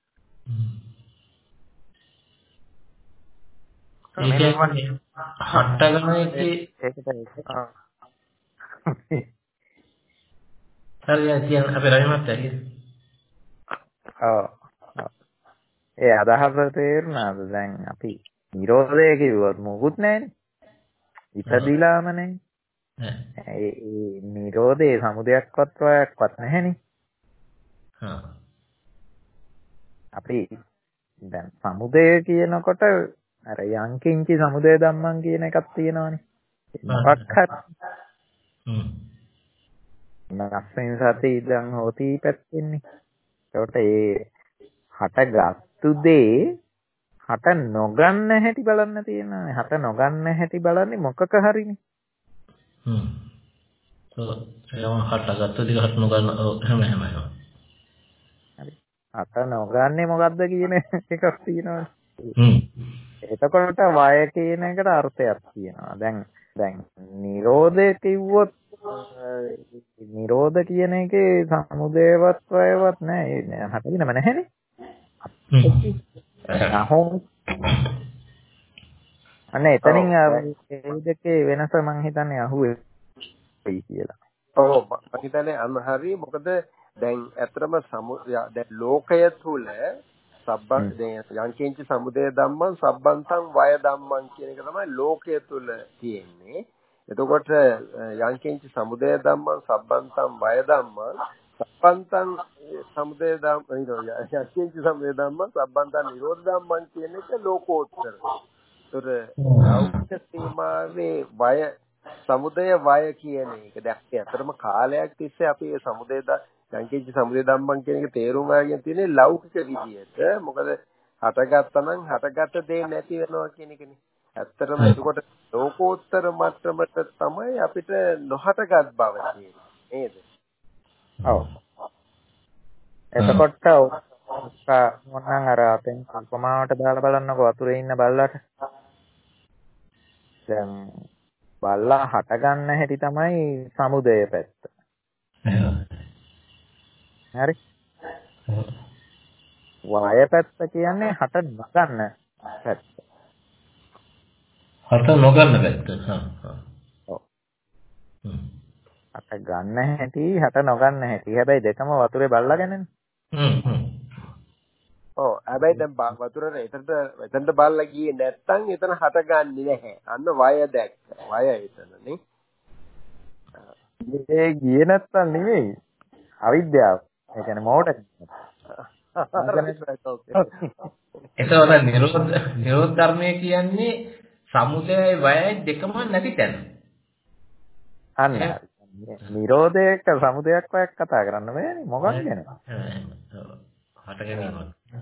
ඒ කියන්නේ හටගන එකේ ඒකට හරියට කියන අපේ රවිමත් ඇයි? ඔව්. ඒ අදහස තේරුණාද? දැන් අපි නිරෝධය කිව්වොත් මොකුත් නැහැනේ. ඉපදිලාම නැහැ. ඒ නිරෝධයේ සමුදයක්වත් වයක්වත් නැහැනේ. අපි දැන් සමුදය කියනකොට අර යංකින්චි සමුදය ධම්මං කියන එකක් තියෙනවානේ. මොකක් හරි. නස්සෙන් සති ඉඳන් හොති පැත්තෙන්නේ. ඒකට ඒ හටගත්තු දේ හට නොගන්න හැටි බලන්න තියෙනවා. හට නොගන්න හැටි බලන්නේ මොකක හරිනේ. ඒවම හටගත්තු දේ හට නොගන්න හැම. හරි. හට නොගන්නේ මොකද්ද කියන එකක් තියෙනවා. එතකොට වය කියන එකට අර්ථයක් තියෙනවා. දැන් නිරෝධය කිව්වොත් නිරෝධ කියන එකේ සමුදයවත් වයවත් නැහැ. හටගෙනම නැහැනේ. අනේ එතනින් ඒ දෙකේ වෙනස මම හිතන්නේ අහුවේ කියලා. ඔව් මම හිතන්නේ හරි. මොකද දැන් ඇත්තටම දැන් ලෝකය තුල යංකින්ච සමුදය ධම්මං සබ්බන්තං වය ධම්මං කියන එක තමයි ලෝකය තුල තියෙන්නේ. එතකොට යංකින්ච සමුදය ධම්මං සබ්බන්තං වය ධම්මං සබ්බන්තං සමුදය ධම්මං යංකින්ච සමුදය ධම්මං සබ්බන්තං නිරෝධ ධම්මං කියන එක ලෝකෝත්තර. ඒතර ලෞකික සීමාවේ වය සමුදය වය කියන එක දැන් ඇත්තටම කාලයක් තිස්සේ අපි මේ සමුදය යංකින්ච සමුදය ධම්මං කියන එක තේරුම් අරගෙන තියෙන්නේ ලෞකික විදියට. මොකද හටගත්තා නම් හටගත්ත දේ නැති වෙනවා කියන එකනේ. ඇත්තටම එතකොට ලෝකෝත්තර මට්ටමට තමයි අපිට නොහටගත් බව තියෙන්නේ නේද? ඔව්. එතකොට මොනනම් අර අපෙන් උපමාවට දාලා බලන්නකෝ වතුරේ ඉන්න බල්ලට. දැන් බල්ලා හට ගන්න හැටි තමයි සමුදය පැත්ත. හරි. වය පැත්ත කියන්නේ හට නොගන්න පැත්ත. හට නොගන්න පැත්ත. ඔව්. හට ගන්න හැටි හට නොගන්න හැටි. හැබැයි දෙකම වතුරේ බල්ලා ගැනනේ. ඔව් හැබැයි දැන් වතුරේ එතනට බල්ලා ගියේ නැත්තම් එතන හටගන්නේ නැහැ. අන්න වය දැක්ක. වය එතනනේ. ඒ ගියේ නැත්තම් නෙවෙයි. අවිද්‍යාව. ඒ කියන්නේ මෝඩකම. එතකොට නිරෝධ ධර්මය කියන්නේ සමුදයයි වයයි දෙකම නැති තැන. අන්න නිරෝධයක සමුදයක් වයක් කතා කරන්න බෑනේ මොකක් ගැන. හට ගැනීම.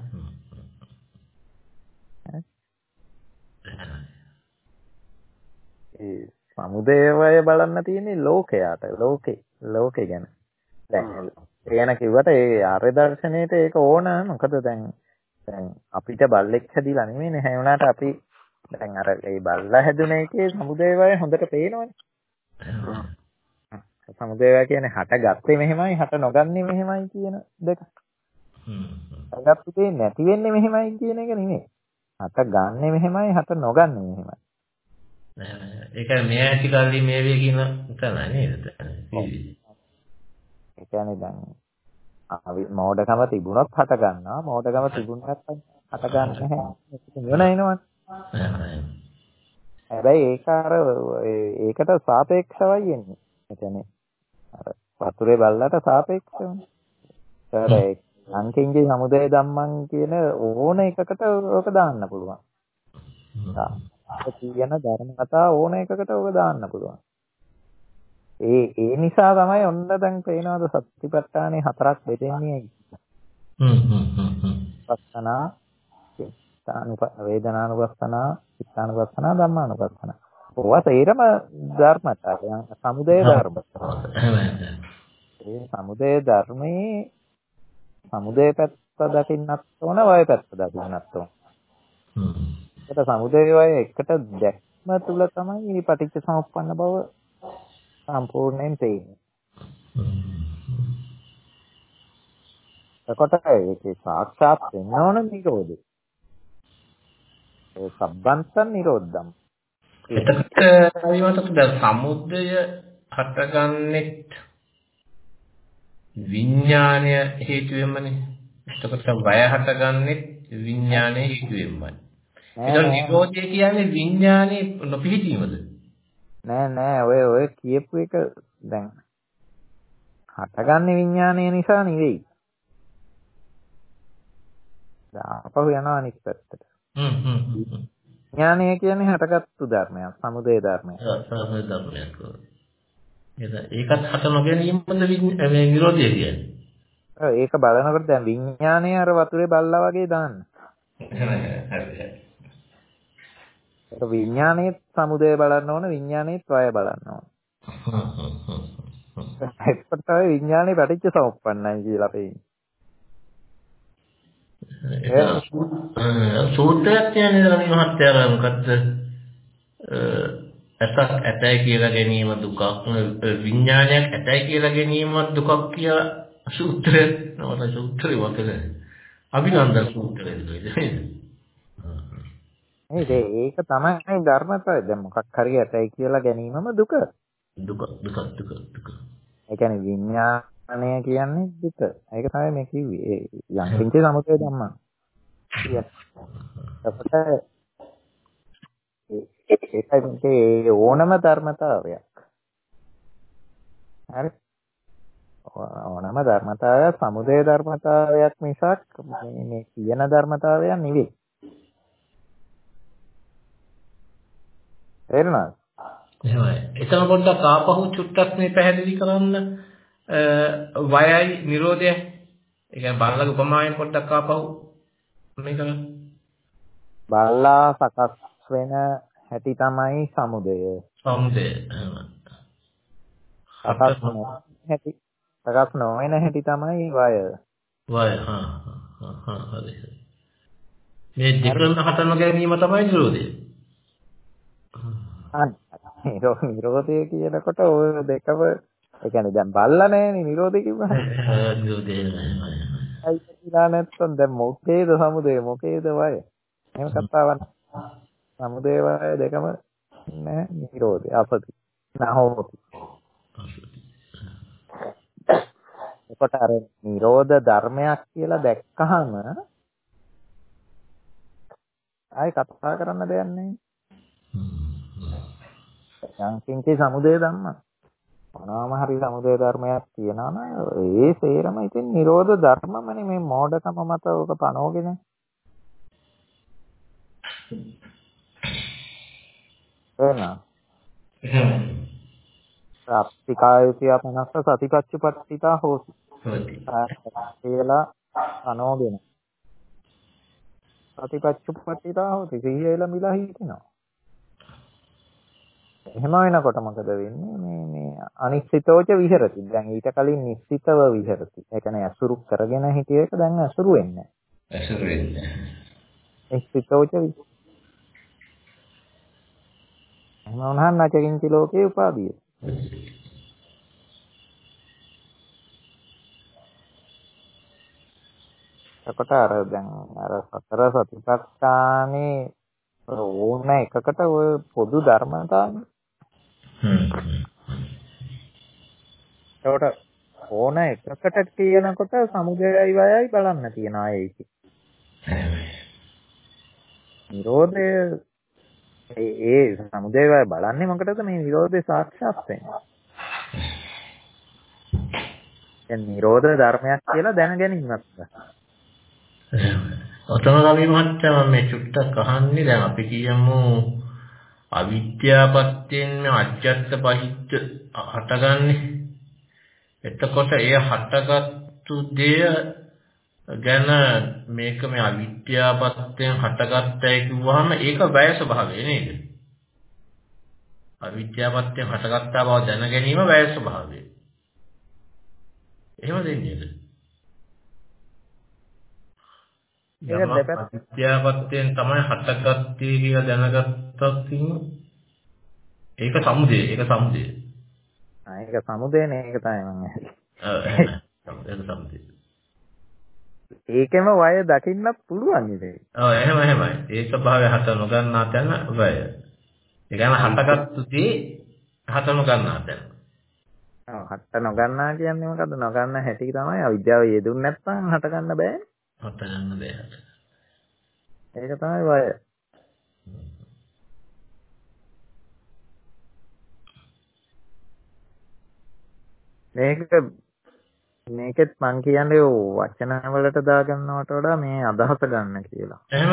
ඒ සමුදය වය බලන්න තියෙන්නේ ලෝකයට. ලෝකේ ගැන. දැන් එයන කිව්වට ඒ ආර්ය දර්ශනයේට ඒක ඕන. මොකද දැන් අපිට බල්ලෙක් හැදිලා නෙමෙයිනේ. ඒ වුණාට අපි දැන් අර ඒ බල්ලා හැදුන එකේ සමුදය වය හොඳට පේනවනේ. සමුදේ කියන්නේ හටගත්තේ මෙහෙමයි හට නොගන්නේ මෙහෙමයි කියන දෙක. හටගත්තු දේ නැති වෙන්නේ මෙහෙමයි කියන එක නෙමෙයි. හට ගන්නෙ මෙහෙමයි හට නොගන්නේ මෙහෙමයි. ඒක මේ ඇති කල්ලි මේ වේ කියන තැන නේද? ඒ කියන්නේ දැන් මෝඩකම තිබුණොත් හට ගන්නවා. මෝඩකම තිබුණ නැත්නම් හට ගන්න නැහැ. ඒක නිවන එනවනේ. හැබැයි ඒක අර ඒකට සාපේක්ෂවයි එන්නේ. ඒ කියන්නේ අර වතුරේ බල්ලට සාපේක්ෂවනේ. ඒකට අංකින්ගේ සමුදය ධම්මං කියන ඕන එකකට ඕක දාන්න පුළුවන්. කියන ධර්ම කතා ඕන එකකට ඕක දාන්න පුළුවන්. ඒ නිසා තමයි ඔන්න දැන් පේනවාද සත්‍තිපට්ඨානේ හතරක් දෙන්නේ. පස්සනා, වේදනානුපස්සනා, චිත්තානුපස්සනා, ධම්මානුපස්සනා. ඕවා තේරම ධර්මතා. සමුදය ධර්ම. ඒ සමුදය ධර්මයේ සමුදය පැත්ත දකින්නත් ඕන, වය පැත්ත දකින්නත් ඕන. ඒක සමුදය වය එකට දැක්ම තුල තමයි මේ පටිච්ච සමුප්පන්න බව සම්පූර්ණයෙන් තේරෙන්නේ. එතකොට ඒකේ සාක්ෂාත් වෙන්න ඕන නිරෝධය. ඒ සම්බන්තන් නිරෝධම්. එතකොට ඊමණට දැන් සමුදය හටගන්නෙත් විඥානය හේතුවෙන්මනේ. එතකොට වය හටගන්නෙත් විඥානය හේතුවෙන්මයි. ඒක නිරෝධය කියන්නේ විඥානේ නොපිහිටීමද? නෑ ඔය කියපු එක දැන් හටගන්නේ විඥානය නිසා නෙවෙයි. අපහු යනවා අනිත් පැත්තට. විඥානය කියන්නේ හටගත්තු ධර්මයක්, සමුදය ධර්මයක්. සමුදය ධර්මයක්. ඒකත් හට නොගැනීමද නිරෝධය කියන්නේ. ඒක බලනකොට දැන් විඥානය අර වතුරේ බල්ලා වගේ දාන්න. ඒක විඥානයේ සමුදය බලන්න ඕන, විඥානයේ වය බලන්න ඕන. ඒකට තමයි විඥානේ පටිච්ච සමුප්පන්නයි කියලා පෙන්නේ. සූත්‍රයක් කියන්නේ රවි මහත්තයා මොකද්ද? ඇසක් ඇතයි කියලා ගැනීම දුකක්, විඥානයක් ඇතයි කියලා ගැනීම දුකක් කියලා සූත්‍රය නවත සූත්‍රය වගේ. අභිනන්දන සූත්‍රයද නේද? ඒක තමයි ධර්මතාවය. දැන් මොකක් හරි ඇතයි කියලා ගැනීමම දුක. දුක. ඒ කියන්නේ විඥානය කියන්නේ දුක. ඒක තමයි මේ කිව්වේ. යම් කිංචේ සමුදය ධම්මං. ඒකයි ඕනම ධර්මතාවයක්. හරි. ඕනම ධර්මතාවයක් සමුදය ධර්මතාවයක් මිසක් මේ කියන ධර්මතාවයක් නෙවෙයි. තේරුණාද? එහෙමයි. එතන පොඩ්ඩක් ආපහු චුට්ටක් මේ පැහැදිලි කරන්න වයයි නිරෝධය. ඒ කියන්නේ බල්ලගේ උපමාවෙන් පොඩ්ඩක් ආපහු මේක බල්ලා සකස් වෙන හැටි තමයි සමුදය. සමුදය. සකස් නොවන හැටි තමයි වය. හරි. මේ දෙකම හට නොගැනීම තමයි නිරෝධය. නිරෝධය කියනකොට ඔය දෙකම ඒ කියන්නේ දැන් බල්ලා නෑනේ නිරෝධය කිව්වහම. නිරෝධය නෑ. අයි කියලා නැත්නම් දැන් මොකේද සමුදය මොකේද වය? එහෙම කතාවක්. සමුදය වය දෙකම නෑ නිරෝධය අපති. නහෝති. එතකොට අර නිරෝධ ධර්මයක් කියලා දැක්කහම ආයි කතා කරන්න දෙයක් නෑ. යංකින්චේ සමුදය ධම්ම. මොනවාම හරි සමුදය ධර්මයක් තියනවා නම් ඒ සේරම ඉතින් නිරෝධ ධර්මමනේ මේ මෝඩකම මත ඔක පනෝගෙන. එහෙනම් අප්තිකායති අපනස්ස සතිපච්චුපට්ඨිතා හෝති. කියලා පනෝගෙන. සතිපච්චුපට්ඨිතා හෝති. සිහියල මිලා හිටිනවා. එහෙම වෙනකොට මොකද වෙන්නේ මේ අනිශ්චිතෝච විහෙරති. දැන් ඊට කලින් නිශ්චිතව විහෙරති. ඒ කියන්නේ අසුරු කරගෙන හිටිය එක දැන් අසුරු වෙන්නේ නැහැ. අසුරු වෙන්නේ. නිශ්චිතෝච එහෙම වුණාම නැචකින්ච ලෝකේ උපාදීය. එතකොට අර දැන් අර සතර සතිපට්ඨානේ ඕන එකකට ඔය පොදු ධර්මතාවනේ. ඒකට ඕන එකකට කියනකොට සමුදයයි වයයි බලන්න තියනවා ඒකේ. නිරෝධය ඒ සමුදය වය බලන්නේ මොකටද මේ නිරෝධය සාක්ෂාත් වෙන්නේ. දැන් නිරෝධ ධර්මයක් කියලා දැන ගැනීමක්. ඔතන තමයි මහත්තයා මම මේ චුට්ටක් අහන්නේ. දැන් අපි කියමු අවිද්‍යාවපත්යෙන් අජ්ජත් පහිච්ච හටගන්නේ. එතකොට ඒ හටගත්තු දෙය ගැන මේක මේ අවිද්‍යාවපත්යෙන් හටගත්තයි කිව්වහම ඒක වැය ස්වභාවය නේද? අවිද්‍යාවපත්යෙන් හටගත්තා බව දැන ගැනීම වැය ස්වභාවය. එහෙම දෙන්නේද? අවිද්‍යාවපත්යෙන් තමයි හටගත්තේ කියලා දැනගත්තොත් ඒක සමුදය. ඒක සමුදය. ඒක සමුදයනේ. ඒක තමයි මම ඒක සමුදය. ඒකෙම වය දකින්නත් පුළුවන් ඉතින්. එහෙමයි. ඒ ස්වභාවය හත නොගන්නා තැන වය. ඒ කියන්නේ හටගත්තු දේ හත නොගන්නා තැන. හට නොගන්නා කියන්නේ මොකද්ද? නොගන්න හැටි තමයි අවිද්‍යාව යෙදුන්නේ නැත්නම් හට ගන්න බෑ. හට ගන්න බෑ. ඒක තමයි වය. මේකෙත් මං කියන්නේ වචන වලට දාගන්නවට වඩා මේ අදහස ගන්න කියලා. එහෙම.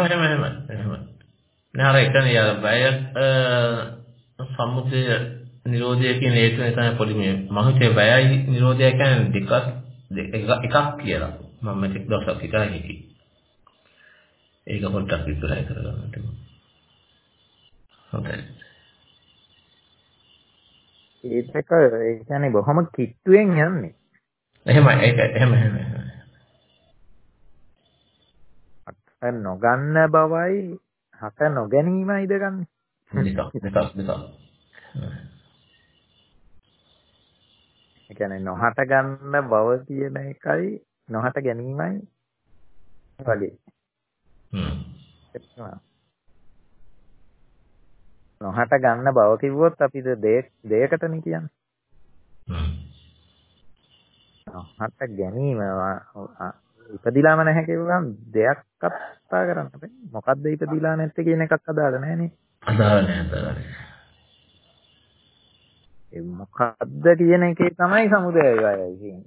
නෑ ඒකනේ යාර බය සම්මුතිය නිරෝධය කියන එක තමයි පොඩි මේ මම හිතේ බයයි නිරෝධය කියන්නේ එකක් කියලා. මම මේක දවසක් හිතා හිටි. ඒක පොඩ්ඩක් විස්තරය කරගන්නට. හොඳයි. ඒ කියන්නේ බොහොම කිට්ටුවෙන් යන්නේ. එහෙමයි ඒක එහෙම. හට නොගන්න බවයි හට නොගැනීමයිද ගන්න. දෙකක්. ඒ කියන්නේ නොහට ගන්න බව කියන එකයි නොහට ගැනීමයි වගේ. නොහට ගන්න බව කිව්වොත් අපිට දෙයකටනේ කියන්නේ. නොහට ගැනීම ඉපදිලාම නැහැ කියවනම් දෙයක් කතා කරන්න බෑ. මොකද්ද ඉපදිලා නැත්තේ කියන එකක් අදාළ නැහැ නේ. අදාළ නැහැ. ඒ මොකද්ද කියන එකේ තමයි සමුදයයි වයයි කියන්නේ.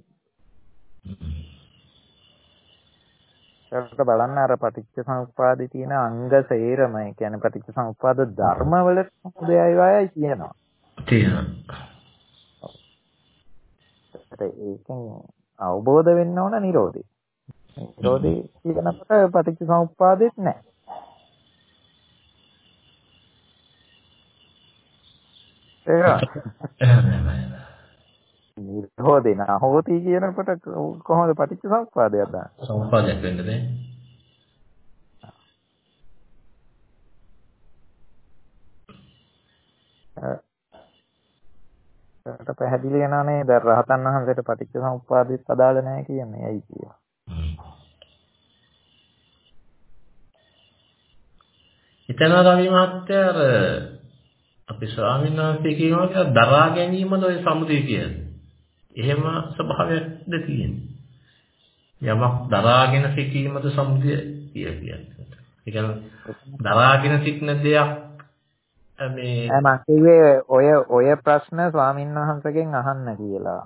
ඒකට බලන්න අර පටිච්චසමුප්පාදේ තියෙන අංග සේරම ඒ කියන්නේ පටිච්චසමුප්පාද ධර්මවල සමුදයයි වයයි කියනවා. තියෙනවා. ඒකෙන් අවබෝධ වෙන්න ඕන නිරෝධය. නිරෝධය කියනකොට පටිච්චසමුප්පාදෙත් නැහැ. නිරෝධේ නැහොති කියනකොට කොහොමද පටිච්චසමුප්පාදය අදහන්නේ? සමුප්පාදයක් වෙන්නේ ඒකට පැහැදිලි වෙනානේ දැන් රහතන් වහන්සේට පටිච්චසමුප්පාදෙත් අදාළ නැහැ කියන්නේ ඇයි කියලා. හිතනවා රවි මහත්තයා අර අපි ස්වාමීන් වහන්සේ කියනවා කියලා දරා ගැනීමද ඔය සමුදය කියන්නේ. එහෙම ස්වභාවයක්ද තියෙන්නේ. යමක් දරාගෙන සිටීමද සමුදය කියන්නේ. ඒ කියන්නේ දරාගෙන සිටින දෙයක් මේ මම කිව්වේ ඔය ප්‍රශ්න ස්වාමීන් වහන්සේගෙන් අහන්න කියලා.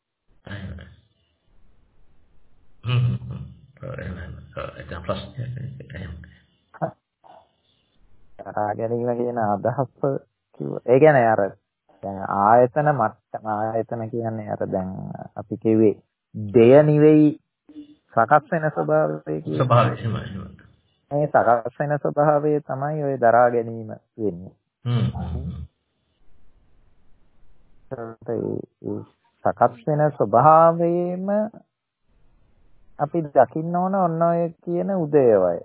දරා ගැනීම කියන අදහස කිව්වා. ඒ කියන්නේ අර දැන් ආයතන කියන්නේ අර දැන් අපි කිව්වේ දෙය නිවෙයි සකස් වෙන ස්වභාවය කියන ස්වභාවය. මේ සකස් වෙන ස්වභාවය තමයි ඔය දරා ගැනීම වෙන්නේ. සකස් වෙන ස්වභාවයෙන්ම අපි දකින්න ඕන ඔන්න ඔය කියන උදේවය.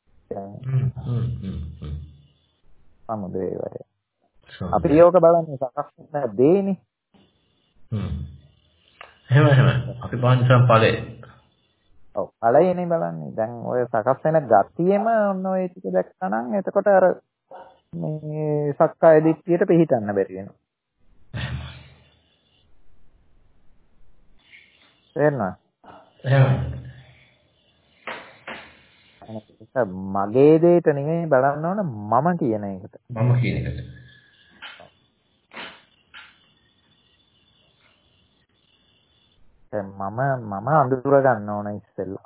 සමුදේවය. අපි යෝග බලන්නේ සකස් වෙන දේනේ. එහෙම. අපි බලන්නේ ඵලය. ඔව් ඵලයනේ බලන්නේ. දැන් ඔය සකස් වෙන ගතියෙම ඔන්න ඔය ටික දැක්කා නම් එතකොට අර මේ සක්කාය දිට්ඨියට පිළිහිටන්න බැරි වෙනවා. තේරෙනවද? මගේ දෙයට නෙමෙයි බලන්න ඕන මම කියන එකට. මම කියන එකට. දැන් මම අඳුර ගන්න ඕන ඉස්සෙල්ලා.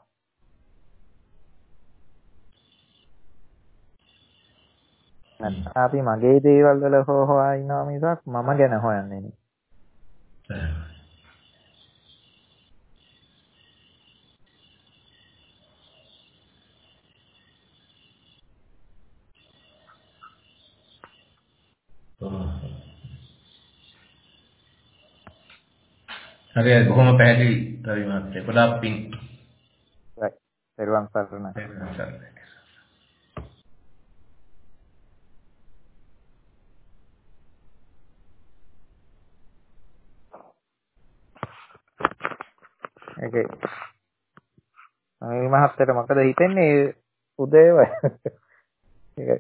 නැත්නම් අපි මගේ දේවල් වල හොයා ඉනවා මිසක් මම ගැන හොයන්නේ නෙමෙයි. හරි බොහොම පැහැදිලි රවි මහත්තයා. ගොඩාක් පිං. right. පෙරවන් සරණයි. ඒකේ මේ මහත්තයට මොකද හිතෙන්නේ උදේව? ඒකයි.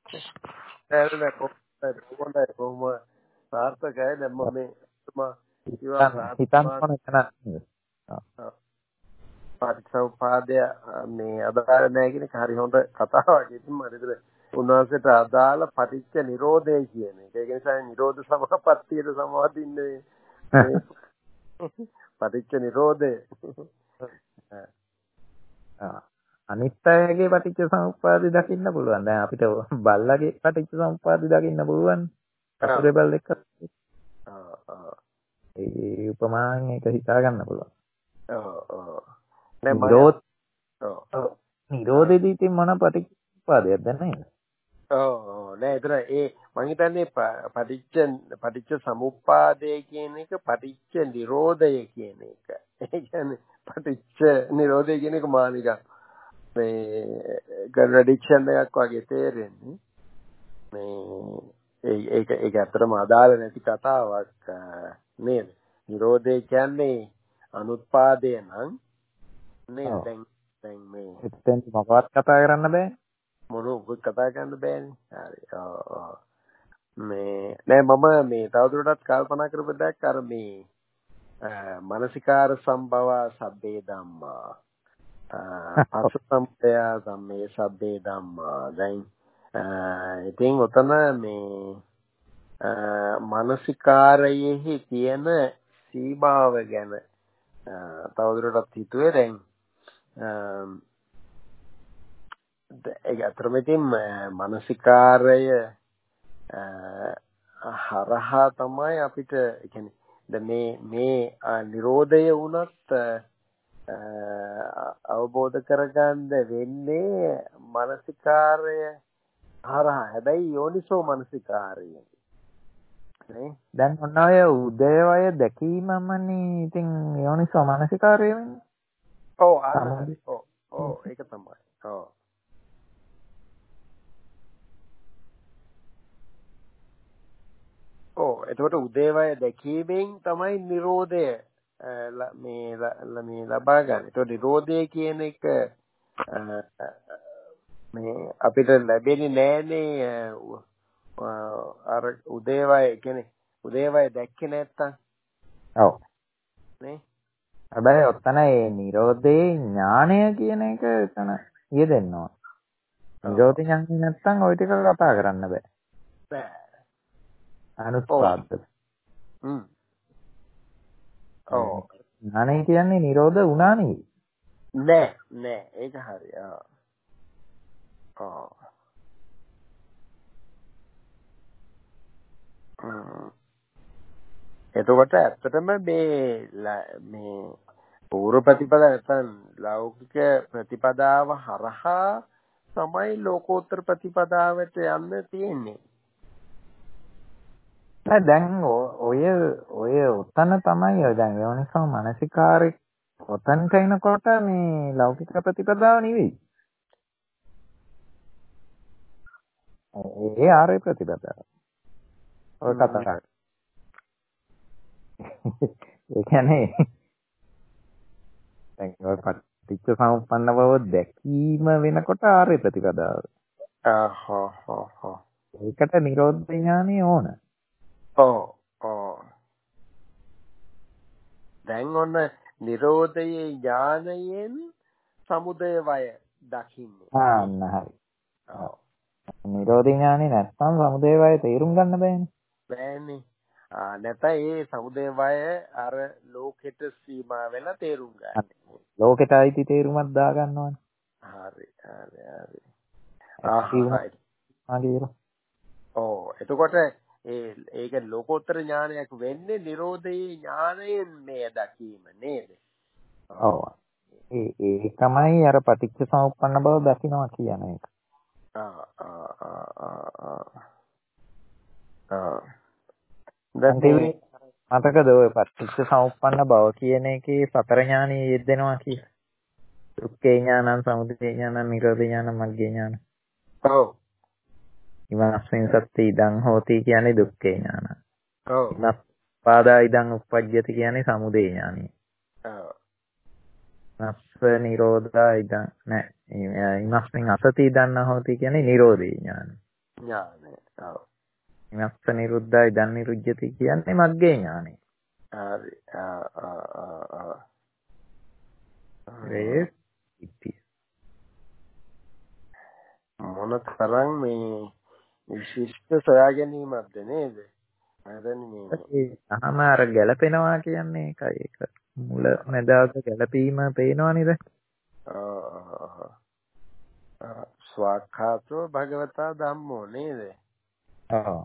කොහොම සාර්ථකයි දැන් මම මේ හිතන්න ඕන තැන. පටිච්චසමුප්පාදය මේ අදාළ නැහැ කියන එක හරි හොඳ කතාවක්. ඉතින් මම හිතන්නේ උන්වහන්සේට අදාළ පටිච්ච නිරෝධය කියන එක. ඒක නිසා නිරෝධ සමාපත්තියට සමවදින්නේ පටිච්ච නිරෝධය. අනිත් අයගේ පටිච්ච සමුප්පාදය දකින්න පුළුවන්. දැන් අපිට බල්ලගේ පටිච්ච සමුප්පාදය දකින්න පුළුවන්. කපුරේ බල්ලෙක්. ඒ උපමාවෙන් ඒක හිතා ගන්න පුළුවන්. නිරෝධෙදී තින් මොන පටිච්චසමුප්පාදයක්ද නේද? නෑ ඒතර ඒ මං හිතන්නේ පටිච්ච සමුප්පාදය කියන එක පටිච්ච නිරෝධය කියන එක. ඒ කියන්නේ පටිච්ච නිරෝධය කියන එක මානික මේ කන්ට්‍රඩික්ෂන් එකක් වගේ තේරෙන්නේ. මේ ඒක ඇත්තටම අදාළ නැති කතාවක් නේද? නිරෝධය කියන්නේ අනුත්පාදය නම් නේද? දැන් මේ එතෙන් මොකවත් කතා කරන්න බෑ. මොනවත් කතා කරන්න බෑනේ. හරි. මේ නෑ මම මේ තවදුරටත් කල්පනා කරපු දෙයක් අර මේ මානසිකාර සම්භව සබ්බේ ධම්මා පස්සම්පය ධම්මේ සබ්බේ ධම්මා. දැන් ඉතින් උතන මේ මානසිකාරයෙහි තියෙන සීමාව ගැන තවදුරටත් හිතුවේ. දැන් ඒක අතරම ඉතින් මානසිකාරය හරහා තමයි අපිට කියන්නේ මේ නිරෝධය වුණත් අවබෝධ කරගන්න වෙන්නේ මානසිකාරය හරහා. හැබැයි යෝනිසෝ මානසිකාරය නේ. දැන් ඔන්න ඔය උදේවය දැකීමමනේ ඉතින් යෝනිසෝ මානසිකාරය වෙන්නේ. ඔව් ඒක තමයි. එතකොට උදේවය දැකීමෙන් තමයි නිරෝධය මේ ලබා ගන්න. ඒතකොට නිරෝධය කියන එක මේ අපිට ලැබෙන්නේ නෑනේ අර උදේවය කියන්නේ උදේවය දැක්කේ නැත්තම්. ඔව්. නේ? හැබැයි ඔතන ඒ නිරෝධේ ඥානය කියන එක එතන යෙදෙන්න ඕන. නිරෝධ ඥානය නැත්තම් ওই ටික කතා කරන්න බෑ. බෑ. අනුත්පාද. ඥානය කියන්නේ නිරෝධ වුණා නෙවෙයි. නෑ ඒක හරි. එතකොට ඇත්තටම මේ පූර්ව ප්‍රතිපදාව නැත්නම් ලෞකික ප්‍රතිපදාව හරහා තමයි ලෝකෝත්තර ප්‍රතිපදාවට යන්න තියෙන්නේ. දැන් ඔය උතන තමයි දැන් යෝනිසෝ මානසිකාරේ උතන්ට එනකොට මේ ලෞකික ප්‍රතිපදාව නෙවෙයි. ඒ ආර්ය ප්‍රතිපදාව. ඔය කතා. ඒ කියන්නේ දැන් ඔය පටිච්ච සමුප්පන්න බව දැකීම වෙනකොට ආර්ය ප්‍රතිපදාව. ඒකට නිරෝධ ඥානෙ ඕන. දැන් ඔන්න නිරෝධයේ ඥානයෙන් සමුදය වය දකින්නේ. අන්න හරි. නිරෝධ ඥානෙ නැත්නම් සමුදය වය තේරුම් ගන්න බෑනේ. බෑනේ. නැත්නම් ඒ සමුදය වය අර ලෝකෙට සීමා වෙලා තේරුම් ගන්න. ලෝකෙට අයිති තේරුමක් දා ගන්නවනේ. හරි. එතකොට ඒක ලෝකෝත්තර ඥානයක් වෙන්නේ නිරෝධයේ ඥානයෙන් මේ දකීම නේද? ඔව්. ඒකමයි අර පටිච්ච සමුප්පන්න බව දකින්නවා කියන එක. මතකද ඔය පටිච්ච සමුප්පන්න බව කියන එකේ සතර ඥානෙ යෙදෙනවා කියලා. දුක්ඛේ ඥානං, සමුදය ඥානං, නිරෝධ ඥානං, මග්ගේ ඥානං. ඔව්. ඉමස්මින් සත්‍ය ඉදං හෝති කියන්නේ දුක්ඛේ ඥානං. ඔව්. ඉමස්පාදා ඉදං උප්පජ්ජති කියන්නේ සමුදය ඥානයි. ඔව්. නස්ස නිරෝධා ඉදං ඉමස්මින් අසති ඉදං හෝති කියන්නේ නිරෝධේ ඥානයි. ඔව්. ඉමස්ස නිරුද්ධා ඉදං නිරුද්ධති කියන්නේ මග්ගේ ඥානයි. හරි. මොනතරම් මේ විශිෂ්ට සොයා ගැනීමක්ද නේද? අහම අර ගැළපෙනවා කියන්නේ ඒකයි. ඒක මුල මැදාක ගැළපීම පේනවා නේද? ස්වාක්ඛාතෝ භගවතා ධම්මෝ නේද? ඔව්.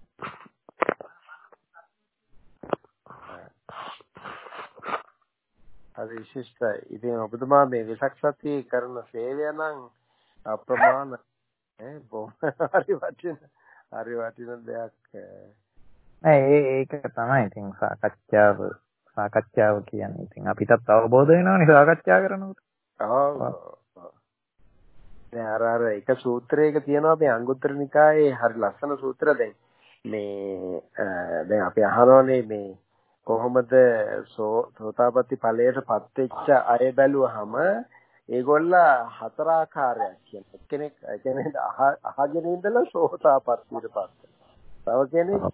හරි විශිෂ්ටයි. ඉතින් ඔබතුමා මේ විසක් සතියේ කරන සේවය නම් අප්‍රමාණ හරි වටින දෙයක්. ඒක තමයි ඉතින් සාකච්ඡාව කියන්නේ. ඉතින් අපිටත් අවබෝධ වෙනවනේ සාකච්ඡා කරනකොට. ඔව්. දැන් අර එක සූත්‍රයක තියෙනවා මේ අංගුත්තර නිකායේ හරි ලස්සන සූත්‍ර දැන් අපි අහනෝනේ මේ කොහොමද සෝතාපට්ටි ඵලයටපත් වෙච්ච අය බැලුවහම ඒගොල්ලා හතර ආකාරයක් කියන කෙනෙක් කියන්නේ අහගෙන ඉඳලා සෝතාපට්ටියටපත් වෙනවා. තව කෙනෙක්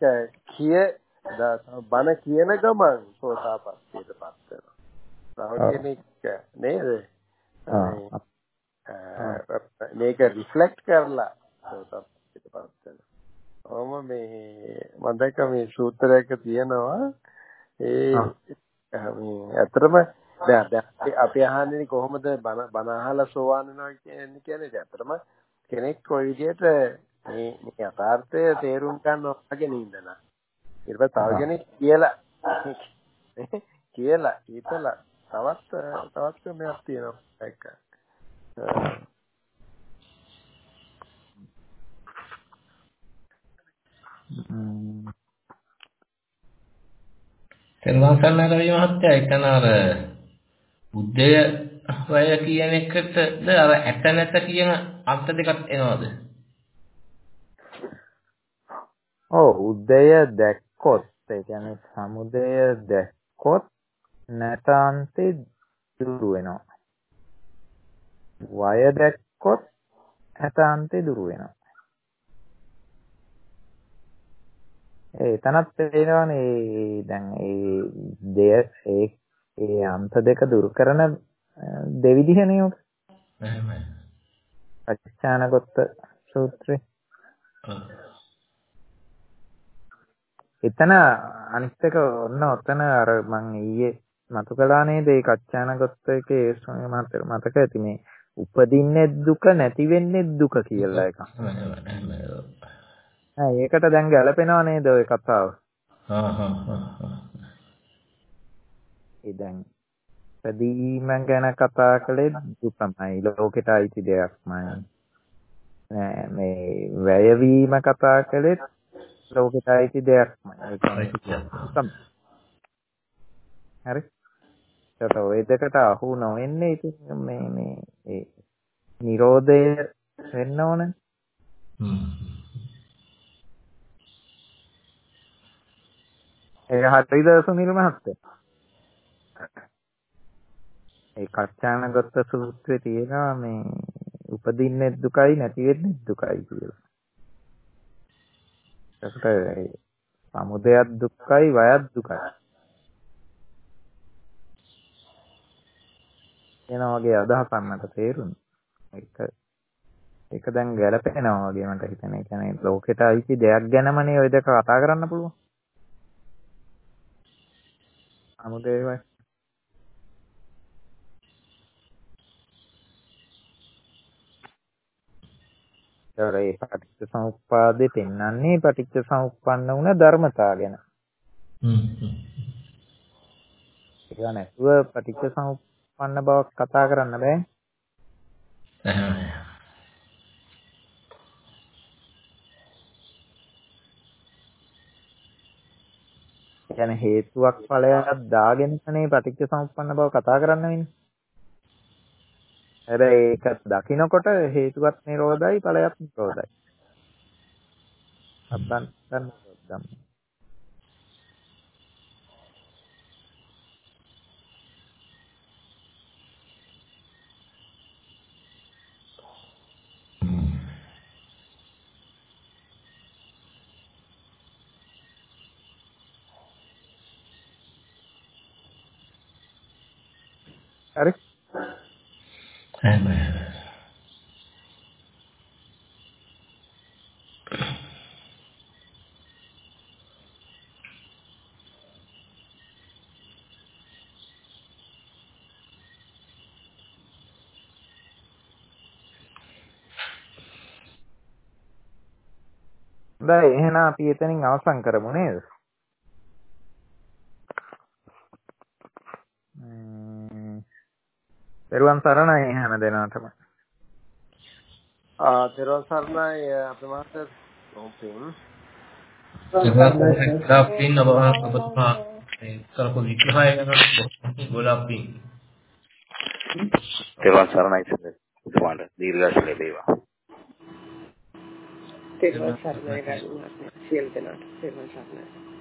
බණ කියන ගමන් සෝතාපට්ටියටපත් වෙනවා. තව කෙනෙක් නේද? මේක රිෆ්ලෙක්ට් කරලා සෝතාපට්ටියටපත් වෙනවා. ඔහොම මේ මම දැක්ක මේ සූත්‍රයක තියෙනවා ඇත්තටම දැන් අපි අහන්නේ කොහොමද බණ අහලා සෝවාන් වෙනවා කියන්නේ ඇත්තටම කෙනෙක් කොයි විදිහට මේ යථාර්ථය තේරුම් ගන්නවගෙන ඉඳලා ඊට පස්සේ තව කෙනෙක් කියලා හිතලා තවත් ක්‍රමයක් තියෙනවා ඒක. තෙරුවන් සරණයි රවි මහත්තයා. එතන අර බුද්ධය වය කියන එකටද අර ඇත නැත කියන අර්ථ දෙකක් එනවද? ඔව් උද්දය දැක්කොත් ඒ කියන්නේ සමුදය දැක්කොත් නැතාන්තේ දුරු වෙනවා. වය දැක්කොත් නැතාන්තේ දුරු වෙනවා. එතනත් පේනවනේ දැන් ඒ අන්ත දෙක දුරු කරන දෙවිදිහනේ ඔක. එහෙමයි. අච්චානගත සූත්‍රේ. එතන අනිත් එක ඔතන අර මං ඊයේ මතු කළා නේද ඒ කච්චානගත එකේ මතක ඇති මේ උපදින්නේ දුක නැති වෙන්නේ දුක කියලා එකක්. ඒකට දැන් ගැලපෙනව නේද ඔය කතාව? ඒ දැන් පැදීම ගැන කතා කළේ දුකමයි ලෝකෙට අයිති දෙයක්මයි. මේ වැයවීම කතා කළේ ලෝකෙට අයිති දෙයක්මයි. හරි. ඒකට ඔය දෙකට අහු නොවෙන්නේ ඉතින් මේ ඒ නිරෝධය වෙන්න ඕනේ. ඒක හරිද සුනිල් මහත්තයා? ඒ කච්චානගත සූත්‍රයේ තියෙනවා මේ උපදින්නේ දුකයි නැති වෙන්නේ දුකයි කියලා. ඒකට සමුදයත් දුකයි වයත් දුකයි. එනවා වගේ අදහසක් මට තේරුණා. ඒක දැන් ගැලපෙනවා වගේ මට හිතෙනවා. ඒ කියන්නේ ලෝකෙට අයිති දෙයක් ගැනමනේ ওই දෙක කතා කරන්න පුළුවන්. සමුදයයි ඒ පටිච්ච සමුප්පාදේ පෙන්වන්නේ පටිච්ච සමුප්පන්න වුණ ධර්මතා ගැන. ඒක නැතුව පටිච්ච සමුප්පන්න බවක් කතා කරන්න බෑ. කියන්නේ හේතුවක් ඵලයක් දාගෙනනේ පටිච්ච සමුප්පන්න බව කතා කරන්න වෙන්නේ. හැබැයි ඒක දකින්නකොට හේතුවත් නිරෝධයි ඵලයක් නිරෝධයි. අබ්බන් නිරෝධම්. හරි. දැන් එහෙනම් අපි එතනින් අවසන් කරමු නේද? පෙරුවන් සරණයි හැම දෙනාටම. පෙරුවන් සරණයි අපේ මාස්ටර් ඔපින්. ගොඩාක් පින් ඔබතුමා ඒ කරපු විග්‍රහය ගැන ගොඩාක් පින්. පෙරුවන් සරණයි සර්. ඔබතුමාට දීර්ඝායුෂ ලැබේවා. පෙරුවන් සරණයි සියලු දෙනාට පෙරුවන් සරණයි.